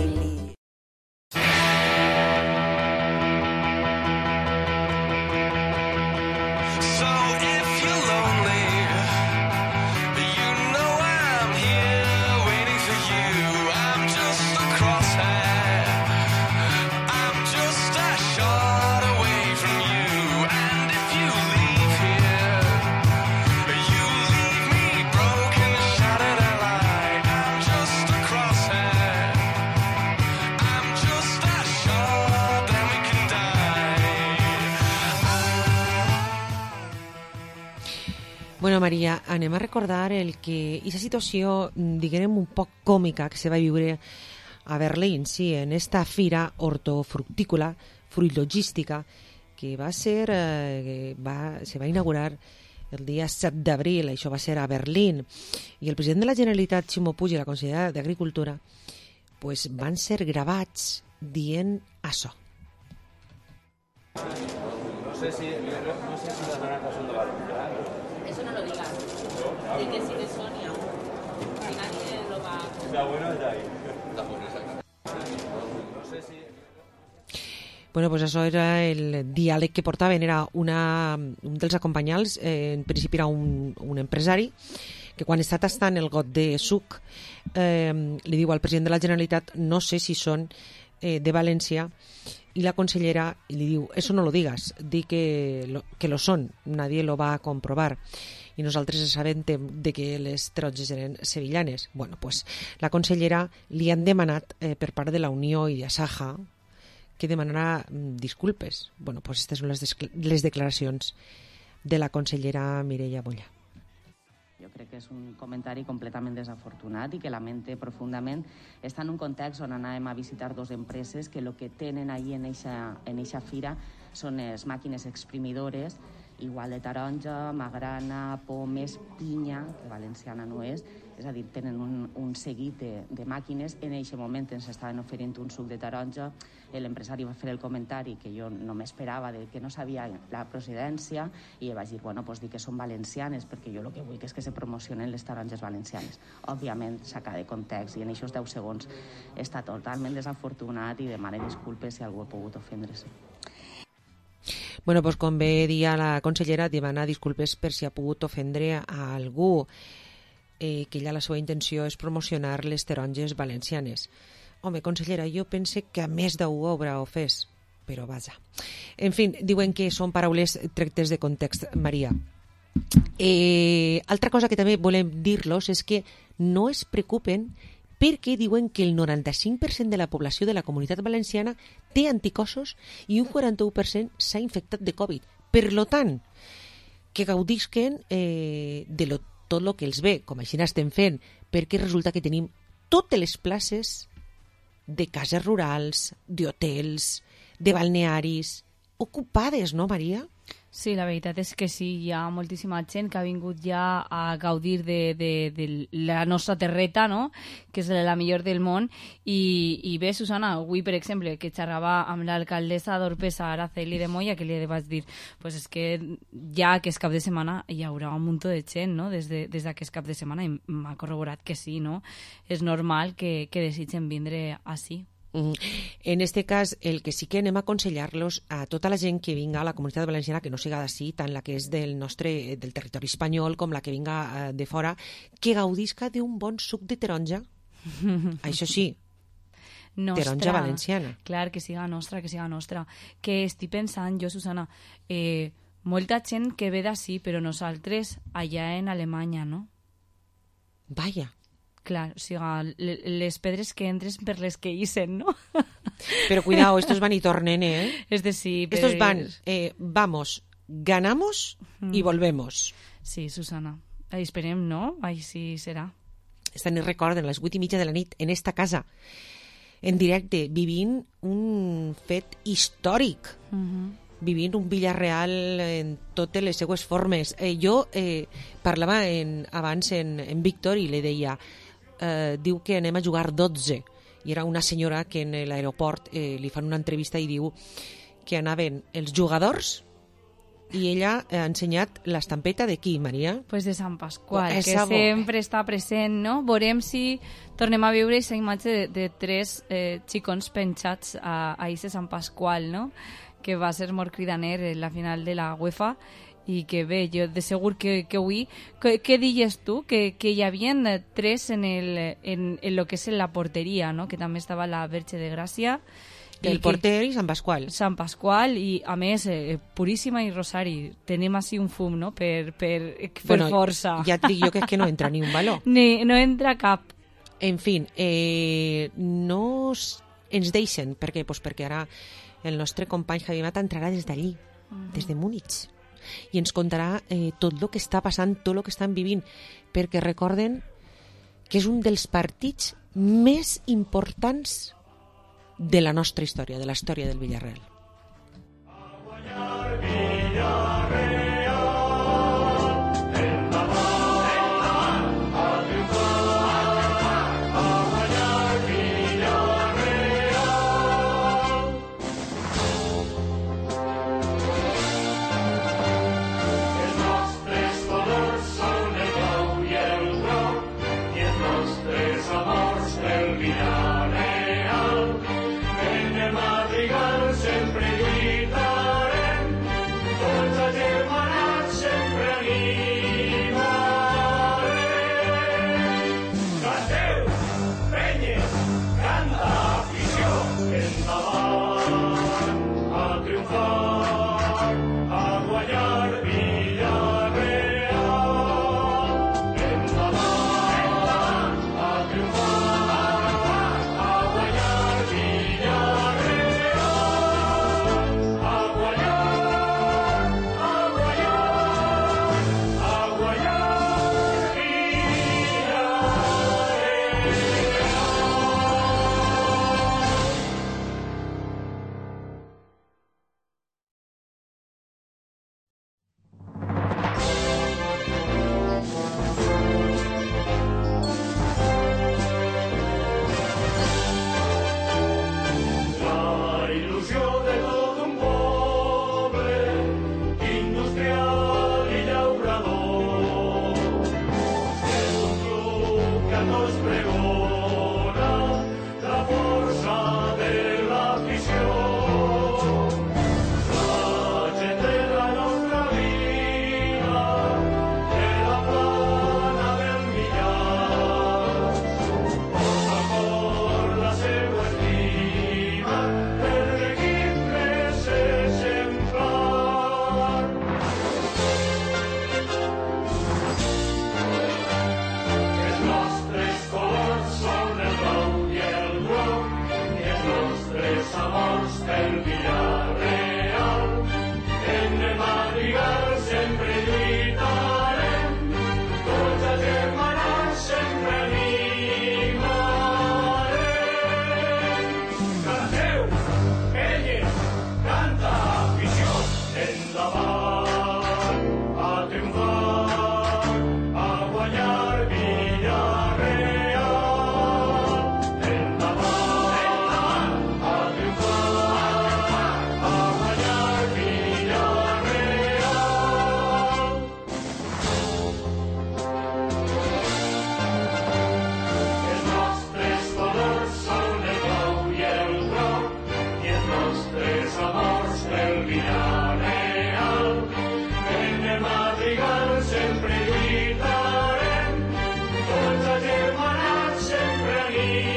S: Bueno, Maria, anem a recordar el que aquesta situació, diguem, un poc còmica que se va viure a Berlín, sí, en esta fira hortofructícola, fruilogística, que se va a inaugurar el dia 7 d'abril, això va ser a Berlín, i el president de la Generalitat, Ximo Puig, i la consellera d'Agricultura, pues van ser gravats dient això.
F: No sé si las naranjas son de la ruta.
G: Eso no lo digas. Di que sí que son y aún. Si nadie lo va...
F: Está bueno, está ahí.
S: Bueno, pues això era el diàleg que portaven, era un dels acompanyants, en principi era un empresari, que quan està tastant el got de suc li diu al president de la Generalitat, no sé si són de València, y la consellera le diu, eso no lo digas, di que lo son, nadie lo va a comprobar. I nosaltres sabem de que les taronges eren sevillanes. Bueno, pues la consellera li han demanat per part de la Unió i de Saja que demanarà disculpes. Bueno, pues aquestes són les declaracions de la consellera Mireia Mollà.
G: Jo crec que és un comentari completament desafortunat i que lamente profundament. Està en un context on anàvem a visitar dues empreses que el que tenen ahí en eixa fira són les màquines exprimidores, igual de taronja, magrana, pomes, pinya, que valenciana no és a dir, tenen un seguit de màquines. En aquest moment ens estaven oferint un suc de taronja, l'empresari va fer el comentari que jo no m'esperava, que no sabia la procedència, i vaig dir, bueno, pues dir que són valencianes, perquè jo el que vull és que se promocionen les taronges valencianes. Òbviament, sacar de context, i en aquests 10 segons està totalment desafortunat i demano disculpes si algú ha pogut ofendre's.
S: Bueno, pues com bé dia la consellera, demana disculpes per si ha pogut ofendre a algú, que ella la seva intenció és promocionar les taronges valencianes. Home, consellera, jo pense que a més d'algú haurà ofès, però vaja. En fi, diuen que són paraules tretes de context, Maria. Altra cosa que també volem dir-los és que no es preocupen perquè diuen que el 95% de la població de la Comunitat Valenciana té anticossos i un 41% s'ha infectat de Covid. Per tant, que gaudisquen de tot el que els ve, com així n'estem fent, perquè resulta que tenim totes les places de cases rurals, d'hotels, de balnearis, ocupades, no, Maria?
I: Sí, la veritat és que sí, hi ha moltíssima gent que ha vingut ja a gaudir de la nostra terreta, no?, que és la millor del món. I bé, Susana, avui, per exemple, que xerrava amb l'alcaldessa d'Orpesa, Araceli de Moya, que li vaig dir, pues és que ja que és cap de setmana hi haurà un munt de gent, no?, des d'aquest cap de setmana, i m'ha corroborat que sí, no?, és normal que desitgen vindre així.
S: En este cas, el que sí que anem a aconsellar-los a tota la gent que vinga a la Comunitat Valenciana, que no siga d'ací, tant la que és del territori espanyol com la que vinga de fora, que gaudisca d'un bon suc de taronja. Això sí, taronja valenciana.
I: Clar, que siga nostra, Que estic pensant, jo, Susana, molta gent que ve d'ací, però nosaltres allà en Alemanya, no?
S: Vaya.
I: Clar, o sigui, les pedres que entres per les que isen, no?
S: Però cuidao, estos van y tornen,
I: Es decir,
S: estos van, vamos, ganamos y volvemos.
I: Sí, Susana. Esperem, no? Així serà.
S: Esta nit recorden, a les 8:30 de la nit, en esta casa, en directe, vivint un fet històric. Vivint un Villarreal en totes les seues formes. Jo parlava abans en Víctor i li deia, diu que anem a jugar 12, i era una senyora que en l'aeroport li fan una entrevista i diu que anaven els jugadors i ella ha ensenyat l'estampeta de qui, Maria?
I: Pues de Sant Pasqual, que sempre està present, no? Veurem si tornem a veure aquesta imatge de 3 xicons penjats a aquest Sant Pasqual, no?, que va ser molt cridaner en la final de la UEFA, i que bé, jo de segur que avui... Què dies tu? Que hi havia 3 en lo que és la porteria, no?, que també estava la Verge de Gràcia.
S: El porter i Sant Pasqual.
I: Sant Pasqual, i a més, Puríssima i Rosari. Tenim així un fum, no?, per força.
S: Ja et dic jo que és que no entra ni un baló.
I: No entra cap.
S: En fi, no ens deixen. Per què? Pues perquè ara el nostre company Javi Mata entrarà des d'allí, des de Múnich, i ens contarà tot el que està passant, tot el que estan vivint, perquè recorden que és un dels partits més importants de la nostra història, de la història del Villarreal.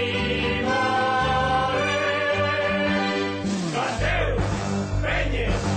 D: Canteu, penyes,